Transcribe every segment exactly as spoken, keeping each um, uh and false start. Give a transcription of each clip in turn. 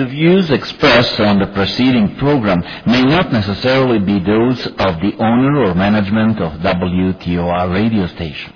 The views expressed on the preceding program may not necessarily be those of the owner or management of W T O R radio station.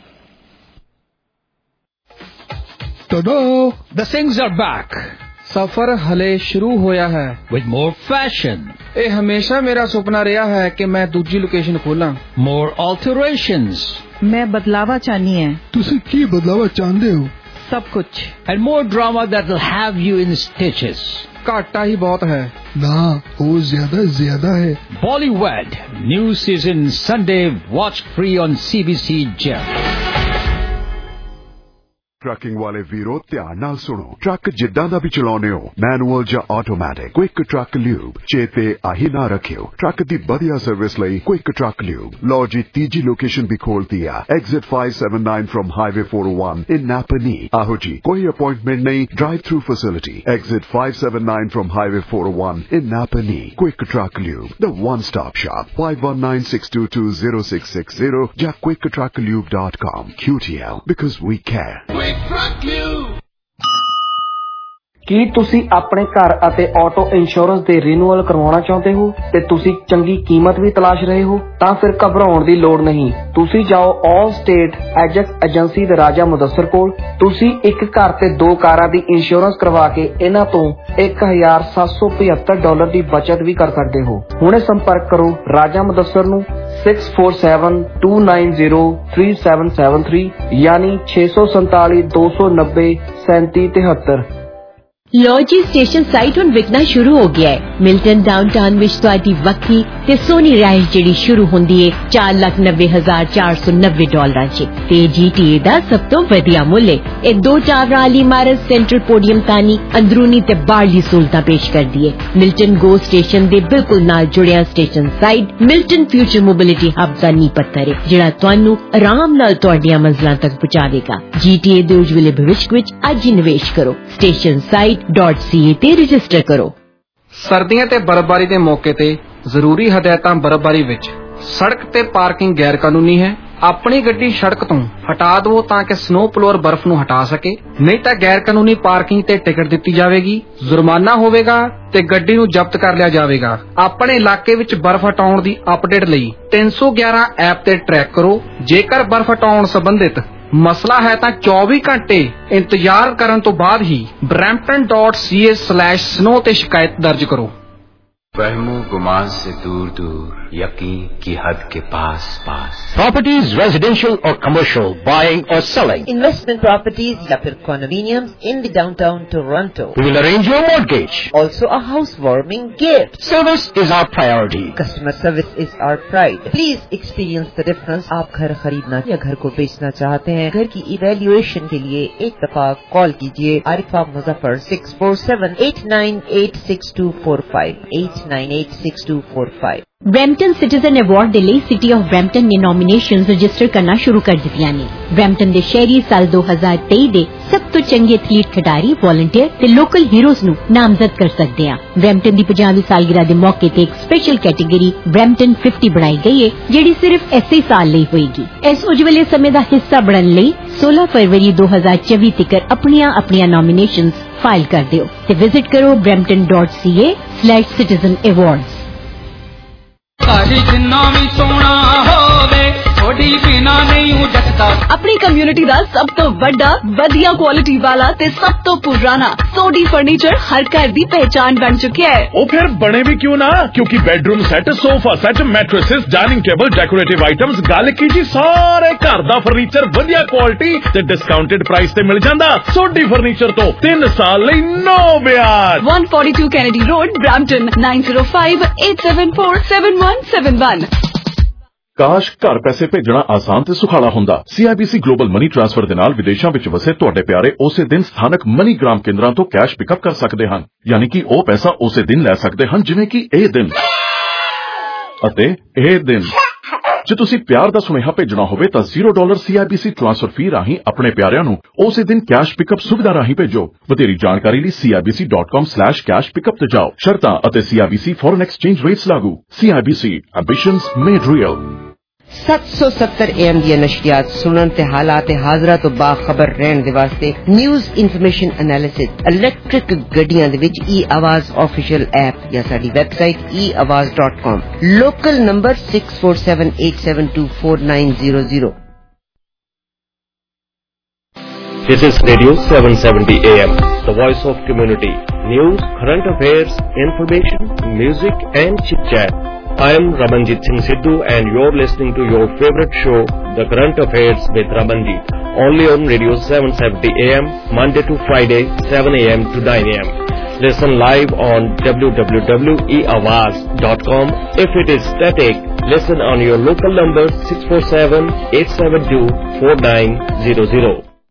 Ta-da! The Singhs are back. ਸਫ਼ਰ ਹਲੇ ਸ਼ੁਰੂ ਹੋਇਆ ਹੈ with more fashion. ਇਹ ਹਮੇਸ਼ਾ ਮੇਰਾ ਸੁਪਨਾ ਰਿਹਾ ਹੈ ਕਿ ਮੈਂ ਦੂਜੀ ਲੋਕੇਸ਼ਨ ਖੋਲਾਂ more alterations. ਮੈਂ ਬਦਲਾਵਾ ਚਾਹਨੀ ਹੈ ਤੁਸੀਂ ਕੀ ਬਦਲਾਵਾ ਚਾਹੁੰਦੇ ਹੋ ਸਭ ਕੁਝ and more drama that will have you in stitches. ਘਾਟਾ ਹੀ ਬਹੁਤ ਹੈ ਨਾ ਉਹ ਜ਼ਿਆਦਾ ਜ਼ਿਆਦਾ ਹੈ Bollywood new season Sunday watch free on C B C Gem. Trucking ਵਾਲੇ ਵੀਰੋ ਧਿਆਨ ਨਾਲ ਸੁਣੋ ਟਰੱਕ ਜਿੱਦਾਂ ਦਾ ਵੀ ਚਲਾਉਨੇ ਹੋ ਮੈਨੂਅਲ ਜਾਂ ਆਟੋਮੈਟਿਕ ਕੁਇਕ ਟਰੱਕ ਲਿਊਬ ਚੇਤੇ ਆਹੀ ਨਾ ਰੱਖਿਓ ਟਰੱਕ ਦੀ ਵਧੀਆ ਸਰਵਿਸ ਲਈ ਕੁਇਕ ਟਰੱਕ ਲਿਊਬ ਲੋ ਜੀ ਤੀਜੀ ਲੋਕੇਸ਼ਨ ਵੀ ਖੋਲਤੀ ਆ exit five seventy-nine from highway four oh one in Napanee ਆਹੋ ਜੀ ਕੋਈ ਅਪਾਇੰਟਮੈਂਟ ਨਹੀਂ drive through facility exit five seventy-nine from highway four oh one in Napanee quick truck lube the one stop shop five one nine six two two zero six six zero ਜਾਂ quick truck lube dot com Q T L because we care. ਕੀ ਤੁਸੀਂ ਆਪਣੇ ਘਰ ਅਤੇ auto insurance ਦੇ renewal ਕਰਵਾਉਣਾ ਚਾਹੁੰਦੇ ਹੋ ਤੇ ਤੁਸੀਂ ਚੰਗੀ ਕੀਮਤ ਵੀ ਤਲਾਸ਼ ਰਹੇ ਹੋ ਤਾਂ ਫਿਰ ਘਬਰਾਉਣ ਦੀ ਲੋੜ ਨਹੀਂ ਤੁਸੀਂ ਜਾਓ ਆਲ ਸਟੇਟ ਐਜੈਕਟ ਏਜੰਸੀ ਦੇ ਰਾਜਾ ਮੁਦੱਸਰ ਕੋਲ ਤੁਸੀਂ ਇੱਕ ਘਰ ਤੇ ਦੋ ਕਾਰਾਂ ਦੀ ਇੰਸ਼ੋਰੈਂਸ ਕਰਵਾ ਕੇ ਇਹਨਾਂ ਤੋਂ ਇੱਕ ਹਜ਼ਾਰ ਸੱਤ ਸੌ ਪਝੱਤਰ ਡਾਲਰ ਦੀ ਬਚਤ ਵੀ ਕਰ ਸਕਦੇ ਹੋ ਹੁਣੇ ਸੰਪਰਕ ਕਰੋ ਰਾਜਾ ਮੁਦੱਸਰ ਨੂੰ six four seven two nine zero three seven seven three यानी छह सौ सैंतालीस दो सौ नब्बे सैंतीस तिहत्तर ਲੌਜੀ ਸਟੇਸ਼ਨ ਸਾਈਟ ਹੁਣ ਵਿਕਣਾ ਸ਼ੁਰੂ ਹੋ ਗਿਆ ਹੈ ਮਿਲਟਨ ਡਾਊਨਟਾਊਨ ਵਿੱਚ ਤੁਹਾਡੀ ਵੱਖਰੀ ਤੇ ਸੋਹਣੀ ਰਿਹਾਇਸ਼ ਜਿਹੜੀ ਸ਼ੁਰੂ ਹੁੰਦੀ ਹੈ ਚਾਰ ਲੱਖ ਨੱਬੇ ਹਜ਼ਾਰ ਚਾਰ ਸੌ ਨੱਬੇ ਡਾਲਰਾਂ 'ਚ ਤੇ ਜੀਟੀਏ ਦਾ ਸਭ ਤੋਂ ਵਧੀਆ ਮੁੱਲ ਹੈ ਇਹ ਦੋ ਟਾਵਰਾਂ ਵਾਲੀ ਇਮਾਰਤ ਸੈਂਟਰਲ ਪੋਡੀਅਮ ਤਾਨੀ ਅੰਦਰੂਨੀ ਤੇ ਬਾਹਰਲੀ ਸਹੂਲਤਾਂ ਪੇਸ਼ ਕਰਦੀ ਹੈ ਮਿਲਟਨ ਗੋ ਸਟੇਸ਼ਨ ਦੇ ਬਿਲਕੁਲ ਨਾਲ ਜੁੜਿਆ station site Milton future mobility hub ਦਾ ਨੀਂਹ ਪੱਥਰ ਹੈ ਜਿਹੜਾ ਤੁਹਾਨੂੰ ਆਰਾਮ ਨਾਲ ਤੁਹਾਡੀਆਂ ਮੰਜ਼ਲਾਂ ਤੱਕ ਪਹੁੰਚਾਵੇਗਾ ਜੀਟੀਏ ਦੇ ਉਜਵਲੇ ਭਵਿੱਖ ਵਿੱਚ ਅੱਜ ਹੀ ਨਿਵੇਸ਼ ਕਰੋ station site dot C A ਤੇ ਰਜਿਸਟਰ ਕਰੋ ਸਰਦੀਆਂ ਤੇ ਬਰਫ਼ਬਾਰੀ ਦੇ ਮੌਕੇ ਤੇ ਜ਼ਰੂਰੀ ਹਦਾਇਤਾਂ ਬਰਫ਼ਬਾਰੀ ਵਿੱਚ ਸੜਕ ਤੇ ਪਾਰਕਿੰਗ ਗੈਰ ਕਾਨੂੰਨੀ ਹੈ ਆਪਣੀ ਗੱਡੀ ਸੜਕ ਤੋਂ ਹਟਾ ਦਿਓ ਤਾਂ ਕਿ ਸਨੋ ਪਲੋਅਰ ਬਰਫ਼ ਨੂੰ ਹਟਾ ਸਕੇ ਨਹੀਂ ਤਾਂ ਗੈਰ ਕਾਨੂੰਨੀ ਪਾਰਕਿੰਗ ਤੇ ਟਿਕਟ ਦਿੱਤੀ ਜਾਵੇਗੀ ਜੁਰਮਾਨਾ ਹੋਵੇਗਾ ਤੇ ਗੱਡੀ ਨੂੰ ਜ਼ਬਤ ਕਰ ਲਿਆ ਜਾਵੇਗਾ ਆਪਣੇ ਇਲਾਕੇ ਵਿੱਚ ਬਰਫ਼ ਹਟਾਉਣ ਦੀ ਅਪਡੇਟ ਲਈ ਤਿੰਨ ਸੌ ਗਿਆਰਾਂ ਐਪ ਤੇ ਟਰੈਕ ਕਰੋ ਜੇਕਰ ਬਰਫ਼ ਹਟਾਉਣ ਸੰਬੰਧਿਤ ਮਸਲਾ ਹੈ ਤਾਂ ਚੌਵੀ ਘੰਟੇ ਇੰਤਜ਼ਾਰ ਕਰਨ ਤੋਂ ਬਾਅਦ ਹੀ brampton dot c a slash snow ਤੇ ਸ਼ਿਕਾਇਤ ਦਰਜ ਕਰੋ वहमो गुमान से दूर दूर यकीन की हद के पास पास Properties residential or commercial buying or selling investment properties या फिर condominiums in the downtown Toronto we will arrange your mortgage also a housewarming gift service is our priority customer service is our pride please experience the difference आप घर खरीदना या घर को बेचना चाहते हैं घर की evaluation के लिए एक दफा कॉल कीजिए Arifa Muzaffar six four seven eight nine eight six two four five eight nine eight six two four five Brampton citizen award ਦੇ ਲਈ ਸਿਟੀ ਆਫ ਬਰੈਂਪਟਨ ਨੇ ਨੋਮੀਨੇਸ਼ਨਸ ਰਜਿਸਟਰ ਕਰਨਾ ਸ਼ੁਰੂ ਕਰ ਦਿੱਤੀਆਂ ਨੇ ਬਰੈਂਪਟਨ ਦੇ ਸ਼ਹਿਰੀ ਸਾਲ ਦੋ ਹਜ਼ਾਰ ਤੇਈ ਦੇ ਸਭ ਤੋਂ ਚੰਗੇ ਐਥਲੀਟ ਖਿਡਾਰੀ ਵਲੰਟੀਅਰ ਤੇ ਲੋਕਲ ਹੀਰੋਜ਼ ਨੂੰ ਨਾਮਜ਼ਦ ਕਰ ਸਕਦੇ ਆ ਬਰੈਂਪਟਨ ਦੀ ਪਚਾਸਵੀਂ ਸਾਲਗਿਰਾ ਦੇ ਮੌਕੇ ਤੇ ਇੱਕ ਸਪੈਸ਼ਲ ਕੈਟੇਗਰੀ ਬਰੈਂਪਟਨ fifty ਬਣਾਈ ਗਈ ਹੈ ਜਿਹੜੀ ਸਿਰਫ ਇਸੇ ਸਾਲ ਲਈ ਹੋਏਗੀ ਇਸ ਉਜਵਲੇ ਸਮੇਂ ਦਾ ਹਿੱਸਾ ਬਣਨ ਲਈ सोलह फरवरी दो हज़ार चौबीस ਤੱਕ ਆਪਣੀਆਂ ਆਪਣੀਆਂ ਨੋਮੀਨੇਸ਼ਨਸ ਫਾਈਲ ਕਰ ਦਿਓ ਤੇ ਵਿਜ਼ਿਟ ਕਰੋ brampton dot c a slash citizen awards ਸਾਡੀ ਜਿੰਨਾ ਵੀ ਸੋਹਣਾ ਹੋਵੇ ਥੋੜੀ ਬਿਨਾ ਨਹੀਂ ਉਹ ਜੱਟਦਾ ਆਪਣੀ ਕਮਿਊਨਿਟੀ ਦਾ ਸਭ ਤੋਂ ਵੱਡਾ ਵਧੀਆ ਕੁਆਲਿਟੀ ਵਾਲਾ ਤੇ ਸਭ ਤੋਂ ਪੁਰਾਣਾ ਸੋਡੀ ਫਰਨੀਚਰ ਹਰ ਘਰ ਦੀ ਪਹਿਚਾਨ ਬਣ ਚੁੱਕਿਆ ਹੈ ਉਹ ਫਿਰ ਬਣੇ ਵੀ ਕਿਉਂ ਨਾ ਕਿਉਂਕਿ bedroom set sofa set mattresses dining table decorative items ਗੱਲ ਕੀ ਜੀ ਸਾਰੇ ਘਰ ਦਾ ਫਰਨੀਚਰ ਵਧੀਆ ਕੁਆਲਿਟੀ ਤੇ ਡਿਸਕਾਊਂਟਡ ਪ੍ਰਾਈਸ ਤੇ ਮਿਲ ਜਾਂਦਾ ਸੋਡੀ ਫਰਨੀਚਰ ਤੋਂ ਤਿੰਨ ਸਾਲ ਲਈ ਨੋ ਵਿਆਜ one forty-two Kennedy Road Brampton nine zero five eight seven four seven one seven one ਕਾਸ਼ ਘਰ ਪੈਸੇ ਭੇਜਣਾ ਆਸਾਨ ਤੇ ਸੁਖਾਲਾ ਹੁੰਦਾ C I B C global money transfer ਦੇ ਨਾਲ ਵਿਦੇਸ਼ਾਂ ਵਿੱਚ ਵਸੇ ਤੁਹਾਡੇ ਪਿਆਰੇ ਉਸੇ ਦਿਨ ਸਥਾਨਕ ਮਨੀਗ੍ਰਾਮ ਕੇਂਦਰਾਂ ਤੋਂ ਕੈਸ਼ ਪਿਕਅਪ ਕਰ ਸਕਦੇ ਹਨ ਯਾਨੀ ਕਿ ਉਹ ਪੈਸਾ ਉਸੇ ਦਿਨ ਲੈ ਸਕਦੇ ਹਨ ਜਿਵੇਂ ਕਿ ਇਹ ਦਿਨ ਅਤੇ ਇਹ ਦਿਨ ਜੇ ਤੁਸੀਂ ਪਿਆਰ ਦਾ ਸੁਨੇਹਾ ਭੇਜਣਾ ਹੋਵੇ ਤਾਂ zero dollar C I B C transfer fee ਰਾਹੀਂ ਆਪਣੇ ਪਿਆਰਿਆਂ ਨੂੰ ਉਸੇ ਦਿਨ ਕੈਸ਼ ਪਿਕਅਪ ਸੁਵਿਧਾ ਰਾਹੀਂ ਭੇਜੋ ਵਧੇਰੀ ਜਾਣਕਾਰੀ ਲਈ C I B C dot com slash cash pickup ਤੇ ਜਾਓ ਸ਼ਰਤਾਂ ਅਤੇ C I B C foreign exchange rates ਲਾਗੂ C I B C ambitions made real सत्त सौ सत्तर ए एम ਦੀਆਂ ਨਸ਼ਰੀਆਤ ਸੁਣਨ ਤੇ ਹਾਲਾਤ ਹਾਜ਼ਰਾ ਤੋਂ ਬਾਖਬਰ ਰਹਿਣ ਦੇ ਵਾਸਤੇ ਨਿਊਜ਼ ਇਨਫੋਰਮੇਸ਼ਨ ਐਨਾਲਿਸਿਸ ਇਲੈਕਟ੍ਰਿਕ ਗੱਡੀਆਂ ਦੇ ਵਿੱਚ ਈ ਆਵਾਜ਼ ਆਫੀਸ਼ੀਅਲ ਐਪ ਜਾਂ ਸਾਡੀ website e awaz dot com local number six four seven eight seven two four nine zero zero. This is Radio seven seventy A M, the voice of community. News, current affairs, information, music and chit-chat. I am Ramanjit Singh Sidhu and you're listening to your favorite show, The Current Affairs with Ramanjit, only on Radio seven seventy A M, Monday to Friday, seven A M to nine A M. Listen live on w w w dot e awaz dot com. If it is static, listen on your local number six four seven eight seven two four nine zero zero.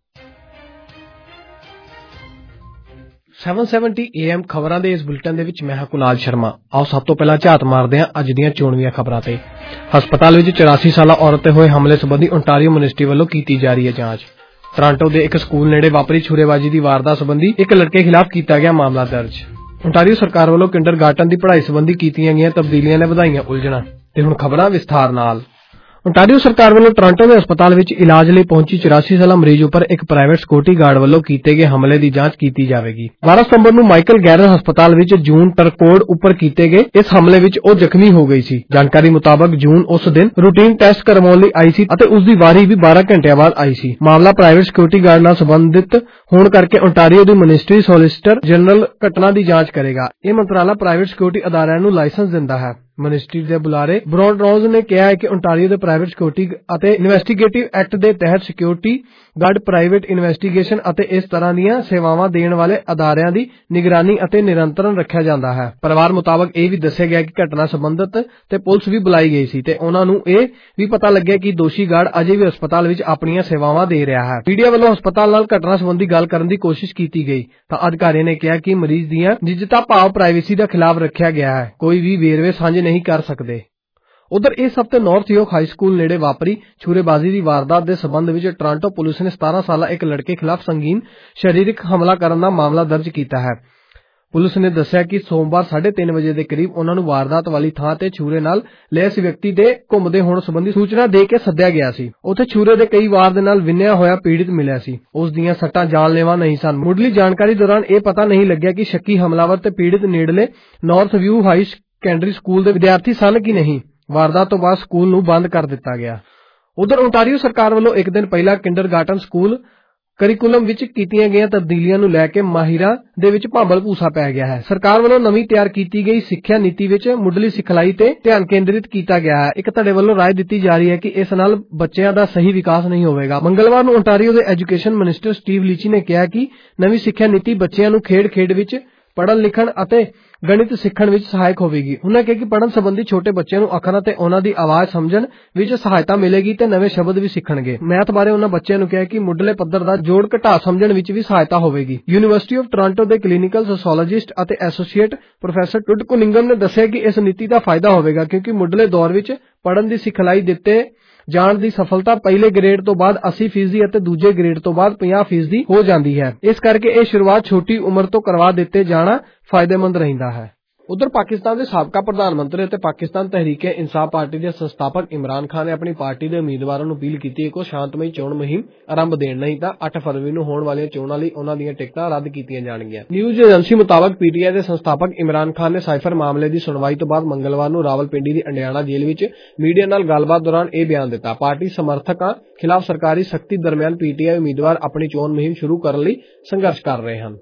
seven seventy A M ਖਬਰਾਂ ਦੇ ਇਸ bulletin ਦੇ ਵਿੱਚ ਮੈਂ ਹਾਂ ਕੁਨਾਲ ਸ਼ਰਮਾ। ਆਓ ਸਭ ਤੋਂ ਪਹਿਲਾਂ ਝਾਤ ਮਾਰਦੇ ਹਾਂ ਅੱਜ ਦੀਆਂ ਚੋਣਵੀਆਂ ਖਬਰਾਂ ਤੇ। ਹਸਪਤਾਲ ਵਿੱਚ ਚੁਰਾਸੀ ਸਾਲਾ ਔਰਤ ਤੇ ਹੋਏ ਹਮਲੇ ਸੰਬੰਧੀ ਓਨਟਾਰੀਓ ਮਿਨਿਸਟਰੀ ਵੱਲੋਂ ਕੀਤੀ ਜਾ ਰਹੀ ਹੈ ਜਾਂਚ। ਟੋਰਾਂਟੋ ਦੇ ਇੱਕ ਸਕੂਲ ਨੇੜੇ ਵਾਪਰੀ ਛੁਰੇਬਾਜ਼ੀ ਦੀ ਵਾਰਦਾਤ ਸੰਬੰਧੀ ਇੱਕ ਲੜਕੇ ਖਿਲਾਫ ਕੀਤਾ ਗਿਆ ਮਾਮਲਾ ਦਰਜ। ਓਨਟਾਰੀਓ ਸਰਕਾਰ ਵੱਲੋਂ ਕਿੰਡਰਗਾਰਟਨ ਦੀ ਪੜ੍ਹਾਈ ਸੰਬੰਧੀ ਕੀਤੀਆਂ ਗਈਆਂ ਤਬਦੀਲੀਆਂ ਨੇ ਵਧਾਈਆਂ ਉਲਝਣਾਂ। ਤੇ ਹੁਣ ਖਬਰਾਂ ਵਿਸਥਾਰ ਨਾਲ। ਓਨਟਾਰੀਓ ਸਰਕਾਰ ਵੱਲੋਂ ਟੋਰਾਂਟੋ ਦੇ ਹਸਪਤਾਲ ਵਿੱਚ ਇਲਾਜ ਲਈ ਪਹੁੰਚੀ ਚੁਰਾਸੀ ਸਾਲਾ ਮਰੀਜ਼ ਉੱਪਰ ਇੱਕ ਪ੍ਰਾਈਵੇਟ ਸਿਕਿਉਰਿਟੀ ਗਾਰਡ ਵੱਲੋਂ ਕੀਤੇ ਗਏ ਹਮਲੇ ਦੀ ਜਾਂਚ ਕੀਤੀ ਜਾਵੇਗੀ। ਬਾਰਾਂ ਸਤੰਬਰ ਨੂੰ ਮਾਈਕਲ ਗੈਰਰ ਹਸਪਤਾਲ ਵਿੱਚ ਜੂਨ ਟਰਕੋਡ ਉੱਪਰ ਕੀਤੇ ਗਏ ਇਸ ਹਮਲੇ ਵਿੱਚ ਉਹ ਜ਼ਖਮੀ ਹੋ ਗਈ ਸੀ। ਜਾਣਕਾਰੀ ਮੁਤਾਬਕ ਜੂਨ ਉਸ ਦਿਨ ਰੂਟੀਨ ਟੈਸਟ ਕਰਵਾਉਣ ਲਈ ਆਈ ਸੀ ਅਤੇ ਉਸ ਦੀ ਵਾਰੀ ਵੀ ਬਾਰਾਂ ਘੰਟਿਆਂ ਬਾਅਦ ਆਈ ਸੀ। ਮਾਮਲਾ ਪ੍ਰਾਈਵੇਟ ਸਿਕਿਉਰਿਟੀ ਗਾਰਡ ਨਾਲ ਸੰਬੰਧਿਤ ਹੋਣ ਕਰਕੇ ਓਨਟਾਰੀਓ ਦੀ ਮਿਨਿਸਟਰੀ ਸੋਲਿਸਿਟਰ ਜਨਰਲ ਘਟਨਾ ਦੀ ਜਾਂਚ ਕਰੇਗਾ। ਇਹ ਮੰਤਰਾਲਾ ਪ੍ਰਾਈਵੇਟ ਸਿਕਿਉਰਿਟੀ ਅਦਾਰਿਆਂ ਨੂੰ ਲਾਇਸੈਂਸ ਦਿੰਦਾ ਹੈ। ਮਿਨਿਸਟਰੀ ਦੇ ਬੁਲਾਰੇ ਬਰੌਨ ਰੋਜ਼ ਨੇ ਕਿਹਾ ਹੈ ਕਿ ਓਨਟਾਰੀਓ ਦੇ ਪ੍ਰਾਈਵੇਟ ਸਿਕਿਉਰਿਟੀ ਅਤੇ ਇਨਵੈਸਟੀਗੇਟਿਵ ਐਕਟ ਦੇ ਤਹਿਤ ਸਿਕਿਉਰਿਟੀ ਗਾਰਡ ਪ੍ਰਾਈਵੇਟ ਇਨਵੈਸਟੀਗੇਸ਼ਨ ਅਤੇ ਇਸ ਤਰ੍ਹਾਂ ਦੀਆਂ ਸੇਵਾਵਾਂ ਦੇਣ ਵਾਲੇ ਅਦਾਰਿਆਂ ਦੀ ਨਿਗਰਾਨੀ ਅਤੇ ਨਿਰੰਤਰਨ ਰੱਖਿਆ ਜਾਂਦਾ ਹੈ। ਪਰਿਵਾਰ ਮੁਤਾਬਕ ਇਹ ਵੀ ਦੱਸਿਆ ਗਿਆ ਕਿ ਘਟਨਾ ਸੰਬੰਧਤ ਤੇ ਪੁਲਿਸ ਵੀ ਬੁਲਾਈ ਗਈ ਸੀ ਤੇ ਉਹਨਾਂ ਨੂੰ ਇਹ ਵੀ ਪਤਾ ਲੱਗਿਆ ਕਿ ਦੋਸ਼ੀ ਗਾਰਡ ਅਜੇ ਵੀ ਹਸਪਤਾਲ ਵਿੱਚ ਆਪਣੀਆਂ ਸੇਵਾਵਾਂ ਦੇ ਰਿਹਾ ਹੈ। ਮੀਡੀਆ ਵੱਲੋਂ ਹਸਪਤਾਲ ਨਾਲ ਘਟਨਾ ਸੰਬੰਧੀ ਗੱਲ ਕਰਨ ਦੀ ਕੋਸ਼ਿਸ਼ ਕੀਤੀ ਗਈ ਤਾਂ ਅਧਿਕਾਰੀਆਂ ਨੇ ਕਿਹਾ ਕਿ ਮਰੀਜ਼ ਦੀਆਂ ਨਿੱਜਤਾ ਭਾਵ ਪ੍ਰਾਈਵੇਸੀ ਦਾ ਖਿਲਾਫ ਰੱਖਿਆ ਗਿਆ ਹੈ, ਕੋਈ ਵੀ ਵੇਰਵੇ ਸਾਂਝੇ ਨਹੀਂ ਕਰ ਸਕਦੇ। ਉਧਰ ਇਸ ਹਫ਼ਤੇ ਨਾਰਥ ਯੋਰਕ ਹਾਈ ਸਕੂਲ ਨੇੜੇ ਵਾਪਰੀ ਛੁਰੇਬਾਜ਼ੀ ਦੀ ਵਾਰਦਾਤ ਦੇ ਸਬੰਧ ਵਿੱਚ ਟੋਰਾਂਟੋ ਪੁਲਿਸ ਨੇ ਸਤਾਰਾਂ ਸਾਲਾ ਇੱਕ ਲੜਕੇ ਖਿਲਾਫ ਸੰਗੀਨ ਸਰੀਰਕ ਹਮਲਾ ਕਰਨ ਦਾ ਮਾਮਲਾ ਦਰਜ ਕੀਤਾ ਹੈ। ਪੁਲਿਸ ਨੇ ਦੱਸਿਆ ਕਿ ਸੋਮਵਾਰ ਸਾਢੇ ਤਿੰਨ ਵਜੇ ਦੇ ਕਰੀਬ ਉਹਨਾਂ ਨੂੰ ਵਾਰਦਾਤ ਵਾਲੀ ਥਾਂ ਤੇ ਛੁਰੇ ਨਾਲ ਲੈਸ ਵਿਅਕਤੀ ਦੇ ਘੁੰਮਦੇ ਹੋਣ ਸੰਬੰਧੀ ਸੂਚਨਾ ਦੇ ਕੇ ਸੱਦਿਆ ਗਿਆ ਸੀ। ਉੱਥੇ ਛੁਰੇ ਦੇ ਕਈ ਵਾਰ ਦੇ ਨਾਲ ਵਿੰਨਿਆ ਹੋਇਆ ਪੀੜਿਤ ਮਿਲਿਆ ਸੀ। ਉਸ ਦੀਆਂ ਸੱਟਾਂ ਜਾਨਲੇਵਾ ਨਹੀਂ ਸਨ। ਮੁੱਢਲੀ ਜਾਣਕਾਰੀ ਦੌਰਾਨ ਇਹ ਪਤਾ ਨਹੀਂ ਲੱਗਿਆ ਕਿ ਸ਼ੱਕੀ ਹਮਲਾਵਰ ਤੇ ਪੀੜਿਤ ਨੇੜਲੇ North View High Secondary School ਦੇ ਵਿਦਿਆਰਥੀ ਸਨ ਕਿ ਨਹੀਂ। ਵਾਰਦਾਤ ਤੋਂ ਬਾਅਦ ਸਕੂਲ ਨੂੰ ਬੰਦ ਕਰ ਦਿੱਤਾ ਗਿਆ। ਉਧਰ ਓਨਟਾਰੀਓ ਸਰਕਾਰ ਵੱਲੋਂ ਇੱਕ ਦਿਨ ਪਹਿਲਾਂ ਕਿੰਡਰਗਾਰਟਨ ਸਕੂਲ ਕਰਿਕੂਲਮ ਵਿੱਚ ਕੀਤੀਆਂ ਗਈਆਂ ਤਬਦੀਲੀਆਂ ਨੂੰ ਲੈ ਕੇ ਮਾਹਿਰਾਂ ਦੇ ਵਿੱਚ ਭਾਂਬਲ ਭੂਸਾ ਪੈ ਗਿਆ ਹੈ। ਸਰਕਾਰ ਵੱਲੋਂ ਨਵੀਂ ਤਿਆਰ ਕੀਤੀ ਗਈ ਸਿੱਖਿਆ ਨੀਤੀ ਵਿੱਚ ਮੁੱਢਲੀ ਸਿਖਲਾਈ ਤੇ ਧਿਆਨ ਕੇਂਦਰਿਤ ਕੀਤਾ ਗਿਆ ਹੈ। ਇੱਕ ਧੜੇ ਵੱਲੋਂ ਰਾਏ ਦਿੱਤੀ ਜਾ ਰਹੀ ਹੈ ਕਿ ਇਸ ਨਾਲ ਬੱਚਿਆਂ ਦਾ ਸਹੀ ਵਿਕਾਸ ਨਹੀਂ ਹੋਵੇਗਾ। ਮੰਗਲਵਾਰ ਨੂੰ ਓਨਟਾਰੀਓ ਦੇ ਐਜੂਕੇਸ਼ਨ ਮਿਨਿਸਟਰ ਸਟੀਵ ਲੀਚੀ ਨੇ ਕਿਹਾ ਕਿ ਨਵੀਂ ਸਿੱਖਿਆ ਨੀਤੀ ਬੱਚਿਆਂ ਨੂੰ ਖੇਡ-ਖੇਡ ਵਿੱਚ ਪੜ੍ਹਨ ਲਿਖਣ ਅਤੇ ਗਣਿਤ ਸਿੱਖਣ ਵਿੱਚ ਸਹਾਇਕ ਹੋਵੇਗੀ। ਉਹਨਾਂ ਕਿਹਾ ਕਿ ਪੜ੍ਹਨ ਸੰਬੰਧੀ ਛੋਟੇ ਬੱਚਿਆਂ ਨੂੰ ਅੱਖਰਾਂ ਤੇ ਉਹਨਾਂ ਦੀ ਆਵਾਜ਼ ਸਮਝਣ ਵਿੱਚ ਸਹਾਇਤਾ ਮਿਲੇਗੀ ਤੇ ਨਵੇਂ ਸ਼ਬਦ ਵੀ ਸਿੱਖਣਗੇ। ਮੈਥ ਬਾਰੇ ਉਹਨਾਂ ਬੱਚਿਆਂ ਨੂੰ ਕਿਹਾ ਕਿ ਮੁੱਢਲੇ ਪੱਧਰ ਦਾ ਜੋੜ ਘਟਾ ਸਮਝਣ ਵਿੱਚ ਵੀ ਸਹਾਇਤਾ ਹੋਵੇਗੀ। ਯੂਨੀਵਰਸਿਟੀ ਆਫ ਟੋਰਾਂਟੋ ਦੇ ਕਲੀਨਿਕਲ ਸੋਸ਼ੀਓਲੋਜਿਸਟ ਅਤੇ ਐਸੋਸੀਏਟ ਪ੍ਰੋਫੈਸਰ ਟੁੱਟ ਕੁਨਿੰਗਮ ਨੇ ਦੱਸਿਆ ਕਿ ਇਸ ਨੀਤੀ ਦਾ ਫਾਇਦਾ ਹੋਵੇਗਾ ਕਿਉਂਕਿ ਮੁੱਢਲੇ ਦੌਰ ਵਿੱਚ ਪੜ੍ਹਨ ਦੀ ਸਿਖਲਾਈ ਦਿੱਤੇ ਜਾਣ ਦੀ ਸਫਲਤਾ ਪਹਿਲੇ ਗ੍ਰੇਡ ਤੋਂ ਬਾਅਦ ਅੱਸੀ ਫੀਸਦੀ ਅਤੇ ਦੂਜੇ ਗ੍ਰੇਡ ਤੋਂ ਬਾਅਦ ਪੰਜਾਹ ਫੀਸਦੀ ਹੋ ਜਾਂਦੀ ਹੈ। ਇਸ ਕਰਕੇ ਇਹ ਸ਼ੁਰੂਆਤ ਛੋਟੀ ਉਮਰ ਤੋਂ ਕਰਵਾ ਦਿੱਤੇ ਜਾਣਾ ਫਾਇਦੇਮੰਦ ਰਹਿੰਦਾ ਹੈ। ਉਧਰ ਪਾਕਿਸਤਾਨ ਦੇ ਸਾਬਕਾ ਪ੍ਰਧਾਨ ਮੰਤਰੀ ਅਤੇ ਪਾਕਿਸਤਾਨ ਤਹਿਰੀਕ ਇਨਸਾਫ ਪਾਰਟੀ ਦੇ ਸੰਸਥਾਪਕ ਇਮਰਾਨ ਖਾਨ ਨੇ ਆਪਣੀ ਪਾਰਟੀ ਦੇ ਉਮੀਦਵਾਰਾਂ ਨੂੰ ਅਪੀਲ ਕੀਤੀ ਹੈ ਕਿ ਉਹ ਸ਼ਾਂਤਮਈ ਚੋਣ ਮੁਹਿੰਮ ਆਰੰਭ ਦੇਣ, ਨਹੀਂ ਤਾਂ ਅੱਠ ਫਰਵਰੀ ਨੂੰ ਹੋਣ ਵਾਲੀਆਂ ਚੋਣਾਂ ਲਈ ਉਹਨਾਂ ਦੀਆਂ ਟਿਕਟਾਂ ਰੱਦ ਕੀਤੀਆਂ ਜਾਣਗੀਆਂ। ਨਿਊਜ਼ ਏਜੰਸੀ ਮੁਤਾਬਕ ਪੀਟੀਆਈ ਦੇ ਸੰਸਥਾਪਕ ਇਮਰਾਨ ਖਾਨ ਨੇ ਸਾਈਫਰ ਮਾਮਲੇ ਦੀ ਸੁਣਵਾਈ ਤੋਂ ਬਾਅਦ ਮੰਗਲਵਾਰ ਨੂੰ ਰਾਵਲਪਿੰਡੀ ਦੀ ਅੰਡਿਆਣਾ ਜੇਲ੍ਹ ਵਿੱਚ ਮੀਡੀਆ ਨਾਲ ਗੱਲਬਾਤ ਦੌਰਾਨ ਇਹ ਬਿਆਨ ਦਿੱਤਾ। ਪਾਰਟੀ ਸਮਰਥਕਾਂ ਖਿਲਾਫ ਸਰਕਾਰੀ ਸਖਤੀ ਦਰਮਿਆਨ ਪੀਟੀਆਈ ਉਮੀਦਵਾਰ ਆਪਣੀ ਚੋਣ ਮੁਹਿੰਮ ਸ਼ੁਰੂ ਕਰਨ ਲਈ ਸੰਘਰਸ਼ ਕਰ ਰਹੇ ਹਨ।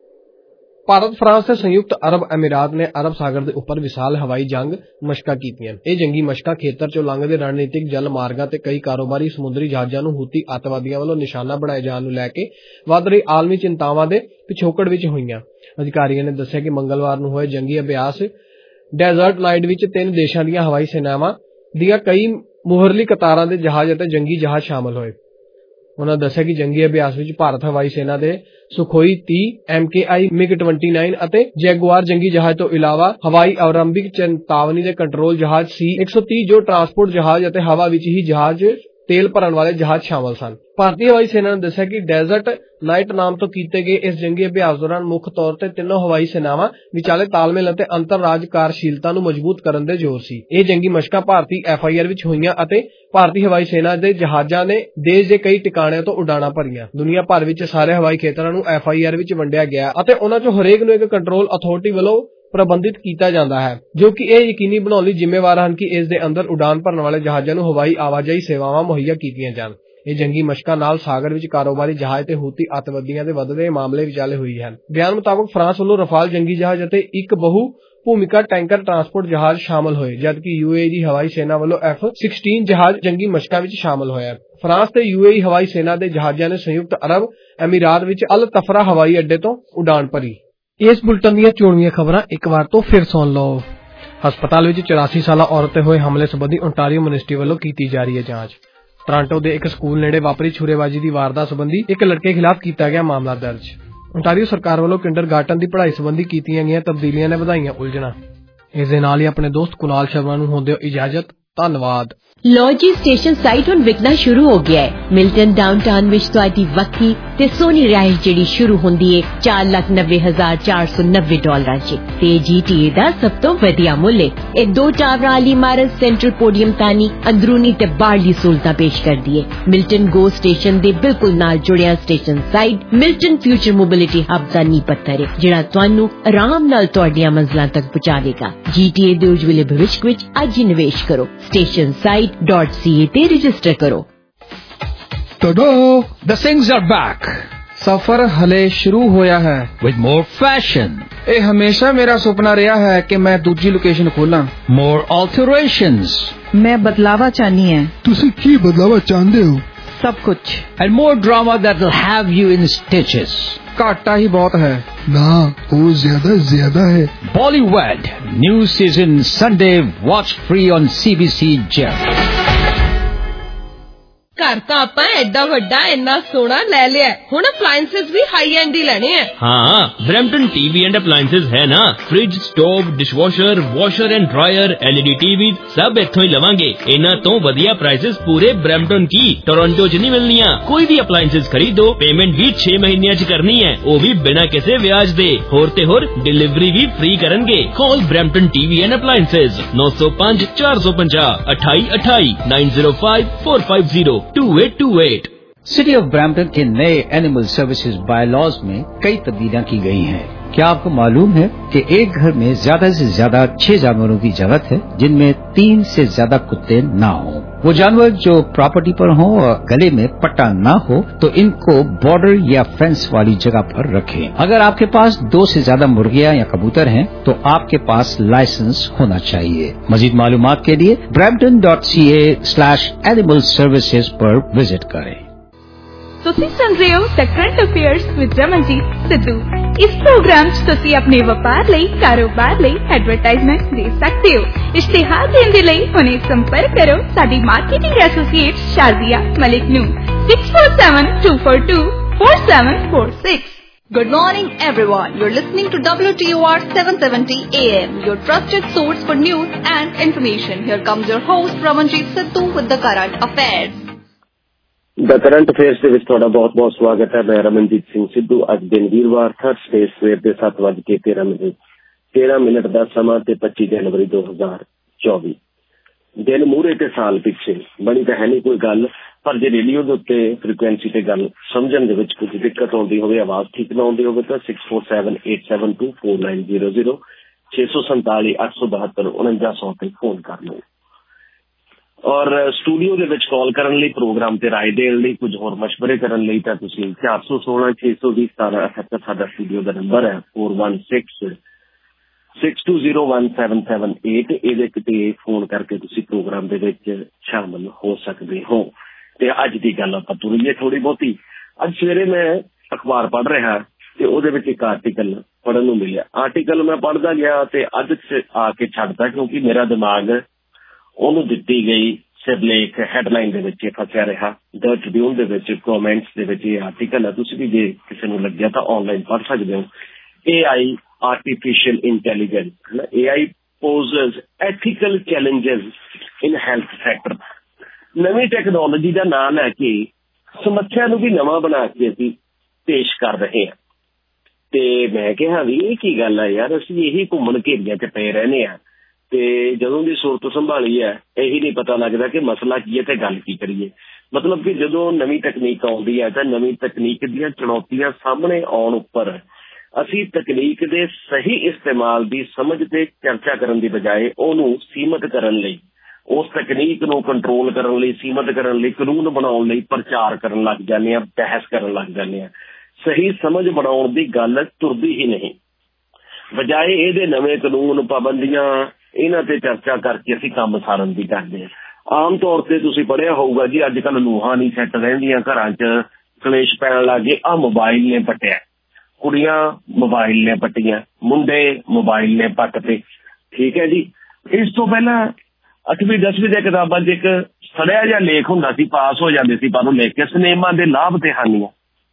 ਭਾਰਤ, ਫਰਾਂਸ ਤੇ ਸੰਯੁਕਤ ਅਰਬ ਅਮੀਰਾਤ ਨੇ ਅਰਬ ਸਾਗਰ ਦੇ ਉੱਪਰ ਵਿਸ਼ਾਲ ਹਵਾਈ ਜੰਗ ਮਸ਼ਕਾਂ ਕੀਤੀਆਂ। ਇਹ ਜੰਗੀ ਮਸ਼ਕਾਂ ਖੇਤਰ ਚੋਂ ਲੰਘਦੇ ਰਣਨੀਤਿਕ ਜਲ ਮਾਰਗਾਂ ਤੇ ਕਈ ਕਾਰੋਬਾਰੀ ਸਮੁੰਦਰੀ ਜਹਾਜ਼ਾਂ ਨੂੰ ਹੂਤੀ ਅੱਤਵਾਦੀਆਂ ਵੱਲੋਂ ਨਿਸ਼ਾਨਾ ਬਣਾਏ ਜਾਣ ਨੂੰ ਲੈ ਕੇ ਵੱਧ ਰਹੀ ਆਲਮੀ ਚਿੰਤਾਵਾਂ ਦੇ ਪਿਛੋਕੜ ਵਿੱਚ ਹੋਈਆਂ। ਅਧਿਕਾਰੀਆਂ ਨੇ ਦੱਸਿਆ ਕਿ ਮੰਗਲਵਾਰ ਨੂੰ ਹੋਏ ਜੰਗੀ ਅਭਿਆਸ ਡੈਜ਼ਰਟ ਨਾਈਟ ਵਿੱਚ ਤਿੰਨ ਦੇਸ਼ਾਂ ਦੀਆਂ ਹਵਾਈ ਸੈਨਾਵਾਂ ਦੀਆਂ ਕਈ ਮੁਹਰਲੀ ਕਤਾਰਾਂ ਦੇ ਜਹਾਜ਼ ਅਤੇ ਜੰਗੀ ਜਹਾਜ਼ ਸ਼ਾਮਲ ਹੋਏ। ਉਹਨਾਂ ਦੱਸਿਆ ਕਿ ਜੰਗੀ ਅਭਿਆਸ ਵਿੱਚ ਭਾਰਤ ਹਵਾਈ ਸੈਨਾ ਦੇ ਸੁਖੋਈ ਤੀਹ, ਐਮ ਕੇ ਆਈ ਮਿਗ ਉਨੱਤੀ ਅਤੇ ਜੈਗੁਆਰ ਜੰਗੀ ਜਹਾਜ਼ ਤੋਂ ਇਲਾਵਾ ਹਵਾਈ ਆਰੰਭਿਕ ਚੇਤਾਵਨੀ ਦੇ ਕੰਟਰੋਲ ਜਹਾਜ਼ ਸੀ ਇੱਕ ਸੌ ਤੀਹ ਜੋ ਟਰਾਂਸਪੋਰਟ ਜਹਾਜ਼ ਅਤੇ ਹਵਾ ਵਿੱਚ ਹੀ ਜਹਾਜ਼ ਤੇਲ ਭਰਨ ਵਾਲੇ ਜਹਾਜ਼ ਸ਼ਾਮਲ ਸਨ। ਭਾਰਤੀ ਹਵਾਈ ਸੈਨਾ ਨੇ ਦੱਸਿਆ ਕਿ ਡੈਜ਼ਰਟ ਨਾਈਟ ਨਾਮ ਤੋਂ ਕੀਤੇ ਗਏ ਇਸ ਜੰਗੀ ਅਭਿਆਸ ਦੌਰਾਨ ਮੁੱਖ ਤੌਰ ਤੇ ਤਿੰਨੋਂ ਹਵਾਈ ਸੈਨਾਵਾਂ ਵਿਚਾਲੇ ਤਾਲਮੇਲ ਅਤੇ ਅੰਤਰ-ਰਾਜ ਕਾਰਜਸ਼ੀਲਤਾ ਨੂੰ ਮਜ਼ਬੂਤ ਕਰਨ ਦੇ ਜ਼ੋਰ ਸੀ। ਇਹ ਜੰਗੀ ਮਸ਼ਕਾਂ ਭਾਰਤੀ ਐਫ ਆਈ ਆਰ ਵਿੱਚ ਹੋਈਆਂ ਅਤੇ ਭਾਰਤੀ ਹਵਾਈ ਸੈਨਾ ਦੇ ਜਹਾਜ਼ਾਂ ਨੇ ਦੇਸ਼ ਦੇ ਕਈ ਟਿਕਾਣਿਆਂ ਤੋਂ ਉਡਾਣਾਂ ਭਰੀਆਂ। ਦੁਨੀਆ ਭਰ ਵਿੱਚ ਸਾਰੇ ਹਵਾਈ ਖੇਤਰਾਂ ਨੂੰ ਐਫ ਆਈ ਆਰ ਵਿੱਚ ਵੰਡਿਆ ਗਿਆ ਅਤੇ ਉਹਨਾਂ ਚੋਂ ਹਰੇਕ ਨੂੰ ਇੱਕ ਕੰਟਰੋਲ ਅਥਾਰਟੀ ਵੱਲੋਂ ਪ੍ਰਬੰਧਿਤ ਕੀਤਾ ਜਾਂਦਾ ਹੈ, ਜੋ ਕਿ ਇਹ ਯਕੀਨੀ ਬਣਾਉਣ ਲਈ ਜ਼ਿੰਮੇਵਾਰ ਹਨ ਕਿ ਇਸ ਦੇ ਅੰਦਰ ਉਡਾਨ ਭਰਨ ਵਾਲੇ ਜਹਾਜ਼ਾਂ ਨੂੰ ਹਵਾਈ ਆਵਾਜਾਈ ਸੇਵਾਵਾਂ ਮੁਹੱਈਆ ਕੀਤੀਆਂ ਜਾਣ। ਇਹ ਜੰਗੀ ਮਸ਼ਕਾਂ ਨਾਲ ਸਾਗਰ ਵਿੱਚ ਕਾਰੋਬਾਰੀ ਜਹਾਜ਼ ਤੇ ਹੂਤੀ ਅੱਤਵਾਦੀਆਂ ਦੇ ਵੱਧਦੇ ਮਾਮਲੇ ਵਿਚਾਲੇ ਹੋਈ ਹਨ। ਬਿਆਨ ਮੁਤਾਬਕ ਫਰਾਂਸ ਵੱਲੋਂ ਰਫਾਲ ਜੰਗੀ ਜਹਾਜ਼ ਅਤੇ ਇੱਕ ਬਹੁ ਭੂਮਿਕਾ ਟੈਂਕਰ ਟਰਾਂਸਪੋਰਟ ਜਹਾਜ਼ ਸ਼ਾਮਲ ਹੋਏ, ਜਦਕਿ ਯੂ ਏ ਈ ਦੀ ਹਵਾਈ ਸੈਨਾ ਵੱਲੋਂ ਐਫ ਸੋਲ੍ਹਾਂ ਜਹਾਜ਼ ਜੰਗੀ ਮਸ਼ਕਾਂ ਵਿੱਚ ਸ਼ਾਮਲ ਹੋਇਆ। ਫਰਾਂਸ ਤੇ ਯੂ ਏ ਈ ਹਵਾਈ ਸੈਨਾ ਦੇ ਜਹਾਜ਼ਾਂ ਨੇ ਸੰਯੁਕਤ ਅਰਬ ਅਮੀਰਾਤ ਵਿੱਚ ਅਲ ਤਫਰਾ ਹਵਾਈ ਅੱਡੇ ਤੋਂ ਉਡਾਨ ਭਰੀ। ਇਸ ਬੁਲਟਨ ਦੀਆਂ ਚੋਣਵੀਆਂ ਖਬਰਾਂ ਇੱਕ ਵਾਰ ਤੋਂ ਫਿਰ ਸੁਣ ਲਓ। ਹਸਪਤਾਲ ਵਿੱਚ ਚੁਰਾਸੀ ਸਾਲਾ ਔਰਤ ਤੇ ਹੋਏ ਹਮਲੇ ਸੰਬੰਧੀ ਓਨਟਾਰੀਓ ਮਿਨਿਸਟਰੀ ਵੱਲੋਂ ਕੀਤੀ ਜਾ ਰਹੀ ਹੈ ਜਾਂਚ। ਟੋਰਾਂਟੋ ਦੇ ਇੱਕ ਸਕੂਲ ਨੇੜੇ ਵਾਪਰੀ ਛੁਰੇਬਾਜ਼ੀ ਦੀ ਵਾਰਦਾਤ ਸੰਬੰਧੀ ਇੱਕ ਲੜਕੇ ਖਿਲਾਫ ਕੀਤਾ ਗਿਆ ਮਾਮਲਾ ਦਰਜ। ਓਨਟਾਰੀਓ ਸਰਕਾਰ ਵੱਲੋਂ ਕਿੰਡਰਗਾਰਟਨ ਦੀ ਪੜ੍ਹਾਈ ਸੰਬੰਧੀ ਕੀਤੀਆਂ ਗਈਆਂ ਤਬਦੀਲੀਆਂ ਨੇ ਵਧਾਈਆਂ ਉਲਝਣਾਂ। ਇਸ ਦੇ ਨਾਲ ਹੀ ਆਪਣੇ ਦੋਸਤ ਕੁਨਾਲ ਸ਼ਰਮਾ ਨੂੰ ਹੁੰਦੇ ਇਜਾਜ਼ਤ। ਧੰਨਵਾਦ। ਲੋ ਜੀ ਸਟੇਸ਼ਨ ਸਾਈਟ ਹੁਣ ਵਿਕਣਾ ਸ਼ੁਰੂ ਹੋ ਗਿਆ ਹੈ। ਮਿਲਟਨ ਡਾਊਨਟਾਊਨ ਵਿੱਚ ਤੁਹਾਡੀ ਵੱਖਰੀ ਤੇ ਸੋਹਣੀ ਰਿਹਾਇਸ਼ ਜਿਹੜੀ ਸ਼ੁਰੂ ਹੁੰਦੀ ਹੈ ਚਾਰ ਲੱਖ ਨੱਬੇ ਹਜ਼ਾਰ ਚਾਰ ਸੌ ਨੱਬੇ ਡਾਲਰਾਂ 'ਚ ਤੇ ਜੀ ਟੀ ਏ ਦਾ ਸਭ ਤੋਂ ਵਧੀਆ ਮੁੱਲ ਹੈ। ਇਹ ਦੋ ਟਾਵਰਾਂ ਵਾਲੀ ਇਮਾਰਤ ਸੈਂਟਰਲ ਪੋਡੀਅਮ ਤਾਨੀ ਅੰਦਰੂਨੀ ਤੇ ਬਾਹਰਲੀ ਸਹੂਲਤਾਂ ਪੇਸ਼ ਕਰਦੀ ਹੈ। ਮਿਲਟਨ ਗੋ ਸਟੇਸ਼ਨ ਦੇ ਬਿਲਕੁਲ ਨਾਲ ਜੁੜਿਆ station site Milton future mobility hub ਦਾ ਨੀਂਹ ਪੱਥਰ ਹੈ, ਜਿਹੜਾ ਤੁਹਾਨੂੰ ਆਰਾਮ ਨਾਲ ਤੁਹਾਡੀਆਂ ਮੰਜ਼ਲਾਂ ਤੱਕ ਪਹੁੰਚਾਵੇਗਾ। ਜੀ ਟੀ ਏ ਦੇ ਉਜਵਲੇ ਭਵਿੱਖ ਵਿੱਚ ਅੱਜ ਹੀ ਨਿਵੇਸ਼ ਕਰੋ। Station site dot C A ਤੇ ਰਜਿਸਟਰ ਕਰੋ। Tada! The things are back. ਸਫ਼ਰ ਹਲੇ ਸ਼ੁਰੂ ਹੋਇਆ ਹੈ with more fashion. ਇਹ ਹਮੇਸ਼ਾ ਮੇਰਾ ਸੁਪਨਾ ਰਿਹਾ ਹੈ ਕਿ ਮੈਂ ਦੂਜੀ ਲੋਕੇਸ਼ਨ ਖੋਲਾਂ। More alterations. ਮੈਂ ਬਦਲਾਵਾ ਚਾਹਨੀ ਹੈ। ਤੁਸੀਂ ਕੀ ਬਦਲਾਵਾ ਚਾਹੁੰਦੇ ਹੋ? ਸਭ ਕੁਝ। And more drama that will have you in stitches. ਘਾਟਾ ਹੀ ਬਹੁਤ ਹੈ। ਨਾ, ਉਹ ਜ਼ਿਆਦਾ ਜ਼ਿਆਦਾ ਹੈ। Bollywood new season Sunday watch free on C B C Gem. ਘਰ ਤਾਂ ਆਪਾਂ ਐਡਾ ਵੱਡਾ ਇੰਨਾ ਸੋਹਣਾ ਲੈ ਲਿਆ, ਹੁਣ ਅਪਲਾਈਐਂਸਸ ਵੀ ਹਾਈ ਐਂਡ ਹੀ ਲੈਣੇ ਆ। ਹਾਂ, ਬ੍ਰੈਂਪਟਨ ਟੀਵੀ ਐਂਡ ਅਪਲਾਈਐਂਸਸ ਹੈ ਨਾ। Fridge, stove, dishwasher, washer and dryer, L E D TV ਸਭ ਇੱਥੋਂ ਹੀ ਲਵਾਂਗੇ। ਇਹਨਾਂ ਤੋਂ ਵਧੀਆ ਪ੍ਰਾਈਸਸ ਪੂਰੇ ਬ੍ਰੈਂਪਟਨ ਕੀ ਟੋਰਾਂਟੋ 'ਚ ਨਹੀਂ ਮਿਲਣੀਆਂ। ਕੋਈ ਵੀ ਅਪਲਾਈਐਂਸਸ ਖਰੀਦੋ, ਪੇਮੈਂਟ ਵੀ ਛੇ ਮਹੀਨਿਆਂ 'ਚ ਕਰਨੀ ਹੈ, ਉਹ ਵੀ ਬਿਨਾਂ ਕਿਸੇ ਵਿਆਜ ਦੇ। ਹੋਰ ਤੇ ਹੋਰ ਡਿਲੀਵਰੀ ਵੀ ਫ੍ਰੀ ਕਰਨਗੇ। Call Brampton TV and appliances ਨੌ ਸੌ ਪੰਜ ਚਾਰ ਸੌ ਪੰਜਾਹ ਅਠਾਈ ਅਠਾਈ nine zero five four five zero two eight two eight. City of Brampton के नए एनिमल सर्विसेज बायलॉज में कई तब्दीलियां की गई हैं। क्या आपको मालूम है कि एक घर में ज्यादा से ज्यादा छह जानवरों की जरूरत है, जिनमें तीन से ज्यादा कुत्ते ना हों। वो जानवर जो प्रॉपर्टी पर हों और गले में पट्टा ना हो तो इनको बॉर्डर या फेंस वाली जगह पर रखें। अगर आपके पास दो से ज्यादा मुर्गियां या कबूतर हैं तो आपके पास लाइसेंस होना चाहिए। मजीद मालूमात के लिए Brampton dot C A slash animal services पर विजिट करें। ਤੁਸੀਂ ਸੁਣ ਰਹੇ ਹੋ the current affairs with Ramanjit Sidhu. ਇਸ ਪ੍ਰੋਗਰਾਮ 'ਚ ਤੁਸੀਂ ਆਪਣੇ ਵਪਾਰ ਲਈ, ਕਾਰੋਬਾਰ ਲਈ ਐਡਵਰਟਾਈਜ਼ਮੈਂਟ ਦੇ ਸਕਦੇ ਹੋ। ਇਸ਼ਤਿਹਾਰ ਦੇਣ ਦੇ ਲਈ ਹੁਣੇ ਸੰਪਰਕ ਕਰੋ ਸਾਡੀ ਮਾਰਕੀਟਿੰਗ ਐਸੋਸੀਏਟ ਸ਼ਾਜ਼ੀਆ ਮਲਿਕ ਨੂੰ six four seven two four two four seven four six. Good morning everyone. You're listening to W T O R seven seventy A M, your trusted source for news and information. Here comes your host Ramanjit Sidhu with the current affairs. The current affairs ਦੇ ਵਿੱਚ ਤੁਹਾਡਾ ਬਹੁਤ ਬਹੁਤ ਸਵਾਗਤ ਹੈ। ਮੈਂ ਰਮਨਜੀਤ ਸਿੰਘ ਸਿੱਧੂ। ਅੱਜ ਦਿਨ ਵੀਰਵਾਰ, ਥਰਸਡੇ, ਸਵੇਰ ਦੇ ਸੱਤ ਵੱਜ ਕੇ ਤੇਰਾਂ ਮਿੰਟ ਤੇਰਾਂ ਮਿੰਟ ਦਾ ਸਮਾਂ ਤੇ ਪੱਚੀ ਜਨਵਰੀ ਦੋ ਹਜ਼ਾਰ ਚੌਵੀ। ਦਿਨ ਮੂਹਰੇ ਤੇ ਸਾਲ ਪਿੱਛੇ ਬਣੀ ਤਾਂ ਹੈ ਨਹੀਂ ਕੋਈ ਗੱਲ, ਪਰ ਜੇ ਰੇਡੀਓ ਦੇ ਉੱਤੇ ਫ੍ਰੀਕੁਐਂਸੀ ਤੇ ਗੱਲ ਸਮਝਣ ਦੇ ਵਿੱਚ ਕੁਝ ਦਿੱਕਤ ਆਉਂਦੀ ਹੋਵੇ, ਆਵਾਜ਼ ਠੀਕ ਨਾ ਆਉਂਦੀ ਹੋਵੇ ਤਾਂ six four seven eight seven two four nine zero zero ਛੇ ਸੌ ਸੰਤਾਲੀ ਅੱਠ ਸੌ ਬਹੱਤਰ ਉਣੰਜਾ ਸੌ ਤੇ ਫੋਨ ਕਰ ਲਓ। ਔਰ ਸਟੂਡੀਓ ਦੇ ਵਿੱਚ ਕਾਲ ਕਰਨ ਲਈ, ਪ੍ਰੋਗਰਾਮ ਤੇ ਰਾਏ ਦੇਣ ਲਈ, ਕੁਝ ਹੋਰ ਮਸ਼ਵਰੇ ਕਰਨ ਲਈ ਤਾਂ ਤੁਸੀਂ ਚਾਰ ਸੌ ਸੋਲਾਂ ਛੇ ਸੌ ਵੀਹ ਸਤਾਰਾਂ ਅਠੱਤਰ ਸਾਡਾ ਸਟੂਡੀਓ ਦਾ ਨੰਬਰ ਹੈ four one six six two zero one seven seven eight. ਇਹਦੇ ਕਿਤੇ ਫੋਨ ਕਰਕੇ ਤੁਸੀਂ ਪ੍ਰੋਗਰਾਮ ਦੇ ਵਿੱਚ ਸ਼ਾਮਲ ਹੋ ਸਕਦੇ ਹੋ। ਤੇ ਅੱਜ ਦੀ ਗੱਲ ਆਪਾਂ ਤੁਰੀਏ ਥੋੜੀ ਬਹੁਤੀ। ਅੱਜ ਸਵੇਰੇ ਮੈਂ ਅਖਬਾਰ ਪੜ੍ਹ ਰਿਹਾ ਤੇ ਉਹਦੇ ਵਿੱਚ ਇੱਕ ਆਰਟੀਕਲ ਪੜ੍ਹਨ ਨੂੰ ਮਿਲਿਆ। ਆਰਟੀਕਲ ਮੈਂ ਪੜ੍ਹਦਾ ਗਿਆ ਤੇ ਅੱਜ ਆ ਕੇ ਛੱਡਦਾ, ਕਿਉਂਕਿ ਮੇਰਾ ਦਿਮਾਗ ਉਹਨੂੰ ਦਿੱਤੀ ਗਈ ਸਿਰਲੇਖ ਹੈਡਲਾਈਨ ਦੇ ਵਿੱਚ ਫਸਿਆ ਰਿਹਾ। ਦ ਟ੍ਰਿਬਿਊਨ ਦੇ ਵਿੱਚ ਕਮੈਂਟਸ ਦੇ ਵਿੱਚ ਇਹ ਆਰਟੀਕਲ ਹੈ, ਤੁਸੀਂ ਵੀ ਜੇ ਕਿਸੇ ਨੂੰ ਲੱਗਿਆ ਤਾਂ ਆਨਲਾਈਨ ਪੜ੍ਹ ਸਕਦੇ ਹੋ। A I artificial intelligence, A I poses ethical challenges in health sector. ਨਵੀਂ ਟੈਕਨੋਲੋਜੀ ਦਾ ਨਾਂ ਲੈ ਕੇ ਸਮੱਸਿਆ ਨੂੰ ਵੀ ਨਵਾਂ ਬਣਾ ਕੇ ਅਸੀਂ ਪੇਸ਼ ਕਰ ਰਹੇ ਹਾਂ। ਤੇ ਮੈਂ ਕਿਹਾ ਵੀ ਇਹ ਕੀ ਗੱਲ ਹੈ ਯਾਰ, ਅਸੀਂ ਇਹੀ ਘੁੰਮਣ ਘੇਰੀਆਂ 'ਚ ਪਏ ਰਹਿੰਦੇ ਹਾਂ ਤੇ ਜਦੋਂ ਦੀ ਸੁਰਤ ਸੰਭਾਲੀ ਹੈ ਇਹੀ ਨਹੀਂ ਪਤਾ ਲੱਗਦਾ ਕਿ ਮਸਲਾ ਕੀ ਹੈ ਤੇ ਗੱਲ ਕੀ ਕਰੀਏ। ਮਤਲਬ ਕਿ ਜਦੋਂ ਨਵੀਂ ਤਕਨੀਕ ਆਉਂਦੀ ਹੈ ਤਾਂ ਨਵੀਂ ਤਕਨੀਕ ਦੀਆਂ ਚੁਣੌਤੀਆਂ ਸਾਹਮਣੇ ਆਉਣ ਉੱਪਰ ਅਸੀਂ ਤਕਨੀਕ ਦੇ ਸਹੀ ਇਸਤੇਮਾਲ ਦੀ ਸਮਝ ਤੇ ਚਰਚਾ ਕਰਨ ਦੀ ਬਜਾਏ ਉਹਨੂੰ ਸੀਮਤ ਕਰਨ ਲਈ, ਉਸ ਤਕਨੀਕ ਨੂੰ ਕੰਟਰੋਲ ਕਰਨ ਲਈ, ਸੀਮਤ ਕਰਨ ਲਈ, ਕਾਨੂੰਨ ਬਣਾਉਣ ਲਈ ਪ੍ਰਚਾਰ ਕਰਨ ਲੱਗ ਜਾਂਦੇ ਹਾਂ, ਬਹਿਸ ਕਰਨ ਲੱਗ ਜਾਂਦੇ ਹਾਂ। ਸਹੀ ਸਮਝ ਬਣਾਉਣ ਦੀ ਗੱਲ ਤੁਰਦੀ ਹੀ ਨਹੀਂ। ਬਜਾਏ ਇਹਦੇ ਨਵੇਂ ਕਾਨੂੰਨ, ਪਾਬੰਦੀਆਂ, ਇਹਨਾਂ ਤੇ ਚਰਚਾ ਕਰਕੇ ਅਸੀਂ ਕੰਮ ਸਾਰਨ ਦੀ ਕਰਦੇ ਹਾਂ। ਆਮ ਤੌਰ ਤੇ ਤੁਸੀਂ ਪੜ੍ਹਿਆ ਹੋਊਗਾ ਜੀ, ਅੱਜ ਕੱਲ੍ਹ ਨੂੰਹਾਂ ਨਹੀਂ ਸੈੱਟ ਰਹਿੰਦੀਆਂ, ਘਰਾਂ 'ਚ ਕਲੇਸ਼ ਪੈਣ ਲੱਗ ਗਏ। ਆਹ ਮੋਬਾਈਲ ਨੇ ਪੱਟਿਆ, ਕੁੜੀਆਂ ਮੋਬਾਈਲ ਨੇ ਪੱਟੀਆਂ, ਮੁੰਡੇ ਮੋਬਾਈਲ ਨੇ ਪੱਟਤੇ। ਠੀਕ ਹੈ ਜੀ। ਇਸ ਤੋਂ ਪਹਿਲਾਂ ਅੱਠਵੀਂ ਦਸਵੀਂ ਦੀਆਂ ਕਿਤਾਬਾਂ 'ਚ ਇੱਕ ਸੜਿਆ ਜਿਹਾ ਲੇਖ ਹੁੰਦਾ ਸੀ, ਪਾਸ ਹੋ ਜਾਂਦੇ ਸੀ ਪਰ ਉਹ ਲਿਖ ਕੇ ਸਿਨੇਮਾ ਦੇ ਲਾਭ ਤੇ ਹਾਨੀਆਂ,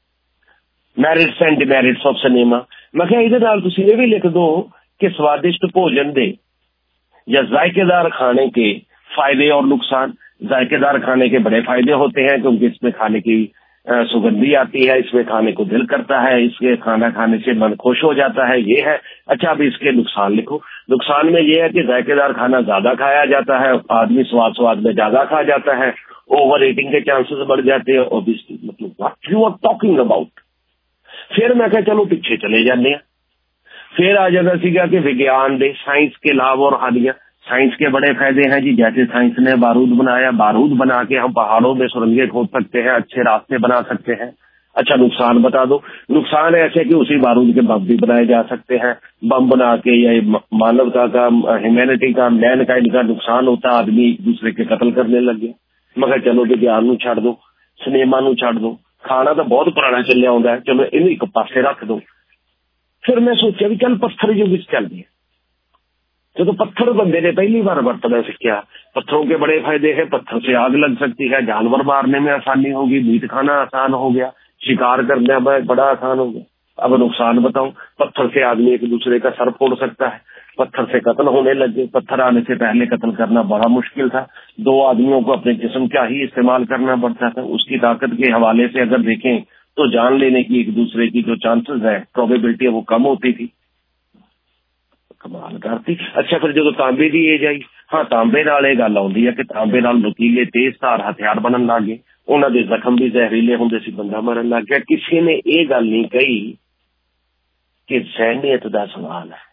merits and demerits of cinema. ਮੈਂ ਕਿਹਾ ਇਹਦੇ ਨਾਲ ਤੁਸੀਂ ਇਹ ਵੀ ਲਿਖ दो कि स्वादिष्ट भोजन दे या जायकेदार खाने के फायदे और नुकसान। जायकेदार खाने के बड़े फायदे होते हैं क्योंकि इसमें खाने की सुगंधी आती है, इसमें खाने को दिल करता है, इसके खाना खाने से मन खुश हो जाता है, ये है। अच्छा, अब इसके नुकसान लिखो। नुकसान में ये है कि जायकेदार खाना ज्यादा खाया जाता है, आदमी स्वाद स्वाद में ज्यादा खा जाता है, ओवर ईटिंग के चांसेस बढ़ जाते हैं। ऑब्वियसली मतलब what you are talking about. फिर मैं कहा चलो पीछे चले जाते हैं। फिर आ जाता सीगा कि विज्ञान दे, साइंस के लाभ और हानियां। साइंस के बड़े फायदे हैं जी, जैसे साइंस ने बारूद बनाया, बारूद बना के हम पहाड़ों में सुरंगें खोद सकते हैं, अच्छे रास्ते बना सकते हैं। अच्छा, नुकसान बता दो। नुकसान ऐसे कि उसी बारूद के बम भी बनाए जा सकते हैं। बम बना के ये मानवता का, ह्यूमैनिटी का, मैनकाइंड का नुकसान होता, आदमी एक दूसरे के कत्ल करने लगे। मगर चलो विज्ञान नूं छड्ड दो, सिनेमा नूं छड्ड दो, खाना तो बहुत पुराना चलिया आउंदा है, चलो इहनूं एक पासे रख दो। फिर मैं सोचा भी चल पत्थर युग विच चलदी है। जब पत्थर बंदे ने पहली बार बरतना सीखा, पत्थरों के बड़े फायदे हैं। पत्थर से आग लग सकती है, जानवर मारने में आसानी होगी, मीट खाना आसान हो गया, शिकार करने में बड़ा आसान हो गया। अब नुकसान बताऊं। पत्थर से आदमी एक दूसरे का सर फोड़ सकता है, पत्थर से कत्ल होने लगे। पत्थर आने से पहले कत्ल करना बड़ा मुश्किल था, दो आदमियों को अपने जिस्म का ही इस्तेमाल करना पड़ता था। उसकी ताकत के हवाले से अगर देखें तो जान लेने की एक दूसरे की जो चांसेस है, प्रोबेबिलिटी है, वो कम होती थी। कमाल करती। अच्छा, फिर जो तांबे की एज आई, हाँ तांबे नाल ये गल आउंदी है कि तांबे नाल नुकीले तेज धार हथियार बनन लग गए, उन्हां दे जख्म भी जहरीले हुंदे सी, बंदा मरन लग गया। किसी ने ये गल नहीं कही कि जहनीयत दा सवाल है।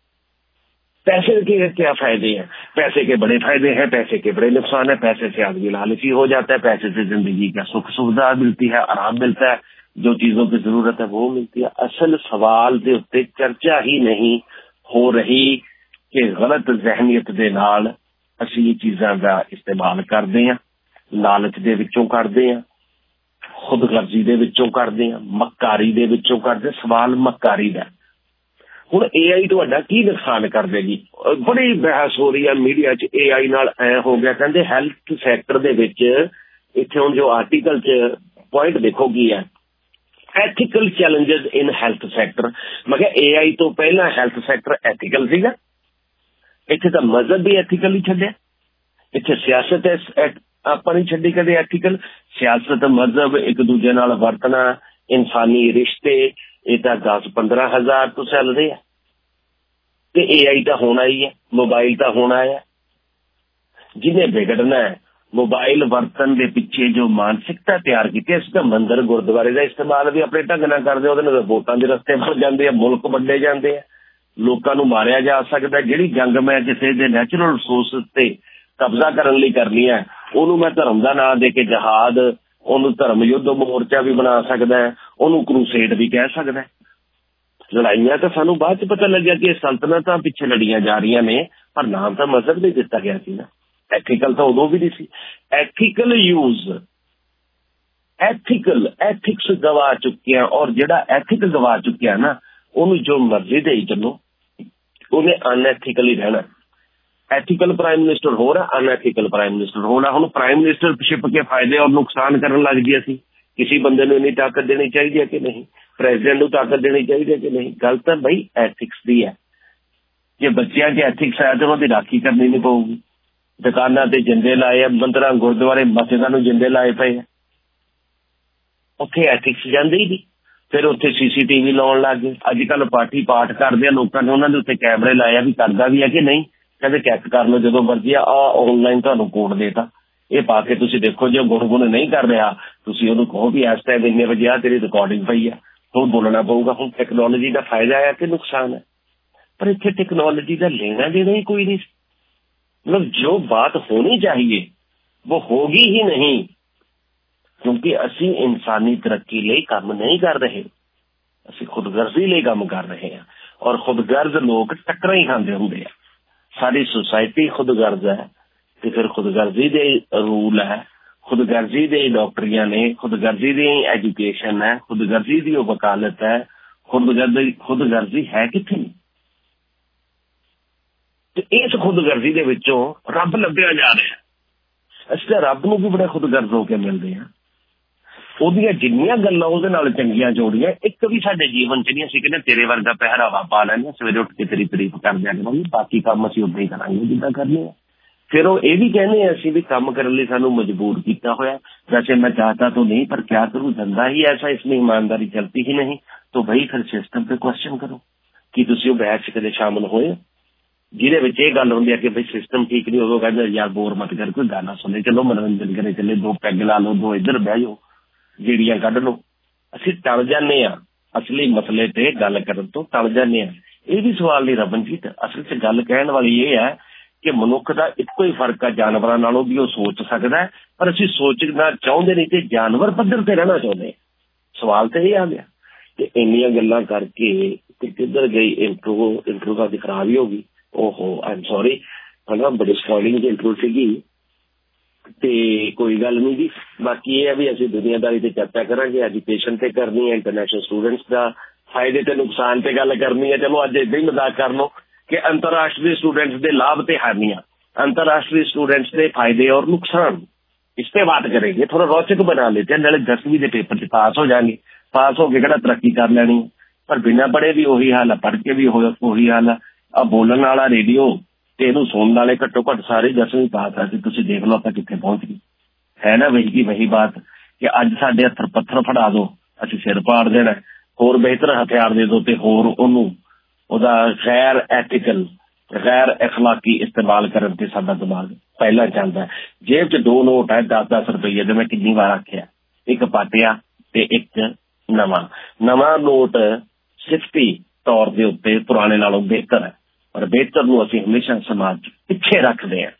पैसे के क्या फायदे हैं? पैसे के बड़े फायदे हैं, पैसे के बड़े नुकसान है। पैसे से आदमी लालची हो जाता है, पैसे से जिंदगी का सुख सुविधा मिलती है, आराम मिलता है, जो चीजों की जरूरत है वो मिलती है। असल सवाल दे उत्ते चर्चा ही नहीं हो रही कि गलत जहनीयत दे नाल असीं ये चीज़ां दा इस्तेमाल करदे हां, लालच दे विचों करदे हां, खुदगर्जी दे विचों करदे हां, मक्कारी दे विचों करदे। सवाल मक्कारी दा। हुण ए आई तुहाडा की नुकसान कर देगी? बड़ी बहस हो रही है मीडिया च, ए आई नाल ऐ हो गया। कहंदे हैल्थ सैक्टर दे विच इत्थे हुण जो आर्टिकल च पॉइंट देखो की है, ethical challenges in health sector. मैं क्या ए आई तो पहला हेल्थ सैक्टर एथिकल सीगा? इत्थे तां मजहब भी एथिकल ही छड्डिया, इत्थे सियासत आपां नहीं छड्डी कदे एथिकल। सियासत, मजहब, एक दूजे नाल वरतना, इंसानी रिश्ते, ये तां दस पंद्रह हजार तो चल रहे हैं। ते ए आई तां होना ही है, मोबाइल तां होना है। जिन्हें बिगड़ना है मोबाइल वरतन के पिछे जो मानसिकता तैयार की, इस मंदिर गुरुद्वारे का इस्तेमाल भी अपने ढंग नाल करदे, उहदे नाल वोटां दे रस्ते बन जांदे हैं, मुल्क वंडे जांदे हैं, लोकां नूं मारिया जा सकदा। जिहड़ी जंग मैं किसी दे नैचुरल रिसोर्सिस ते कब्जा करन लई करनी है, उहनूं मैं धर्म दा नाम दे के जहाद, उहनूं धर्म युद्ध मोर्चा भी बना सकदा है, उहनूं क्रूसेड भी कह सकदा है। लड़ाइयां तो सानूं बाद च पता लग्या कि सल्तनतां पिछे लड़ियां जा रही ने, पर नाम तो मजहब दे दिता गया सी ना। एथिकल तो उदों भी नहीं सी। एथिकल यूज, एथिकल एथिक्स गवा चुके हैं, और जिहड़ा एथिक गवा चुकिया ना, उन्होंने जो मर्जी दे चलो, उन्हें अनएथिकल ही रहना। एथिकल प्राइम मिनिस्टर हो रहा, अनएथिकल प्राइम मिनिस्टर होना। हम प्राइम मिनिस्टरशिप के फायदे और नुकसान करन लग गए सी। किसी बंदे नूं इन्नी ताकत देनी चाहिए कि नहीं, प्रेजिडेंट नूं ताकत देनी चाहिए कि नहीं। गल तां बई एथिक्स दी है। जे बच्चियां च एथिक्स है तो उन्हां दी राखी करनी नहीं पऊगी, ਦੁਕਾਨਾਂ ਤੇ ਜਿੰਦੇ ਲਾਏ ਆ, ਮੰਦਰਾਂ ਗੁਰਦੁਆਰੇ ਮਸਜਿਦਾਂ ਨੂੰ ਜਿੰਦੇ ਲਾਏ ਪਏ ਆ। ਉੱਥੇ ਐਥਿਕਸ ਜਾਂਦੇ ਹੀ ਨਹੀਂ। ਫਿਰ ਉੱਥੇ ਸੀਸੀਟੀਵੀ ਲਾਉਣ ਲੱਗ ਗਏ। ਅੱਜ ਕੱਲ੍ਹ ਪਾਠੀ ਪਾਠ ਕਰਦੇ ਆ, ਲੋਕਾਂ ਨੇ ਉਹਨਾਂ ਦੇ ਉੱਤੇ ਕੈਮਰੇ ਲਾਏ ਆ ਵੀ ਕਰਦਾ ਵੀ ਹੈ ਕਿ ਨਹੀਂ। ਕਹਿੰਦੇ ਚੈੱਕ ਕਰ ਲਓ ਜਦੋਂ ਮਰਜ਼ੀ ਆ ਆਨਲਾਈਨ ਤੁਹਾਨੂੰ ਕੋਡ ਦੇਤਾ, ਇਹ ਪਾ ਕੇ ਤੁਸੀਂ ਦੇਖੋ। ਜੇ ਗੁਣਗੁਣ ਨਹੀਂ ਕਰ ਰਿਹਾ ਤੁਸੀਂ ਉਹਨੂੰ ਕਹੋ ਵੀ ਇਸ ਟਾਈਮ ਇੰਨੇ ਵਜੇ ਆ ਤੇਰੀ ਰਿਕਾਰਡਿੰਗ ਪਈ ਆ, ਹੁਣ ਬੋਲਣਾ ਪਊਗਾ। ਹੁਣ ਟੈਕਨੋਲੋਜੀ ਦਾ ਫਾਇਦਾ ਹੈ ਕਿ ਨੁਕਸਾਨ ਹੈ? पर इतने टेक्नोलॉजी का लेना देना ही कोई नहीं। मतलब जो बात होनी चाहिए वो होगी ही नहीं, क्योंकि असी इंसानी तरक्की लिए काम नहीं कर रहे, असी खुदगर्जी लिए काम कर रहे हैं। और खुदगर्ज लोग टक्कर ही खाते होंगे। सारी सोसाइटी खुदगर्ज है तो फिर खुदगर्जी दे रूल है, खुदगर्जी दे डॉक्टरियां ने, खुदगर्जी दी एजुकेशन है, खुदगर्जी दी वकालत है। खुदगर्जी खुदगर्जी है कितनी? इस खुदगर्जी दे विचों रब लभ्या जा रहा है। ਅਸੀਂ ਤਾਂ ਰੱਬ ਨੂੰ ਵੀ ਬੜਾ ਖੁਦਗਰਜ਼ ਹੋ ਕੇ ਮਿਲਦੇ ਹਾਂ। ਉਹਦੀਆਂ ਜਿੰਨੀਆਂ ਗੱਲਾਂ ਉਹਦੇ ਨਾਲ ਚੰਗੀਆਂ ਜੋੜੀਆਂ ਇੱਕ ਵੀ ਸਾਡੇ ਜੀਵਨ ਚ ਨਹੀਂ। ਅਸੀਂ ਕਹਿੰਦੇ ਤੇਰੇ ਵਰਗਾ ਪਹਿਰਾਵਾ ਪਾ ਲੈਂਦੇ, ਸਵੇਰੇ ਉੱਠ ਕੇ ਤੇਰੀ ਤਾਰੀਫ ਕਰ ਦਿਆ ਕਰਾਂਗੇ, ਬਾਕੀ ਕੰਮ ਅਸੀਂ ਉੱਦਾਂ ਹੀ ਕਰਾਂਗੇ ਜਿੱਦਾਂ ਕਰਨੇ ਆ। ਫਿਰ ਉਹ ਇਹ ਵੀ ਕਹਿੰਦੇ ਆ ਅਸੀਂ ਵੀ ਕੰਮ ਕਰਨ ਲਈ ਸਾਨੂੰ ਮਜਬੂਰ ਕੀਤਾ ਹੋਇਆ। वैसे मैं चाहता तो नहीं पर क्या करूँ, धंधा ही ऐसा, इसमें ईमानदारी चलती ही नहीं। तो भाई फिर सिस्टम पे क्वेश्चन करो कि तुसी ਉਹ ਬਹਿਸ ਚ ਕਦੇ ਸ਼ਾਮਲ ਹੋਏ ਜਿਹਦੇ ਵਿੱਚ ਇਹ ਗੱਲ ਹੁੰਦੀ ਹੈ ਕਿ ਬਈ ਸਿਸਟਮ ਠੀਕ ਨਹੀਂ ਹੋਵੇਗਾ। ਕਹਿੰਦੇ ਯਾਰ ਬੋਰ ਮਤ ਕਰ, ਕੋਈ ਗਾਣਾ ਸੁਣੇ ਚਲੋ, ਮਨੋਰੰਜਨ ਕਰੇ ਚੱਲੇ, ਦੋ ਪੈਗ ਲਾ ਲਓ, ਦੋ ਇੱਧਰ ਬਹਿ ਜਾਓ, ਜਿਹੜੀਆਂ ਕੱਢ ਲਓ। ਅਸੀਂ ਟਲ ਜਾਂਦੇ ਹਾਂ ਅਸਲੀ ਮਸਲੇ ਤੇ ਗੱਲ ਕਰਨ ਤੋਂ, ਟਲ ਜਾਂਦੇ ਹਾਂ। ਇਹ ਵੀ ਸਵਾਲ ਨਹੀਂ ਰਮਨਜੀਤ, ਅਸਲ ਚ ਗੱਲ ਕਹਿਣ ਵਾਲੀ ਇਹ ਹੈ ਕਿ ਮਨੁੱਖ ਦਾ ਇੱਕੋ ਹੀ ਫਰਕ ਆ ਜਾਨਵਰਾਂ ਨਾਲੋਂ ਵੀ, ਉਹ ਸੋਚ ਸਕਦਾ ਹੈ ਪਰ ਅਸੀਂ ਸੋਚਣਾ ਚਾਹੁੰਦੇ ਨਹੀਂ ਤੇ ਜਾਨਵਰ ਪੱਧਰ ਤੇ ਰਹਿਣਾ ਚਾਹੁੰਦੇ। ਸਵਾਲ ਤਾਂ ਇਹ ਆ ਗਿਆ ਕਿ ਇੰਨੀਆਂ ਗੱਲਾਂ ਕਰਕੇ ਤੇ ਕਿੱਧਰ ਗਈ ਇੰਟਰੋ। ਇੰਟਰੋ ਦਾ ਖਰਾਬ ਹੀ ਹੋ ਗਈ। ਓਹੋ ਆਈ ਐਮ ਸੌਰੀ, ਹਨਾ ਬੜੀ ਸਪੋਇਲਿੰਗ ਦੀ ਇੰਟਰੋ ਸੀਗੀ ਤੇ ਕੋਈ ਗੱਲ ਨਹੀਂ ਜੀ। ਬਾਕੀ ਇਹ ਹੈ ਵੀ ਅਸੀਂ ਦੁਨੀਆਦਾਰੀ ਤੇ ਚਰਚਾ ਕਰਾਂਗੇ, ਐਜੂਕੇਸ਼ਨ ਤੇ ਕਰਨੀ ਹੈ, ਇੰਟਰਨੈਸ਼ਨਲ ਸਟੂਡੈਂਟਸ ਦਾ ਫਾਇਦੇ ਤੇ ਨੁਕਸਾਨ ਤੇ ਗੱਲ ਕਰਨੀ ਹੈ। ਚਲੋ ਅੱਜ ਏਦਾਂ ਹੀ ਮਜ਼ਾਕ ਕਰ ਲਓ कि अंतर्राष्ट्रीय स्टूडेंट्स के लाभ ते हानियां, अंतर्राष्ट्रीय स्टूडेंट्स के फायदे और नुकसान, इस पे बात करेंगे। थोड़ा रोचक बना लेते हैं, नाले दसवीं के पेपर से पास हो जाएंगे। पास होके किहड़ा तरक्की कर लेनी, पर बिना पढ़े भी वही हाल है, पढ़ के भी वही हाल है। अब बोलने वाला रेडियो ते इहनूं सुणन वाले घट्टो घट सारे दसवीं पास है। तुसीं देख लो आपां कित्थे पहुंच गए, है ना वही की वही बात कि अज साडे हत्थ पत्थर फड़ा दो असीं सिर पाड़ देना, होर बेहतर हथियार दे दो ते होर ओनूं ਉਹਦਾ ਗੈਰ ਐਥੀਕਲ ਗੈਰ ਅਖਲਾਕੀ ਇਸਤੇਮਾਲ ਕਰਨ ਤੇ ਸਾਡਾ ਦਿਮਾਗ ਪਹਿਲਾਂ ਚੱਲਦਾ। ਜੇਬ 'ਚ ਦੋ ਨੋਟ ਹੈ ਦਸ ਦਸ ਰੁਪਈਏ ਦੇ, ਮੈਂ ਕਿੰਨੀ ਵਾਰ ਆਖਿਆ, ਇੱਕ ਪਾਟਿਆ ਤੇ ਇੱਕ ਨਵਾਂ। ਨਵਾਂ ਨੋਟ ਸਿਫਤੀ ਤੌਰ ਦੇ ਉੱਤੇ ਪੁਰਾਣੇ ਨਾਲੋਂ ਬਿਹਤਰ ਹੈ, ਪਰ ਬਿਹਤਰ ਨੂੰ ਅਸੀਂ ਹਮੇਸ਼ਾ ਸਮਾਜ 'ਚ ਪਿੱਛੇ ਰੱਖਦੇ ਹਾਂ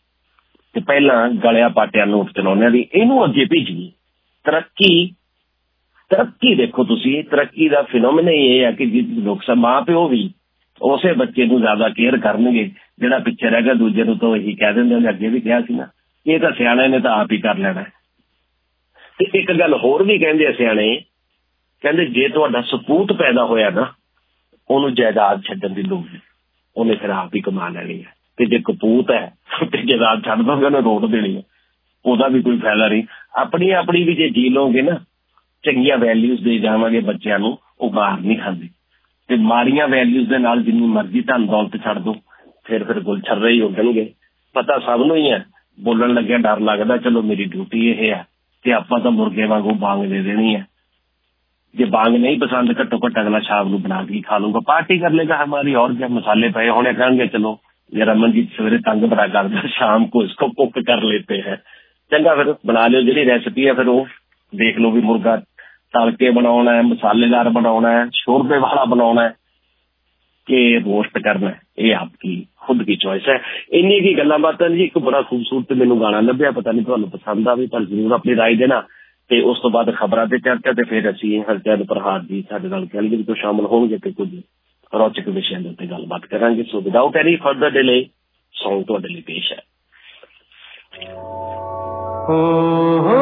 ਤੇ ਪਹਿਲਾਂ ਗਲਿਆ ਪਾਟਿਆ ਨੋਟ ਚਲਾਉਂਦੇ ਹਾਂ ਵੀ ਇਹਨੂੰ ਅੱਗੇ ਭੇਜੀਏ। ਤਰੱਕੀ ਤਰੱਕੀ ਦੇਖੋ ਤੁਸੀਂ, ਤਰੱਕੀ ਦਾ ਫਿਨੋਮੀਨਾ ਇਹ ਹੈ ਕਿ ਲੋਕ ਮਾਂ ਪਿਓ ਵੀ ਉਸੇ ਬੱਚੇ ਨੂੰ ਜ਼ਿਆਦਾ ਕੇਅਰ ਕਰਨਗੇ ਜਿਹੜਾ ਪਿੱਛੇ ਰਹਿ ਗਿਆ, ਦੂਜੇ ਨੂੰ ਤਾਂ ਇਹੀ ਕਹਿ ਦਿੰਦੇ ਨੇ, ਅੱਗੇ ਵੀ ਕਿਹਾ ਸੀ ਨਾ, ਇਹ ਤਾਂ ਸਿਆਣੇ ਨੇ ਤਾਂ ਆਪ ਹੀ ਕਰ ਲੈਣਾ। ਤੇ ਇੱਕ ਗੱਲ ਹੋਰ ਵੀ ਕਹਿੰਦੇ ਆ ਸਿਆਣੇ, ਕਹਿੰਦੇ ਜੇ ਤੁਹਾਡਾ ਸਪੂਤ ਪੈਦਾ ਹੋਇਆ ਨਾ ਉਹਨੂੰ ਜਾਇਦਾਦ ਛੱਡਣ ਦੀ ਲੋੜ ਨਹੀਂ, ਉਹਨੇ ਫਿਰ ਆਪ ਹੀ ਕਮਾ ਲੈਣੀ ਹੈ। ਤੇ ਜੇ ਕਪੂਤ ਹੈ ਤੇ ਜਾਇਦਾਦ ਛੱਡ ਦੋਗੇ ਉਹਨੇ ਰੋਟ ਦੇਣੀ ਹੈ, ਉਹਦਾ ਵੀ ਕੋਈ ਫਾਇਦਾ ਨਹੀਂ। ਆਪਣੀ ਆਪਣੀ ਵੀ ਜੇ ਜੀ ਲਓਗੇ ਨਾ, ਚੰਗੀਆਂ ਵੈਲਿਊਜ਼ ਦੇ ਜਾਵਾਂਗੇ ਬੱਚਿਆਂ ਨੂੰ, ਉਹ ਬਾਹਰ ਨਹੀਂ ਖਾਂਦੇ। ਤੇ ਮਾੜੀਆਂ ਵੈਲਿਊਜ਼ ਦੇ ਨਾਲ ਜਿੰਨੀ ਮਰਜ਼ੀ ਧਨ ਦੌਲਤ ਛੱਡ ਦੋ, ਫਿਰ ਫਿਰ ਗੁਲਛਰਰੇ ਹੀ ਉੱਡਣਗੇ। ਪਤਾ ਸਭ ਨੂੰ ਹੀ ਹੈ, ਬੋਲਣ ਲੱਗਿਆ ਡਰ ਲੱਗਦਾ, ਚਲੋ ਮੇਰੀ ਡਿਊਟੀ ਇਹ ਹੈ ਕਿ ਆਪਾਂ ਤਾਂ ਮੁਰਗੇ ਵਾਂਗੂ ਬਾਂਗ ਦੇ ਦੇਣੀ ਹੈ। ਜੇ ਬਾਂਗ ਨਹੀਂ ਪਸੰਦ, ਘੱਟੋ ਘੱਟ ਅਗਲਾ ਸ਼ਾਮ ਨੂੰ ਬਣਾ ਕੇ ਖਾ ਲੂਗਾ, ਪਾਰਟੀ ਕਰ ਲੇਗਾ ਹਮਾਰੀ। और क्या मसाले पे होने कहेंगे चलो ये रमनजीत सवेरे तंग बड़ा करता, शाम को इसको कुक कर लेते हैं। चंगा फिर बना लो जी रेसिपी है, फिर वो देख लो भी मुर्गा तल के बनाना है, मसालेदार बनाना है, शोरबे वाला बनाना है कि रोस्ट करना है, ये आपकी खुद की चॉइस है। इन्नी की गल्लां बातां जी। एक बड़ा खूबसूरत मैनूं गाना लभ्या, पता नहीं तुहानूं पसंद आवे, पर जरूर अपनी राय देना। ते उस तो बाद खबरां ते चर्चा ते फिर असीं हरचंद प्रहार जी साडे नाल गैलरी तो शामिल होणगे ते कुछ रोचक विषयां दे उत्ते गलबात करांगे। So without any further delay song तुहाडे लई पेश है। हो हो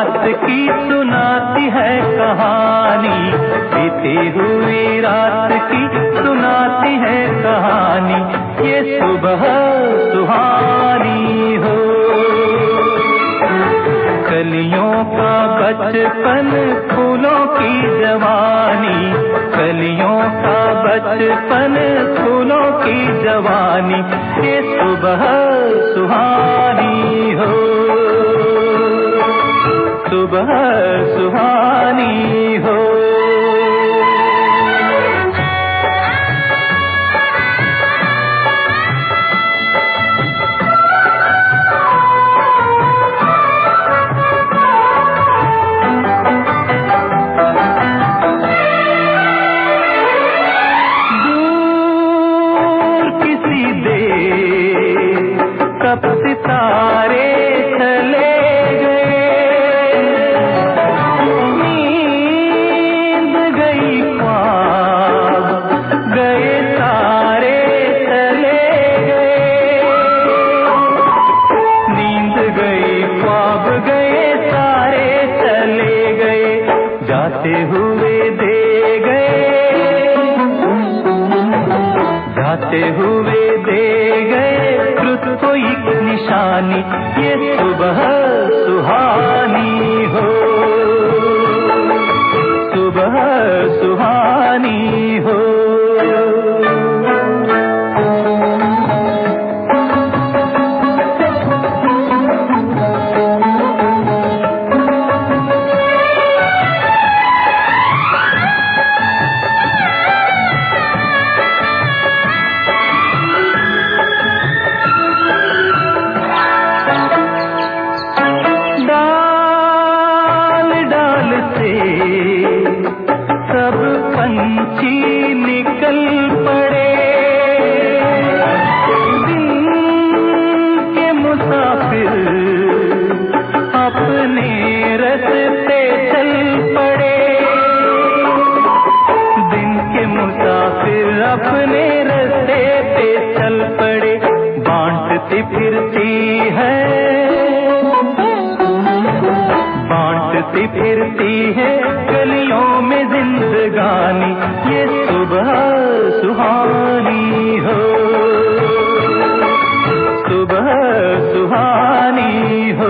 रात की सुनाती है कहानी, बीती हुई रात की सुनाती है कहानी, ये सुबह सुहानी हो। कलियों का बचपन फूलों की जवानी, कलियों का बचपन फूलों की जवानी, ये सुबह सुहानी हो, सुबह सुहानी हो। कब सितारे चले गए, नींद गई ख्वाब गए तारे चले गए, नींद गई ख्वाब गए तारे चले गए, जाते हुए दे गए, जाते हुए दे गए कोई निशानी, ये सुबह सुहानी हो, सुबह सुहानी हो। सब पंछी निकल पड़े, दिन के मुसाफिर अपने रास्ते चल पड़े, दिन के मुसाफिर अपने रास्ते पे चल पड़े, बांटती फिरती है, बांटती फिरती है गलियों में जिंदगानी, ये सुबह सुहानी हो, सुबह सुहानी हो।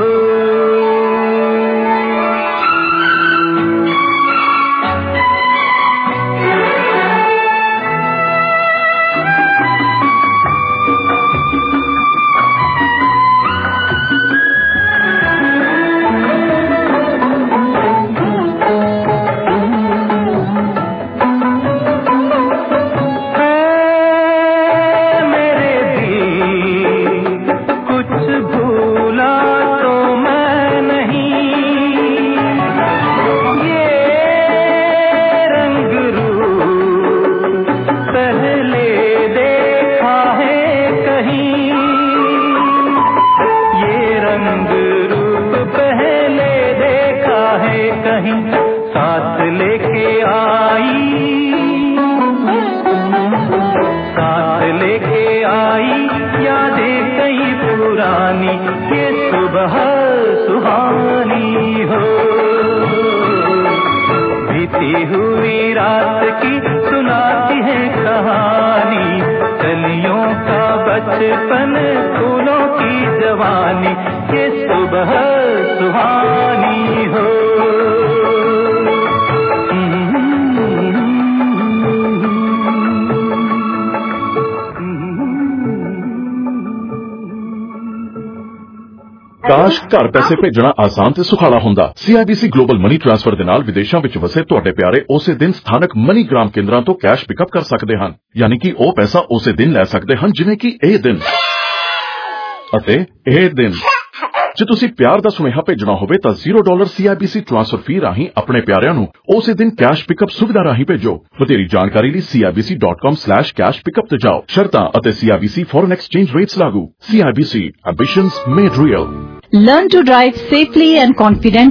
साथ लेके आई, साथ लेके आई यादें कई पुरानी, ये सुबह सुहानी हो। बीती हुई रात की सुनाती है कहानी, कलियों का बचपन फूलों की जवानी, ये सुबह सुहानी हो। ਕਾਸ਼ ਘਰ ਪੈਸੇ ਭੇਜਣਾ ਆਸਾਨ ਤੇ ਸੁਖਾਲਾ ਹੁੰਦਾ। C I B C global money transfer ਦੇ ਨਾਲ ਵਿਦੇਸ਼ਾਂ ਵਿੱਚ ਵਸੇ ਤੁਹਾਡੇ ਪਿਆਰੇ ਉਸੇ ਦਿਨ ਸਥਾਨਕ ਮਨੀਗ੍ਰਾਮ ਕੇਂਦਰਾਂ ਤੋਂ ਕੈਸ਼ ਪਿਕਅਪ ਕਰ ਸਕਦੇ ਹਨ, ਯਾਨੀ ਕਿ ਉਹ ਪੈਸਾ ਉਸੇ ਦਿਨ ਲੈ ਸਕਦੇ ਹਨ ਜਿਵੇਂ ਕਿ ਇਹ ਦਿਨ ਅਤੇ ਇਹ ਦਿਨ। ਜੇ ਤੁਸੀਂ ਪਿਆਰ ਦਾ ਸੁਨੇਹਾ ਭੇਜਣਾ ਹੋਵੇ ਤਾਂ zero dollar C I B C transfer fee ਰਾਹੀਂ ਆਪਣੇ ਪਿਆਰਿਆਂ ਨੂੰ ਉਸੇ ਦਿਨ ਕੈਸ਼ ਪਿਕਅਪ ਸੁਵਿਧਾ ਰਾਹੀਂ ਭੇਜੋ। ਵਧੇਰੀ ਜਾਣਕਾਰੀ ਲਈ C I B C dot com slash cash pickup ਤੇ ਜਾਓ। ਸ਼ਰਤਾਂ ਅਤੇ C I B C foreign exchange rates ਲਾਗੂ। C I B C, ambitions made real. Learn to drive safely and confidently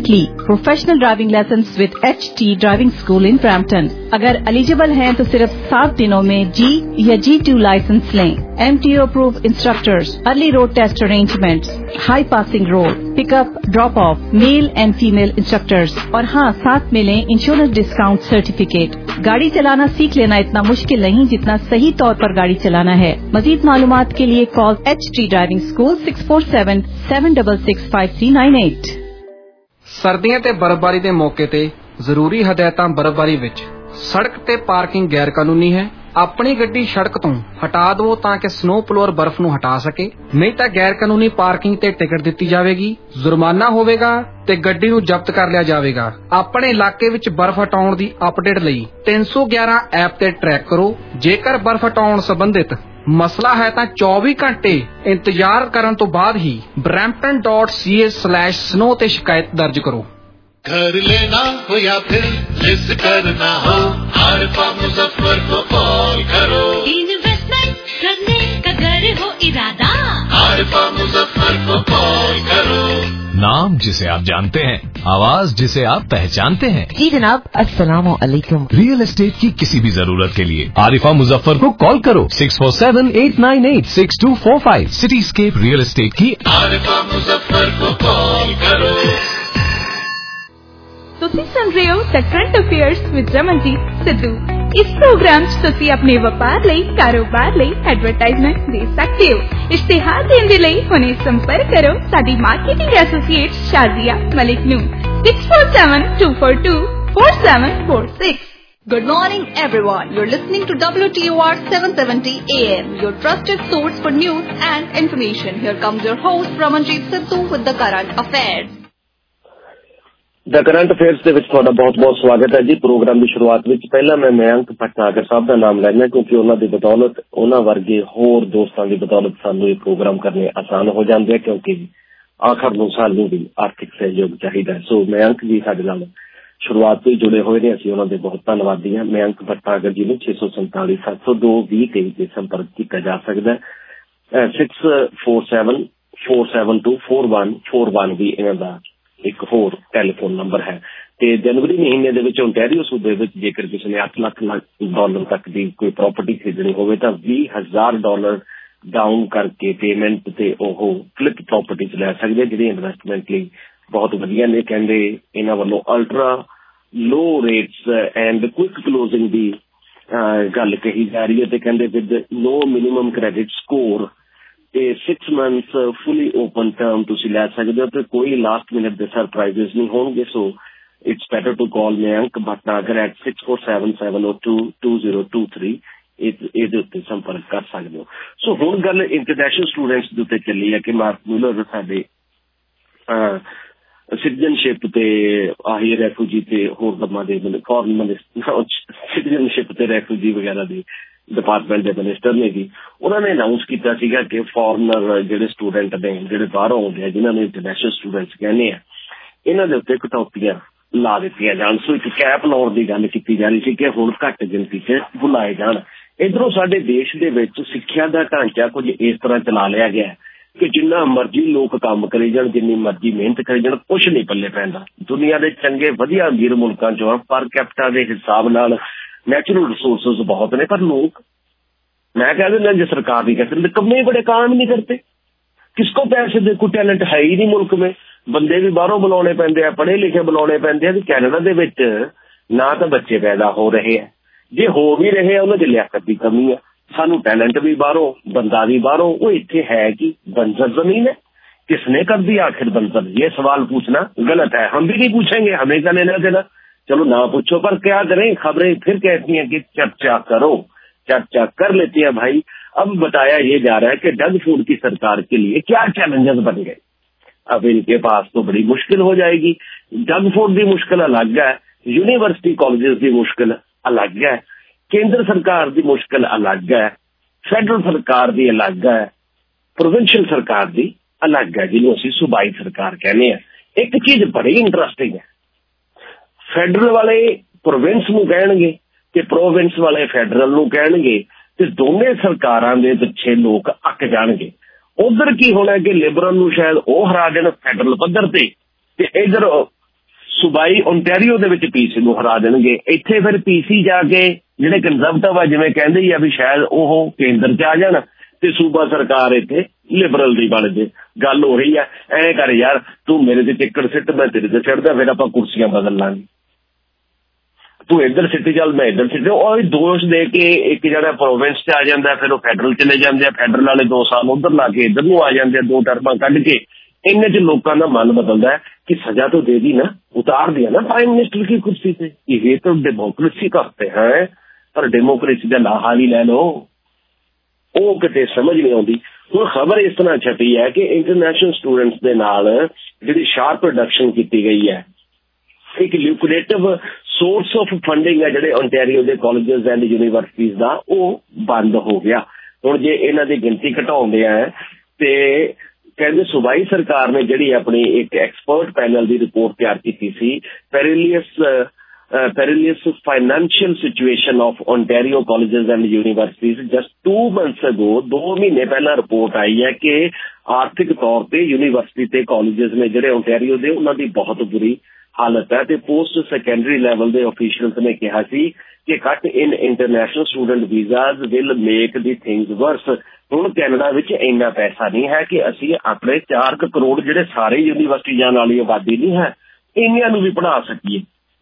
professional driving licence with H T driving school in Brampton. अगर eligible हैं तो सिर्फ सात दिनों में G या G two licence लें। M T O approved instructors, early road test arrangements, high passing road, pickup drop off, male and female instructors और हाँ साथ में लें इंश्योरेंस डिस्काउंट सर्टिफिकेट। गाड़ी चलाना सीख लेना इतना मुश्किल नहीं जितना सही तौर पर गाड़ी चलाना है। मजीद मालूमात के लिए call H T driving school six four seven seven double six five three nine eight. ਸਰਦੀਆਂ ਤੇ ਬਰਫ਼ਬਾਰੀ ਦੇ ਮੌਕੇ ਤੇ ਜ਼ਰੂਰੀ ਹਦਾਇਤਾਂ ਬਰਫ਼ਬਾਰੀ ਵਿੱਚ ਸੜਕ ਤੇ ਪਾਰਕਿੰਗ ਗੈਰ ਕਾਨੂੰਨੀ ਹੈ। ਆਪਣੀ ਗੱਡੀ ਸੜਕ ਤੋਂ ਹਟਾ ਦਿਓ ਤਾਂ ਕਿ ਸਨੋ ਪਲੋਅਰ ਬਰਫ਼ ਨੂੰ ਹਟਾ ਸਕੇ, ਨਹੀਂ ਤਾਂ ਗੈਰ ਕਾਨੂੰਨੀ ਪਾਰਕਿੰਗ ਤੇ ਟਿਕਟ ਦਿੱਤੀ ਜਾਵੇਗੀ, ਜੁਰਮਾਨਾ ਹੋਵੇਗਾ ਤੇ ਗੱਡੀ ਨੂੰ ਜ਼ਬਤ ਕਰ ਲਿਆ ਜਾਵੇਗਾ। ਆਪਣੇ ਇਲਾਕੇ ਵਿੱਚ ਬਰਫ਼ ਹਟਾਉਣ ਦੀ ਅਪਡੇਟ ਲਈ ਤਿੰਨ ਸੌ ਗਿਆਰਾਂ ਐਪ ਤੇ ਟਰੈਕ ਕਰੋ। ਜੇਕਰ ਬਰਫ਼ ਹਟਾਉਣ ਸੰਬੰਧਿਤ ਮਸਲਾ ਹੈ ਤਾਂ ਚੌਵੀ ਘੰਟੇ ਇੰਤਜ਼ਾਰ ਕਰਨ ਤੋਂ ਬਾਅਦ ਹੀ brampton dot c a slash snow ਤੇ ਸ਼ਿਕਾਇਤ ਦਰਜ ਕਰੋ। घर लेना हो या फिर लिस्ट करना हो, आरफा मुजफ्फर को कॉल करो। इन्वेस्टमेंट करने का घर हो इरादा, आरफा मुजफ्फर को कॉल करो। नाम जिसे आप जानते हैं, आवाज जिसे आप पहचानते हैं। जी जनाब, अस्सलाम वालेकुम। रियल एस्टेट की किसी भी जरूरत के लिए आरिफा मुजफ्फर को कॉल करो six four seven eight nine eight six two four five. Cityscape real estate की आरिफा मुजफ्फर को कॉल करो। ਤੁਸੀਂ ਸੁਣ ਰਹੇ ਹੋ the current affairs with Ramanjit Sidhu. ਇਸ ਪ੍ਰੋਗਰਾਮ 'ਚ ਤੁਸੀਂ ਆਪਣੇ ਵਪਾਰ ਲਈ, ਕਾਰੋਬਾਰ ਲਈ ਐਡਵਰਟਾਈਜ਼ਮੈਂਟ ਦੇ ਸਕਦੇ ਹੋ। ਇਸ਼ਤਿਹਾਰ ਦੇਣ ਦੇ ਲਈ ਹੁਣੇ ਸੰਪਰਕ ਕਰੋ ਸਾਡੀ ਮਾਰਕੀਟਿੰਗ ਐਸੋਸੀਏਟ ਸ਼ਾਜ਼ੀਆ ਮਲਿਕ ਨੂੰ six four seven two four two four seven four six. Good morning, everyone. You're listening to W T O R seven seventy A M, your trusted source for news and information. Here comes your host, Ramanjeet Sidhu, with the current affairs. The current affairs ਦੇ ਵਿੱਚ ਤੁਹਾਡਾ ਬਹੁਤ ਬਹੁਤ ਸਵਾਗਤ ਹੈ ਜੀ। Programme ਦੀ ਸ਼ੁਰੂਆਤ ਵਿੱਚ ਪਹਿਲਾਂ ਮੈਂ ਮਯੰਕ ਭਟਨਾਗਰ ਸਾਹਿਬ ਦਾ ਨਾਮ ਲੈਣਾ ਕਿਉਂਕਿ ਉਹਨਾਂ ਦੀ ਬਦੌਲਤ, ਉਹਨਾਂ ਵਰਗੇ ਹੋਰ ਦੋਸਤਾਂ ਦੀ ਬਦੌਲਤ ਸਾਨੂੰ ਇਹ ਪ੍ਰੋਗਰਾਮ ਕਰਨੇ ਆਸਾਨ ਹੋ ਜਾਂਦੇ ਆ ਕਿਉਂਕਿ ਆਖਰ ਨੂੰ ਸਾਨੂੰ ਵੀ ਆਰਥਿਕ ਸਹਿਯੋਗ ਚਾਹੀਦਾ। ਸੋ ਮਯੰਕ ਜੀ ਸਾਡੇ ਨਾਲ ਸ਼ੁਰੂਆਤ ਤੋਂ ਹੀ ਜੁੜੇ ਹੋਏ ਨੇ, ਅਸੀਂ ਉਹਨਾਂ ਦੇ ਬਹੁਤ ਧੰਨਵਾਦੀ ਹਾਂ। ਮਯੰਕ ਭਟਨਾਗਰ ਜੀ ਨੂੰ ਛੇ ਸੌ ਸੰਤਾਲੀ ਸੱਤ ਸੌ ਦੋ ਵੀਹ ਤੇਈ ਤੇ ਸੰਪਰਕ ਕੀਤਾ ਜਾ ਸਕਦਾ ਹੈ। Six four seven four seven two four one four one ਵੀ ਇਹਨਾਂ ਦਾ ਇੱਕ ਹੋਰ ਟੈਲੀਫੋਨ ਨੰਬਰ ਹੈ। ਤੇ ਜਨਵਰੀ ਮਹੀਨੇ ਦੇ ਵਿੱਚ ਓਨਟਾਰੀਓ ਸੂਬੇ ਵਿੱਚ ਜੇਕਰ ਕਿਸੇ ਨੇ ਅੱਠ ਲੱਖ ਡਾਲਰ ਤੱਕ ਦੀ ਕੋਈ ਪ੍ਰਾਪਰਟੀ ਖਰੀਦਣੀ ਹੋਵੇ ਤਾਂ ਵੀਹ ਹਜ਼ਾਰ ਡਾਲਰ ਡਾਊਨ ਕਰਕੇ ਪੇਮੈਂਟ ਤੇ ਉਹ ਫਲਿਪ ਪ੍ਰਾਪਰਟੀ ਲੈ ਸਕਦੇ, ਜਿਹੜੀ ਇਨਵੈਸਟਮੈਂਟ ਲਈ ਬਹੁਤ ਵਧੀਆ ਨੇ। ਕਹਿੰਦੇ ਇਹਨਾਂ ਵੱਲੋਂ ultra low rates and quick closing ਦੀ ਗੱਲ ਕਹੀ ਜਾ ਰਹੀ ਹੈ ਤੇ ਕਹਿੰਦੇ with no minimum credit score ਤੇ six months fully open term ਤੁਸੀਂ ਲੈ ਸਕਦੇ ਹੋ ਤੇ ਕੋਈ ਲਾਸਟ ਮਿਨਟ ਦੇ ਸਰਪ੍ਰਾਈਜ਼ਸ ਨਹੀਂ ਹੋਣਗੇ। So it's better to call Mayank Bhatnagar at six four seven seven oh two two zero two three. ਇਹਦੇ ਉੱਤੇ ਸੰਪਰਕ ਕਰ ਸਕਦੇ ਹੋ। ਸੋ ਹੁਣ ਗੱਲ ਇੰਟਰਨੈਸ਼ਨਲ ਸਟੂਡੈਂਟਸ ਦੇ ਉੱਤੇ ਚੱਲੀ ਹੈ ਕਿ ਮਾਰਕ ਮਿਲਰ ਸਾਡੇ ਸਿਟੀਜ਼ਨਸ਼ਿਪ ਤੇ ਆਹੀ ਰੈਫਿਊਜੀ ਤੇ ਹੋਰ ਕੰਮਾਂ ਦੇ ਫੋਰਨ ਸਿਟੀਜ਼ਨਸ਼ਿਪ ਤੇ ਰੈਫਿਊਜੀ ਵਗੈਰਾ ਦੇ ਡਿਪਾਰਟਮੈਂਟ ਦੇ ਮਿਨਿਸਟਰ ਨੇ ਜੀ, ਉਹਨਾਂ ਨੇ ਅਨਾਊਂਸ ਕੀਤਾ ਸੀਗਾ ਕਿ ਫੋਰਨਰ ਜਿਹੜੇ ਸਟੂਡੈਂਟ ਨੇ, ਜਿਹੜੇ ਬਾਹਰੋਂ ਆਉਂਦੇ ਆ, ਜਿਹਨਾਂ ਨੂੰ ਇੰਟਰਨੈਸ਼ਨਲ ਸਟੂਡੈਂਟਸ ਕਹਿੰਦੇ ਆ, ਇਹਨਾਂ ਦੇ ਉੱਤੇ ਕਟੌਤੀਆਂ ਲਾ ਦਿੱਤੀਆਂ ਜਾਣ। ਸੋ ਇੱਕ ਕੈਪ ਲਾਉਣ ਦੀ ਗੱਲ ਕੀਤੀ ਜਾ ਰਹੀ ਸੀ ਕਿ ਹੁਣ ਘੱਟ ਗਿਣਤੀ 'ਚ ਬੁਲਾਏ ਜਾਣ। ਇੱਧਰੋਂ ਸਾਡੇ ਦੇਸ਼ ਦੇ ਵਿੱਚ ਸਿੱਖਿਆ ਦਾ ਢਾਂਚਾ ਕੁਝ ਇਸ ਤਰ੍ਹਾਂ ਚਲਾ ਲਿਆ ਗਿਆ ਕਿ ਜਿੰਨਾ ਮਰਜ਼ੀ ਲੋਕ ਕੰਮ ਕਰੀ ਜਾਣ, ਜਿੰਨੀ ਮਰਜ਼ੀ ਮਿਹਨਤ ਕਰੀ ਜਾਣ, ਕੁਛ ਨਹੀਂ ਪੱਲੇ ਪੈਂਦਾ। ਦੁਨੀਆ ਦੇ ਚੰਗੇ ਵਧੀਆ ਅਮੀਰ ਮੁਲਕਾਂ 'ਚੋਂ ਪਰ ਕੈਪੀਟਾ ਦੇ ਹਿਸਾਬ ਨਾਲ ਨੈਚੁਰਲ ਰਿਸੋਰਸਿਸ ਬਹੁਤ ਨੇ, ਪਰ ਲੋਕ मैं कह देना जो सरकार नहीं कहते, कम बड़े काम नहीं करते। किसको पैसे दे, कोई टैलेंट है ही नहीं मुल्क में। बंदे भी बाहरों बुलाने पैंदे, पढ़े लिखे बुलाने पैंदे। कैनेडा दे विच ना तो बच्चे पैदा हो रहे हैं, जे हो भी रहे हैं उन्होंने लियाकत की कमी है। सानू टैलेंट भी बाहरों, बंदा भी बाहरों, वो इत्थे है कि बंजर जमीन है, किसने कर दी आखिर बंजर? ये सवाल पूछना गलत है। हम भी नहीं पूछेंगे, हमें क्या लेना देना। चलो ना पूछो, पर क्या करें, खबरें फिर कहती हैं कि चर्चा करो। चर्चा कर लेते हैं भाई। अब बताया ये जा रहा है कि डग फूड की सरकार के लिए क्या चैलेंजेस बन गए। अब इनके पास तो बड़ी मुश्किल हो जाएगी। डग फूड की मुश्किल अलग है, यूनिवर्सिटी कॉलेजेस की मुश्किल अलग है, केंद्र सरकार की मुश्किल अलग है, फेडरल सरकार की अलग है, प्रोविंशियल सरकार की अलग है, जिन्होंने असीं सूबाई सरकार कहने हैं। एक चीज बड़ी इंटरस्टिंग है, फेडरल वाले प्रोविंस नूं कहणगे ਤੇ ਪ੍ਰੋਵਿੰਸ ਵਾਲੇ ਫੈਡਰਲ ਨੂੰ ਕਹਿਣਗੇ ਤੇ ਦੋਨੇ ਸਰਕਾਰਾਂ ਦੇ ਪਿੱਛੇ ਲੋਕ ਅੱਕ ਜਾਣਗੇ। ਉਧਰ ਕੀ ਹੋਣਾ ਕਿ ਲਿਬਰਲ ਨੂੰ ਸ਼ਾਇਦ ਉਹ ਹਰਾ ਦੇਣ ਫੈਡਰਲ ਪੱਧਰ ਤੇ, ਤੇ ਇਧਰ ਸੂਬਾਈ ਓਨਟਾਰੀਓ ਦੇ ਵਿੱਚ ਪੀਸੀ ਨੂੰ ਹਰਾ ਦੇਣਗੇ। ਇੱਥੇ ਫਿਰ ਪੀਸੀ ਜਾ ਕੇ ਜਿਹੜੇ ਕੰਜ਼ਰਵੇਟਿਵ ਆ ਜਿਵੇਂ ਕਹਿੰਦੇ ਹੀ ਆ ਵੀ ਸ਼ਾਇਦ ਉਹ ਕੇਂਦਰ 'ਚ ਆ ਜਾਣ ਤੇ ਸੂਬਾ ਸਰਕਾਰ ਇੱਥੇ ਲਿਬਰਲ ਦੀ ਬਣ ਜੇ। ਗੱਲ ਹੋ ਰਹੀ ਆ ਐਂ ਕਰ ਯਾਰ ਤੂੰ ਮੇਰੇ ਤੇ ਚਿੱਕੜ ਸਿੱਟ ਮੈਂ ਤੇਰੇ ਤੇ ਸਿੱਟਦਾ ਫਿਰ ਆਪਾਂ ਕੁਰਸੀਆਂ ਬਦਲ ਲਾਂਗੇ। ਤੂੰ ਇੱਧਰ ਸਿੱਟੀ ਚੱਲ ਮੈਂ ਇੱਧਰ ਸਿੱਟ ਉਹ ਦੋਸ਼ ਦੇ ਕੇ ਇੱਕ ਜਿਹੜਾ ਪ੍ਰੋਵਿੰਸ 'ਚ ਆ ਜਾਂਦਾ ਫਿਰ ਉਹ ਫੈਡਰਲ ਚਲੇ ਜਾਂਦੇ ਆ। ਫੈਡਰਲ ਵਾਲੇ ਦੋ ਸਾਲ ਉੱਧਰ ਲਾ ਕੇ ਇੱਧਰ ਨੂੰ ਆ ਜਾਂਦੇ ਆ ਦੋ ਟਰਮਾਂ ਕੱਢ ਕੇ। ਇੰਨੇ 'ਚ ਲੋਕਾਂ ਦਾ ਮਨ ਬਦਲਦਾ ਹੈ कि सजा तो दे दी ना, उतार दिया ना प्राइम मिनिस्टर की कुर्सी से। ये तो डेमोक्रेसी करते हैं पर डेमोक्रेसी का लाहा भी ले लो ਉਹ ਕਿਤੇ ਸਮਝ ਨਹੀਂ ਆਉਂਦੀ। ਹੁਣ ਖਬਰ ਇਸ ਤਰ੍ਹਾਂ ਛਪੀ ਹੈ ਕਿ ਇੰਟਰਨੈਸ਼ਨਲ ਸਟੂਡੈਂਟਸ ਦੇ ਨਾਲ ਜਿਹੜੀ ਸ਼ਾਰਪ ਰਿਡਕਸ਼ਨ ਕੀਤੀ ਗਈ ਹੈ ਇੱਕ ਲਿਕੁਇਡੇਟਿਵ ਸੋਰਸ ਆਫ ਫੰਡਿੰਗ ਹੈ ਜਿਹੜੇ ਓਨਟਾਰੀਓ ਦੇ ਕਾਲਜਸ ਐਂਡ ਯੂਨੀਵਰਸਿਟੀਜ਼ ਦਾ ਉਹ ਬੰਦ ਹੋ ਗਿਆ। ਹੁਣ ਜੇ ਇਹਨਾਂ ਦੀ ਗਿਣਤੀ ਘਟਾਉਂਦੇ ਆ ਤੇ ਕਹਿੰਦੇ ਸੂਬਾਈ ਸਰਕਾਰ ਨੇ ਜਿਹੜੀ ਆਪਣੀ ਇੱਕ ਐਕਸਪਰਟ ਪੈਨਲ ਦੀ ਰਿਪੋਰਟ ਤਿਆਰ ਕੀਤੀ ਸੀ perilous perilous financial situation of Ontario colleges and universities just two months ago ਦੋ ਮਹੀਨੇ ਪਹਿਲਾਂ ਰਿਪੋਰਟ ਆਈ ਹੈ ਕਿ ਆਰਥਿਕ ਤੌਰ ਤੇ ਯੂਨੀਵਰਸਿਟੀ ਤੇ ਕਾਲਜਸ ਨੇ ਜਿਹੜੇ ਓਨਟਾਰੀਓ ਦੇ ਉਹਨਾਂ ਦੀ ਬਹੁਤ ਬੁਰੀ ਹਾਲਤ ਹੈ ਤੇ ਪੋਸਟ ਸੈਕੰਡਰੀ ਲੈਵਲ ਦੇ ਆਫੀਸ਼ੀਅਲਸ ਨੇ ਕਿਹਾ ਸੀ ਕਿ cut in international student visas will make the things worse. ਹੁਣ ਕੈਨੇਡਾ ਵਿੱਚ ਇੰਨਾ ਪੈਸਾ ਨਹੀਂ ਹੈ ਕਿ ਅਸੀਂ ਆਪਣੇ ਚਾਰ ਕੁ ਕਰੋੜ ਜਿਹੜੇ ਸਾਰੇ ਯੂਨੀਵਰਸਿਟੀ ਜਾਣ ਵਾਲੀ ਆਬਾਦੀ ਨਹੀਂ ਹੈ ਇੰਨਿਆਂ ਨੂੰ ਵੀ ਪੜ੍ਹਾ ਸਕੀਏ।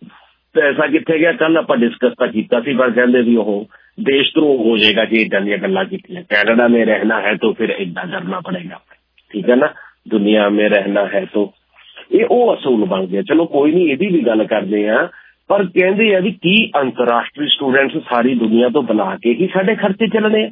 ਪੈਸਾ ਕਿੱਥੇ ਗਿਆ? ਕੱਲ ਆਪਾਂ ਡਿਸਕਸ ਤਾਂ ਕੀਤਾ ਸੀ ਪਰ ਕਹਿੰਦੇ ਵੀ ਉਹ ਦੇਸ਼ ਧਰੋਹ ਹੋ ਜਾਏਗਾ ਜੇ ਇੱਦਾਂ ਦੀਆਂ ਗੱਲਾਂ ਕੀਤੀਆਂ। ਕੈਨੇਡਾ में रहना है तो फिर ਇੱਦਾਂ ਕਰਨਾ ਪੜੇਗਾ, ਠੀਕ ਹੈ ਨਾ। ਦੁਨੀਆ में रहना है तो ਇਹ ਉਹ ਅਸੂਲ ਬਣ ਗਿਆ। ਚਲੋ ਕੋਈ ਨਹੀਂ ਇਹਦੀ ਵੀ ਗੱਲ ਕਰਦੇ ਆ ਪਰ ਕਹਿੰਦੇ ਆ ਵੀ ਕੀ ਅੰਤਰਰਾਸ਼ਟਰੀ ਸਟੂਡੈਂਟਸ ਸਾਰੀ ਦੁਨੀਆ ਤੋਂ ਬੁਲਾ ਕੇ ਹੀ ਸਾਡੇ ਖਰਚੇ ਚੱਲਣੇ ਆ?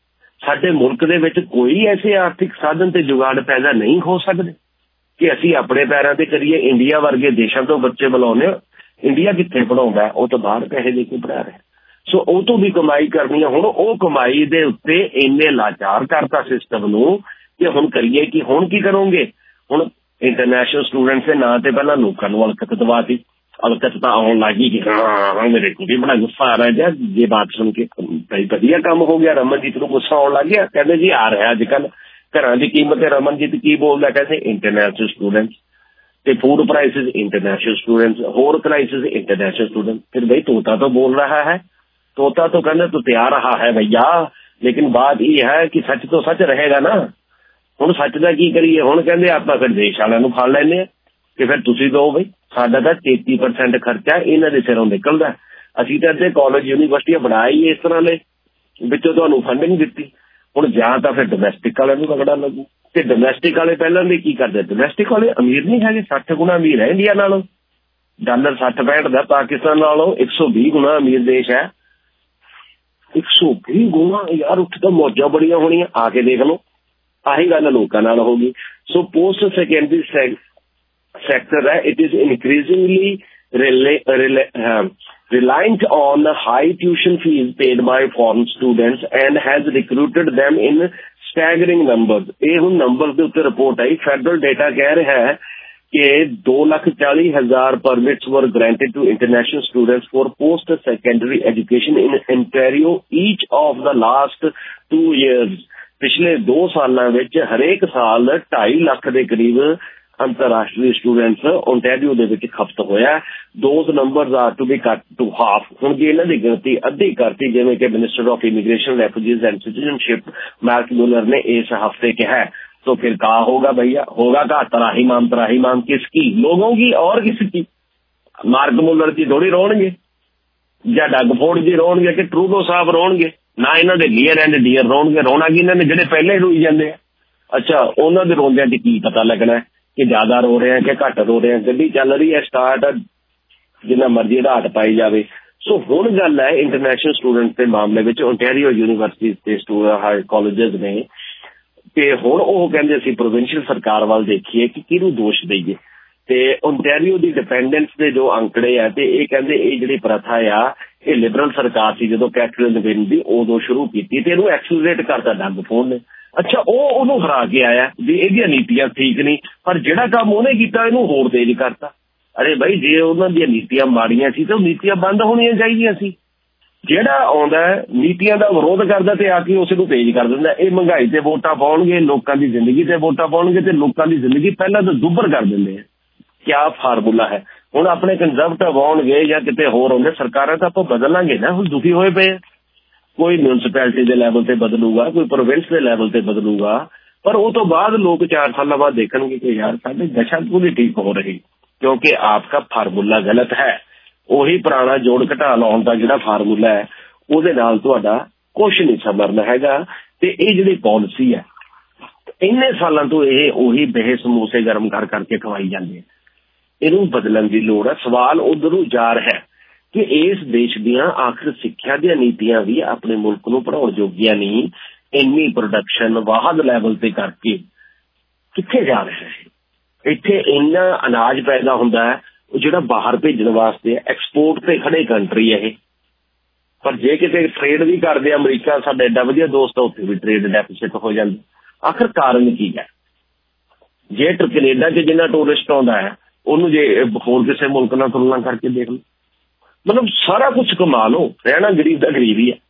ਸਾਡੇ ਮੁਲਕ ਦੇ ਵਿੱਚ ਕੋਈ ਐਸੇ ਆਰਥਿਕ ਸਾਧਨ ਤੇ ਜੁਗਾੜ ਪੈਦਾ ਨਹੀਂ ਹੋ ਸਕਦੇ ਕਿ ਅਸੀਂ ਆਪਣੇ ਪੈਰਾਂ ਤੇ ਕਰੀਏ। ਇੰਡੀਆ ਵਰਗੇ ਦੇਸ਼ਾਂ ਤੋਂ ਬੱਚੇ ਬੁਲਾਉਂਦੇ, ਇੰਡੀਆ ਕਿੱਥੇ ਪੜਾਉਂਦਾ? ਉਹ ਤਾਂ ਬਾਹਰ ਪੈਸੇ ਦੇ ਕੇ ਪੜ੍ਹਾ ਰਿਹਾ। ਸੋ ਉਹ ਤੋਂ ਵੀ ਕਮਾਈ ਕਰਨੀ ਆ। ਹੁਣ ਉਹ ਕਮਾਈ ਦੇ ਉੱਤੇ ਇੰਨੇ ਲਾਚਾਰ ਕਰਤਾ ਸਿਸਟਮ ਨੂੰ ਕਿ ਹੁਣ ਕਰੀਏ ਕਿ ਹੁਣ ਕੀ ਕਰੋਗੇ? ਹੁਣ ਇੰਟਰਨੈਸ਼ਨਲ ਸਟੂਡੈਂਟਸ ਦੇ ਨਾਂ ਤੇ ਪਹਿਲਾਂ ਲੋਕਾਂ ਨੂੰ ਅਲਕਤ ਦਵਾਤੀ। ਅਲਕਤ ਤਾਂ ਆਉਣ ਲੱਗੀ ਕਿ ਹਾਂ ਮੇਰੇ ਕੋਲ ਵੀ ਬੜਾ ਗੁੱਸਾ ਆ ਰਿਹਾ ਜੀ ਜੇ ਬਾਤ ਸੁਣ ਕੇ। ਬਈ ਵਧੀਆ ਕੰਮ ਹੋ ਗਿਆ, ਰਮਨਜੀਤ ਨੂੰ ਗੁੱਸਾ ਆਉਣ ਲੱਗ ਗਿਆ। ਕਹਿੰਦੇ ਜੀ ਆ ਰਿਹਾ ਅੱਜ ਕੱਲ੍ਹ ਘਰਾਂ ਦੀ ਕੀਮਤ ਹੈ। ਰਮਨਜੀਤ ਕੀ ਬੋਲਦਾ? ਕਹਿੰਦੇ ਇੰਟਰਨੈਸ਼ਨਲ ਸਟੂਡੈਂਟਸ ਤੇ ਫੂਡ ਪ੍ਰਾइसेस इंटरनेशनल स्टूडेंट्स और प्राइसेस इंटरनेशनल स्टूडेंट। फिर भाई तोता तो बोल रहा है, तोता तो कहने तो तैयार रहा है भैया, लेकिन बात ये है कि सच तो सच रहेगा ना। ਹੁਣ ਸੱਚ ਦਾ ਕੀ ਕਰੀਏ? ਹੁਣ ਕਹਿੰਦੇ ਆਪਾਂ ਫਿਰ ਦੇਸ਼ ਵਾਲਿਆਂ ਨੂੰ ਫੜ ਲੈਂਦੇ ਆ ਕਿ ਫਿਰ ਤੁਸੀਂ ਦਿਓ ਬਈ। ਸਾਡਾ ਤਾਂ ਤੇਤੀ ਪਰਸੈਂਟ ਖਰਚਾ ਇਹਨਾਂ ਦੇ ਸਿਰੋਂ ਨਿਕਲਦਾ। ਅਸੀਂ ਤਾਂ ਇੱਥੇ ਕਾਲਜ ਯੂਨੀਵਰਸਿਟੀਆਂ ਬਣਾਈ ਇਸ ਤਰ੍ਹਾਂ ਦੇ ਵਿੱਚੋਂ ਤੁਹਾਨੂੰ ਫੰਡਿੰਗ ਦਿੱਤੀ। ਹੁਣ ਜਾਂ ਤਾਂ ਫਿਰ ਡੋਮੈਸਟਿਕ ਵਾਲਿਆਂ ਨੂੰ ਰਗੜਾ ਲੱਗੂ ਤੇ ਡੋਮੈਸਟਿਕ ਵਾਲੇ ਪਹਿਲਾਂ ਦੇ ਕੀ ਕਰਦੇ? ਡੋਮੈਸਟਿਕ ਵਾਲੇ ਅਮੀਰ ਨਹੀਂ ਹੈਗੇ, ਸੱਠ ਗੁਣਾ ਅਮੀਰ ਹੈ ਇੰਡੀਆ ਨਾਲੋਂ। ਡਾਲਰ ਸੱਠ ਪੈਂਹਠ ਦਾ, ਪਾਕਿਸਤਾਨ ਨਾਲੋਂ ਇੱਕ ਸੌ ਵੀਹ ਗੁਣਾ ਅਮੀਰ ਦੇਸ਼ ਹੈ। ਇੱਕ ਸੌ ਵੀਹ ਗੁਣਾ ਯਾਰ, ਉੱਥੇ ਤਾਂ ਮੌਜਾਂ ਬੜੀਆਂ ਹੋਣੀਆਂ। ਆ ਕੇ ਦੇਖ ਲਓ, ਆਹੀ ਗੱਲ ਲੋਕਾਂ ਨਾਲ ਹੋ ਗਈ। ਸੋ ਪੋਸਟ ਸੈਕੰਡਰੀ ਸੈਕਟਰ ਹੈ, it is increasingly reliant on high tuition fees paid by foreign students and has recruited them in staggering numbers। ਇਹ ਹੁਣ ਨੰਬਰ ਦੇ ਉੱਤੇ ਰਿਪੋਰਟ ਆਈ। ਫੈਡਰਲ ਡੇਟਾ ਕਹਿ ਰਿਹਾ ਹੈ ਕਿ ਦੋ ਲੱਖ ਚਾਲੀ ਹਜ਼ਾਰ permits were granted to international students for post secondary education in Ontario each of the last two years। ਪਿਛਲੇ ਦੋ ਸਾਲਾਂ ਵਿੱਚ ਹਰੇਕ ਸਾਲ ਢਾਈ ਲੱਖ ਦੇ ਕਰੀਬ ਅੰਤਰਰਾਸ਼ਟਰੀ ਸਟੂਡੈਂਟਸ ਓਨਟਾਰੀਓ ਦੇ ਵਿੱਚ ਖਪਤ ਹੋਇਆ। Those numbers are to be cut to half. ਹੁਣ ਜੇ ਇਹਨਾਂ ਦੀ ਗਿਣਤੀ ਅੱਧੀ ਕਰਤੀ ਜਿਵੇਂ ਕਿ minister of immigration, refugees and citizenship Marc Miller ਨੇ ਇਸ ਹफ्ते कहा तो फिर कहा होगा भैया? होगा का तराहीमाम तराहीमाम किसकी? लोगों की और किसकी? मार्क मुलर जी थोड़ी रोणगे ਜਾਂ ਡੱਗਫੋਰਡ ਜੀ ਰੋਣਗੇ ਕਿ ਟਰੂਡੋ ਸਾਹਿਬ ਰੋਣਗੇ? ਨਾ ਇਹਨਾਂ ਦੇ ਲੀਅਰ ਐਂਡ ਡੀਅਰ ਰੋਣਗੇ। ਰੋਣਾ ਕੀ ਇਹਨਾਂ ਨੇ ਜਿਹੜੇ ਪਹਿਲੇ ਹੀ ਰੋਈ ਜਾਂਦੇ ਆ। ਅੱਛਾ, ਉਹਨਾਂ ਦੇ ਰੋਂਦਿਆਂ ਚ ਕੀ ਪਤਾ ਲੱਗਣਾ ਕਿ ਜ਼ਿਆਦਾ ਰੋ ਰਹੇ ਆ ਕਿ ਘੱਟ ਰੋ ਰਹੇ ਆ? ਗੱਡੀ ਚੱਲ ਰਹੀ ਹੈ ਸਟਾਰਟ, ਜਿੰਨਾ ਮਰਜ਼ੀ ਦਾ ਹੱਟ ਪਾਈ ਜਾਵੇ। ਸੋ ਹੁਣ ਗੱਲ ਹੈ ਇੰਟਰਨੈਸ਼ਨਲ ਸਟੂਡੈਂਟ ਦੇ ਮਾਮਲੇ ਵਿੱਚ ਓਨਟਾਰੀਓ ਯੂਨੀਵਰਸਿਟੀ ਤੇ ਕਾਲਜਸ ਨੇ ਤੇ ਹੁਣ ਉਹ ਕਹਿੰਦੇ ਅਸੀਂ ਪ੍ਰੋਵਿੰਸ਼ੀਅਲ ਸਰਕਾਰ ਵੱਲ ਦੇਖੀਏ ਕਿ ਕਿਹਨੂੰ ਦੋਸ਼ ਦੇਈਏ। ਤੇ ਓਨਟਾਰੀਓ ਦੀ ਡਿਪੈਂਡੈਂਸ ਦੇ ਜੋ ਅੰਕੜੇ ਆ ਤੇ ਇਹ ਕਹਿੰਦੇ ਇਹ ਜਿਹੜੀ ਪ੍ਰਥਾ ਆ ਇਹ ਲਿਬਰਲ ਸਰਕਾਰ ਸੀ ਜਦੋਂ ਕੈਥਰੀਨ ਵਿਨ ਦੀ ਉਦੋਂ ਸ਼ੁਰੂ ਕੀਤੀ ਤੇ ਇਹਨੂੰ ਐਕਸਲਰੇਟ ਕਰਤਾ ਡੱਗਫੋਰਡ ਨੇ। ਅੱਛਾ, ਉਹ ਉਹਨੂੰ ਹਰਾ ਕੇ ਆਇਆ ਵੀ ਇਹਦੀਆਂ ਨੀਤੀਆਂ ਠੀਕ ਨਹੀਂ, ਪਰ ਜਿਹੜਾ ਕੰਮ ਉਹਨੇ ਕੀਤਾ ਇਹਨੂੰ ਹੋਰ ਤੇਜ਼ ਕਰਤਾ। ਅਰੇ ਬਾਈ, ਜੇ ਉਹਨਾਂ ਦੀਆਂ ਨੀਤੀਆਂ ਮਾੜੀਆਂ ਸੀ ਤਾਂ ਉਹ ਨੀਤੀਆਂ ਬੰਦ ਹੋਣੀਆਂ ਚਾਹੀਦੀਆਂ ਸੀ। ਜਿਹੜਾ ਆਉਂਦਾ ਨੀਤੀਆਂ ਦਾ ਵਿਰੋਧ ਕਰਦਾ ਤੇ ਆ ਕੇ ਉਸ ਨੂੰ ਤੇਜ਼ ਕਰ ਦਿੰਦਾ। ਇਹ ਮਹਿੰਗਾਈ ਤੇ ਵੋਟਾਂ ਪਾਉਣਗੇ, ਲੋਕਾਂ ਦੀ ਜ਼ਿੰਦਗੀ ਤੇ ਵੋਟਾਂ ਪਾਉਣਗੇ ਤੇ ਲੋਕਾਂ ਦੀ ਜ਼ਿੰਦਗੀ ਪਹਿਲਾਂ ਤਾਂ ਦੁੱਬਰ ਕਰ ਦਿੰਦੇ ਆ। ਕਿਆ ਫਾਰਮੂਲਾ ਹੈ? ਹੁਣ ਆਪਣੇ ਕੰਜ਼ਰਵੇਟਿਵ ਆਉਣਗੇ ਜਾਂ ਕਿਤੇ ਹੋਰ ਆਉਂਦੇ, ਸਰਕਾਰਾਂ ਤਾਂ ਆਪਾਂ ਬਦਲਾਂਗੇ ਨਾ। ਹੁਣ ਦੁਖੀ ਹੋਏ ਪਏ, ਕੋਈ ਮਿਊਨਿਸਪੈਲਿਟੀ ਦੇ ਲੈਵਲ ਤੇ ਬਦਲੂਗਾ, ਕੋਈ ਪ੍ਰੋਵਿੰਸ ਦੇ ਲੈਵਲ ਤੇ ਬਦਲੂਗਾ, ਪਰ ਉਹ ਤੋਂ ਬਾਅਦ ਲੋਕ ਚਾਰ ਸਾਲਾਂ ਬਾਅਦ ਦੇਖਣਗੇ ਕਿ ਯਾਰ ਸਾਡੀ ਦਸ਼ਾ ਪੂਰੀ ਠੀਕ ਹੋ ਰਹੀ, ਕਿਉਂਕਿ ਆਪਕਾ ਫਾਰਮੂਲਾ ਗਲਤ ਹੈ। ਉਹੀ ਪੁਰਾਣਾ ਜੋੜ ਘਟਾ ਲਾਉਣ ਦਾ ਜਿਹੜਾ ਫਾਰਮੂਲਾ ਹੈ ਉਹਦੇ ਨਾਲ ਤੁਹਾਡਾ ਕੁਛ ਨਹੀਂ ਸਮਰਨਾ ਹੈਗਾ। ਤੇ ਇਹ ਜਿਹੜੀ ਪਾਲਿਸੀ ਹੈ ਇੰਨੇ ਸਾਲਾਂ ਤੋਂ ਇਹ ਉਹੀ ਬਹਿ ਸਮੋਸੇ ਗਰਮ ਕਰ ਕਰਕੇ ਖਵਾਈ ਜਾਂਦੇ ਆ, ਇਹਨੂੰ ਬਦਲਣ ਦੀ ਲੋੜ ਹੈ। ਸਵਾਲ ਉਧਰੋਂ ਜਾ ਰਿਹਾ ਕਿ ਇਸ ਦੇਸ਼ ਦੀਆਂ ਆਖਰ ਸਿੱਖਿਆ ਦੀਆਂ ਨੀਤੀਆਂ ਵੀ ਆਪਣੇ ਮੁਲਕ ਨੂੰ ਪੜ੍ਹਾਉਣ ਜੋਗੀਆਂ ਨਹੀਂ। ਇੰਨੀ ਪ੍ਰੋਡਕਸ਼ਨ ਵਾਹਦ ਲੈਵਲ ਤੇ ਕਰਕੇ ਕਿੱਥੇ ਜਾ ਰਿਹਾ ਹੈ? ਇੱਥੇ ਇੰਨਾ ਅਨਾਜ ਪੈਦਾ ਹੁੰਦਾ ਹੈ ਜਿਹੜਾ ਬਾਹਰ ਭੇਜਣ ਵਾਸਤੇ ਐਕਸਪੋਰਟ ਤੇ ਖੜੇ ਕੰਟਰੀ ਹੈ ਇਹ। ਪਰ ਜੇ ਕਿਤੇ ਟ੍ਰੇਡ ਵੀ ਕਰਦੇ ਅਮਰੀਕਾ, ਸਾਡਾ ਐਡਾ ਵਧੀਆ ਦੋਸਤ, ਉੱਥੇ ਵੀ ਟ੍ਰੇਡ ਡੈਫਿਸਿਟ ਹੋ ਜਾਂਦਾ। ਆਖਰ ਕਾਰਨ ਕੀ ਹੈ? ਜੇ ਕੈਨੇਡਾ 'ਚ ਜਿੰਨਾ ਟੂਰਿਸਟ ਆਉਂਦਾ ਹੈ ਉਹਨੂੰ ਜੇ ਹੋਰ ਕਿਸੇ ਮੁਲਕ ਨਾਲ ਤੁਲਨਾ ਕਰਕੇ ਦੇਖ ਲਓ, ਮਤਲਬ ਸਾਰਾ ਕੁਛ ਕਮਾ ਲਓ, ਰਹਿਣਾ ਗਰੀਬ ਦਾ ਗਰੀਬ ਹੀ ਹੈ।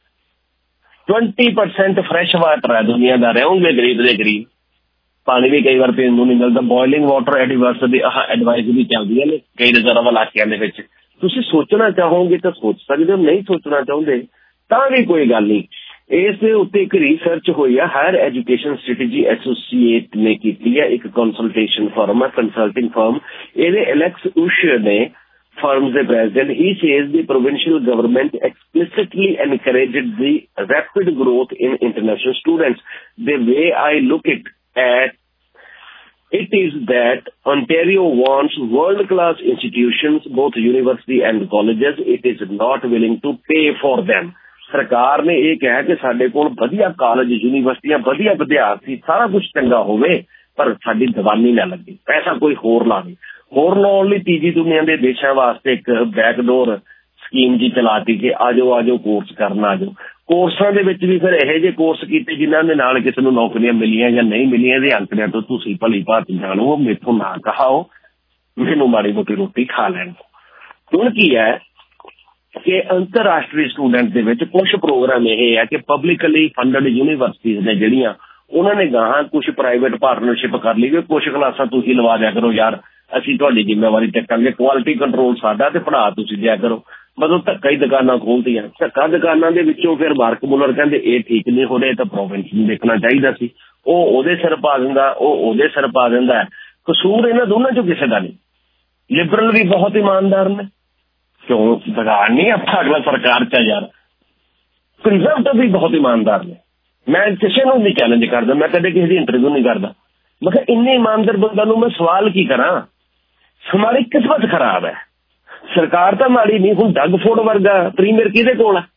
ਟਵੰਟੀ ਪਰਸੈਂਟ ਫਰੈਸ਼ ਵਾਟਰ ਹੈ ਦੁਨੀਆ ਦਾ, ਰਹੋਗੇ ਗਰੀਬ ਦੇ ਗਰੀਬ। ਪਾਣੀ ਵੀ ਕਈ ਵਾਰ ਪੀਣ ਨੂੰ ਨਹੀਂ ਮਿਲਦਾ। ਬੋਇਲਿੰਗ ਵਾਟਰ ਐਡਵਾਈਸ ਦੀ ਆਹ ਐਡਵਾਈਸ ਵੀ ਚੱਲਦੀਆਂ ਨੇ ਕਈ ਰਿਜ਼ਰਵ ਇਲਾਕਿਆਂ ਦੇ ਵਿੱਚ। ਤੁਸੀਂ ਸੋਚਣਾ ਚਾਹੋਗੇ ਤਾਂ ਸੋਚ ਸਕਦੇ ਹੋ, ਨਹੀਂ ਸੋਚਣਾ ਚਾਹੁੰਦੇ ਤਾਂ ਵੀ ਕੋਈ ਗੱਲ ਨਹੀਂ। ਇਸ ਦੇ ਉੱਤੇ ਇੱਕ ਰਿਸਰਚ ਹੋਈ ਆ, ਹਾਇਰ ਐਜੂਕੇਸ਼ਨ ਸਟ੍ਰੈਟਜੀ ਐਸੋਸੀਏਟ ਨੇ ਕੀਤੀ ਹੈ, ਇੱਕ ਕੰਸਲਟੇਸ਼ਨ ਫਰਮ ਹੈ, ਕੰਸਲਟਿੰਗ ਫਰਮ। ਇਹਦੇ ਐਲੈਕਸ ਉਸ਼ਰ ਨੇ firms the president. He says the provincial government explicitly encouraged the rapid growth in international students. The way I look it at it is that Ontario wants world-class institutions, both university and colleges. It is not willing to pay for them. ਸਰਕਾਰ ਨੇ ਇਹ ਕਿਹਾ ਕਿ ਸਾਡੇ ਕੋਲ ਵਧੀਆ college, ਯੂਨੀਵਰਸਿਟੀਆਂ, ਵਧੀਆ ਵਿਦਿਆਰਥੀ, ਸਾਰਾ ਕੁਝ ਚੰਗਾ ਹੋਵੇ, ਪਰ ਸਾਡੀ ਦੀਵਾਨੀ ਨਾ ਲੱਗੇ, ਪੈਸਾ ਕੋਈ ਹੋਰ ਲਾਵੇ। ਹੋਰ ਲਾਉਣ ਲਈ ਤੀਜੀ ਦੁਨੀਆ ਦੇ ਦੇਸ਼ਾਂ ਵਾਸਤੇ ਇੱਕ ਬੈਕਡੋਰ ਸਕੀਮ ਜੀ ਚਲਾਤੀ ਕਿ ਆਜੋ ਆਜੋ ਕੋਰਸ ਕਰਨ ਆਜੋ। ਕੋਰਸਾਂ ਦੇ ਵਿੱਚ ਵੀ ਫਿਰ ਇਹੋ ਜਿਹੇ ਕੋਰਸ ਕੀਤੇ ਜਿਨ੍ਹਾਂ ਦੇ ਨਾਲ ਕਿਸੇ ਨੂੰ ਨੌਕਰੀਆਂ ਮਿਲੀਆਂ ਜਾਂ ਨਹੀਂ ਮਿਲੀਆਂ, ਇਹਦੇ ਅੰਕੜਿਆਂ ਤੋਂ ਤੁਸੀਂ ਭਲੀ ਭਾਂਤੀ ਜਾਣੋ। ਮੈਥੋਂ ਨਾ ਕਹਾਓ, ਮੈਨੂੰ ਮਾੜੀ ਮੋਟੀ ਰੋਟੀ ਖਾ ਲੈਣ। ਹੁਣ ਕੀ ਹੈ ਕਿ ਅੰਤਰਰਾਸ਼ਟਰੀ ਸਟੂਡੈਂਟ ਦੇ ਵਿੱਚ ਕੁਛ ਪ੍ਰੋਗਰਾਮ ਇਹ ਹੈ ਕਿ ਪਬਲਿਕਲੀ ਫੰਡਡ ਯੂਨੀਵਰਸਿਟੀਜ਼ ਨੇ ਜਿਹੜੀਆਂ, ਉਹਨਾਂ ਨੇ ਗਾਹਾਂ ਕੁਛ ਪ੍ਰਾਈਵੇਟ ਪਾਰਟਨਰਸ਼ਿਪ ਕਰ ਲਈ, ਕੁਛ ਕਲਾਸਾਂ ਤੁਸੀਂ ਲਵਾ ਦਿਆ ਕਰੋ ਯਾਰ, ਅਸੀਂ ਤੁਹਾਡੀ ਜ਼ਿੰਮੇਵਾਰੀ ਚੱਕਾਂਗੇ, ਕੁਆਲਿਟੀ ਕੰਟਰੋਲ ਸਾਡਾ ਤੇ ਪੜ੍ਹਾ ਤੁਸੀਂ ਦਿਆ ਕਰੋ। ਮਤਲਬ ਧੱਕਾ ਹੀ ਦੁਕਾਨਾਂ ਖੋਲ੍ਹਦੀਆਂ। ਧੱਕਾ ਦੁਕਾਨਾਂ ਦੇ ਵਿੱਚੋਂ ਫਿਰ ਮਾਰਕ ਮੁਲਰ ਕਹਿੰਦੇ ਇਹ ਠੀਕ ਨਹੀਂ ਹੋ ਰਿਹਾ, ਤਾਂ ਪ੍ਰੋਵਿੰਸ ਨੂੰ ਦੇਖਣਾ ਚਾਹੀਦਾ ਸੀ। ਉਹ ਉਹਦੇ ਸਿਰ ਪਾ ਦਿੰਦਾ, ਉਹ ਉਹਦੇ ਸਿਰ ਪਾ ਦਿੰਦਾ। ਕਸੂਰ ਇਹਨਾਂ ਦੋਨਾਂ ਚੋਂ ਕਿਸੇ ਦਾ ਨਹੀਂ। ਲਿਬਰਲ ਵੀ ਬਹੁਤ ਇਮਾਨਦਾਰ ਨੇ, ਕਿਉਂ ਵਿਗਾੜ ਨਹੀਂ ਆਪਾਂ ਅਗਲਾ ਸਰਕਾਰ 'ਚ ਯਾਰ। ਕੰਜ਼ਰਵੇਟਿਵ ਵੀ ਬਹੁਤ ਇਮਾਨਦਾਰ ਨੇ। ਮੈਂ ਕਿਸੇ ਨੂੰ ਨਹੀਂ ਚੈਲੰਜ ਕਰਦਾ, ਮੈਂ ਕਦੇ ਕਿਸੇ ਦੀ ਇੰਟਰਵਿਊ ਨਹੀਂ ਕਰਦਾ। ਮੈਂ ਕਿਹਾ ਇੰਨੇ ਇਮਾਨਦਾਰ ਬੰਦਾ ਨੂੰ ਮੈਂ ਸਵਾਲ ਕੀ ਕਰਾਂ? ਹਮਾਰੀ ਕਿਸਮਤ ਖਰਾਬ ਹੈ। ਸਰਕਾਰ ਤਾਂ ਮਾੜੀ ਨਹੀਂ। ਹੁਣ ਡੱਗ ਫੋਰਡ ਵਰਗਾ ਪ੍ਰੀਮੀਅਰ ਕਿਹਦੇ ਕੋਲ ਹੈ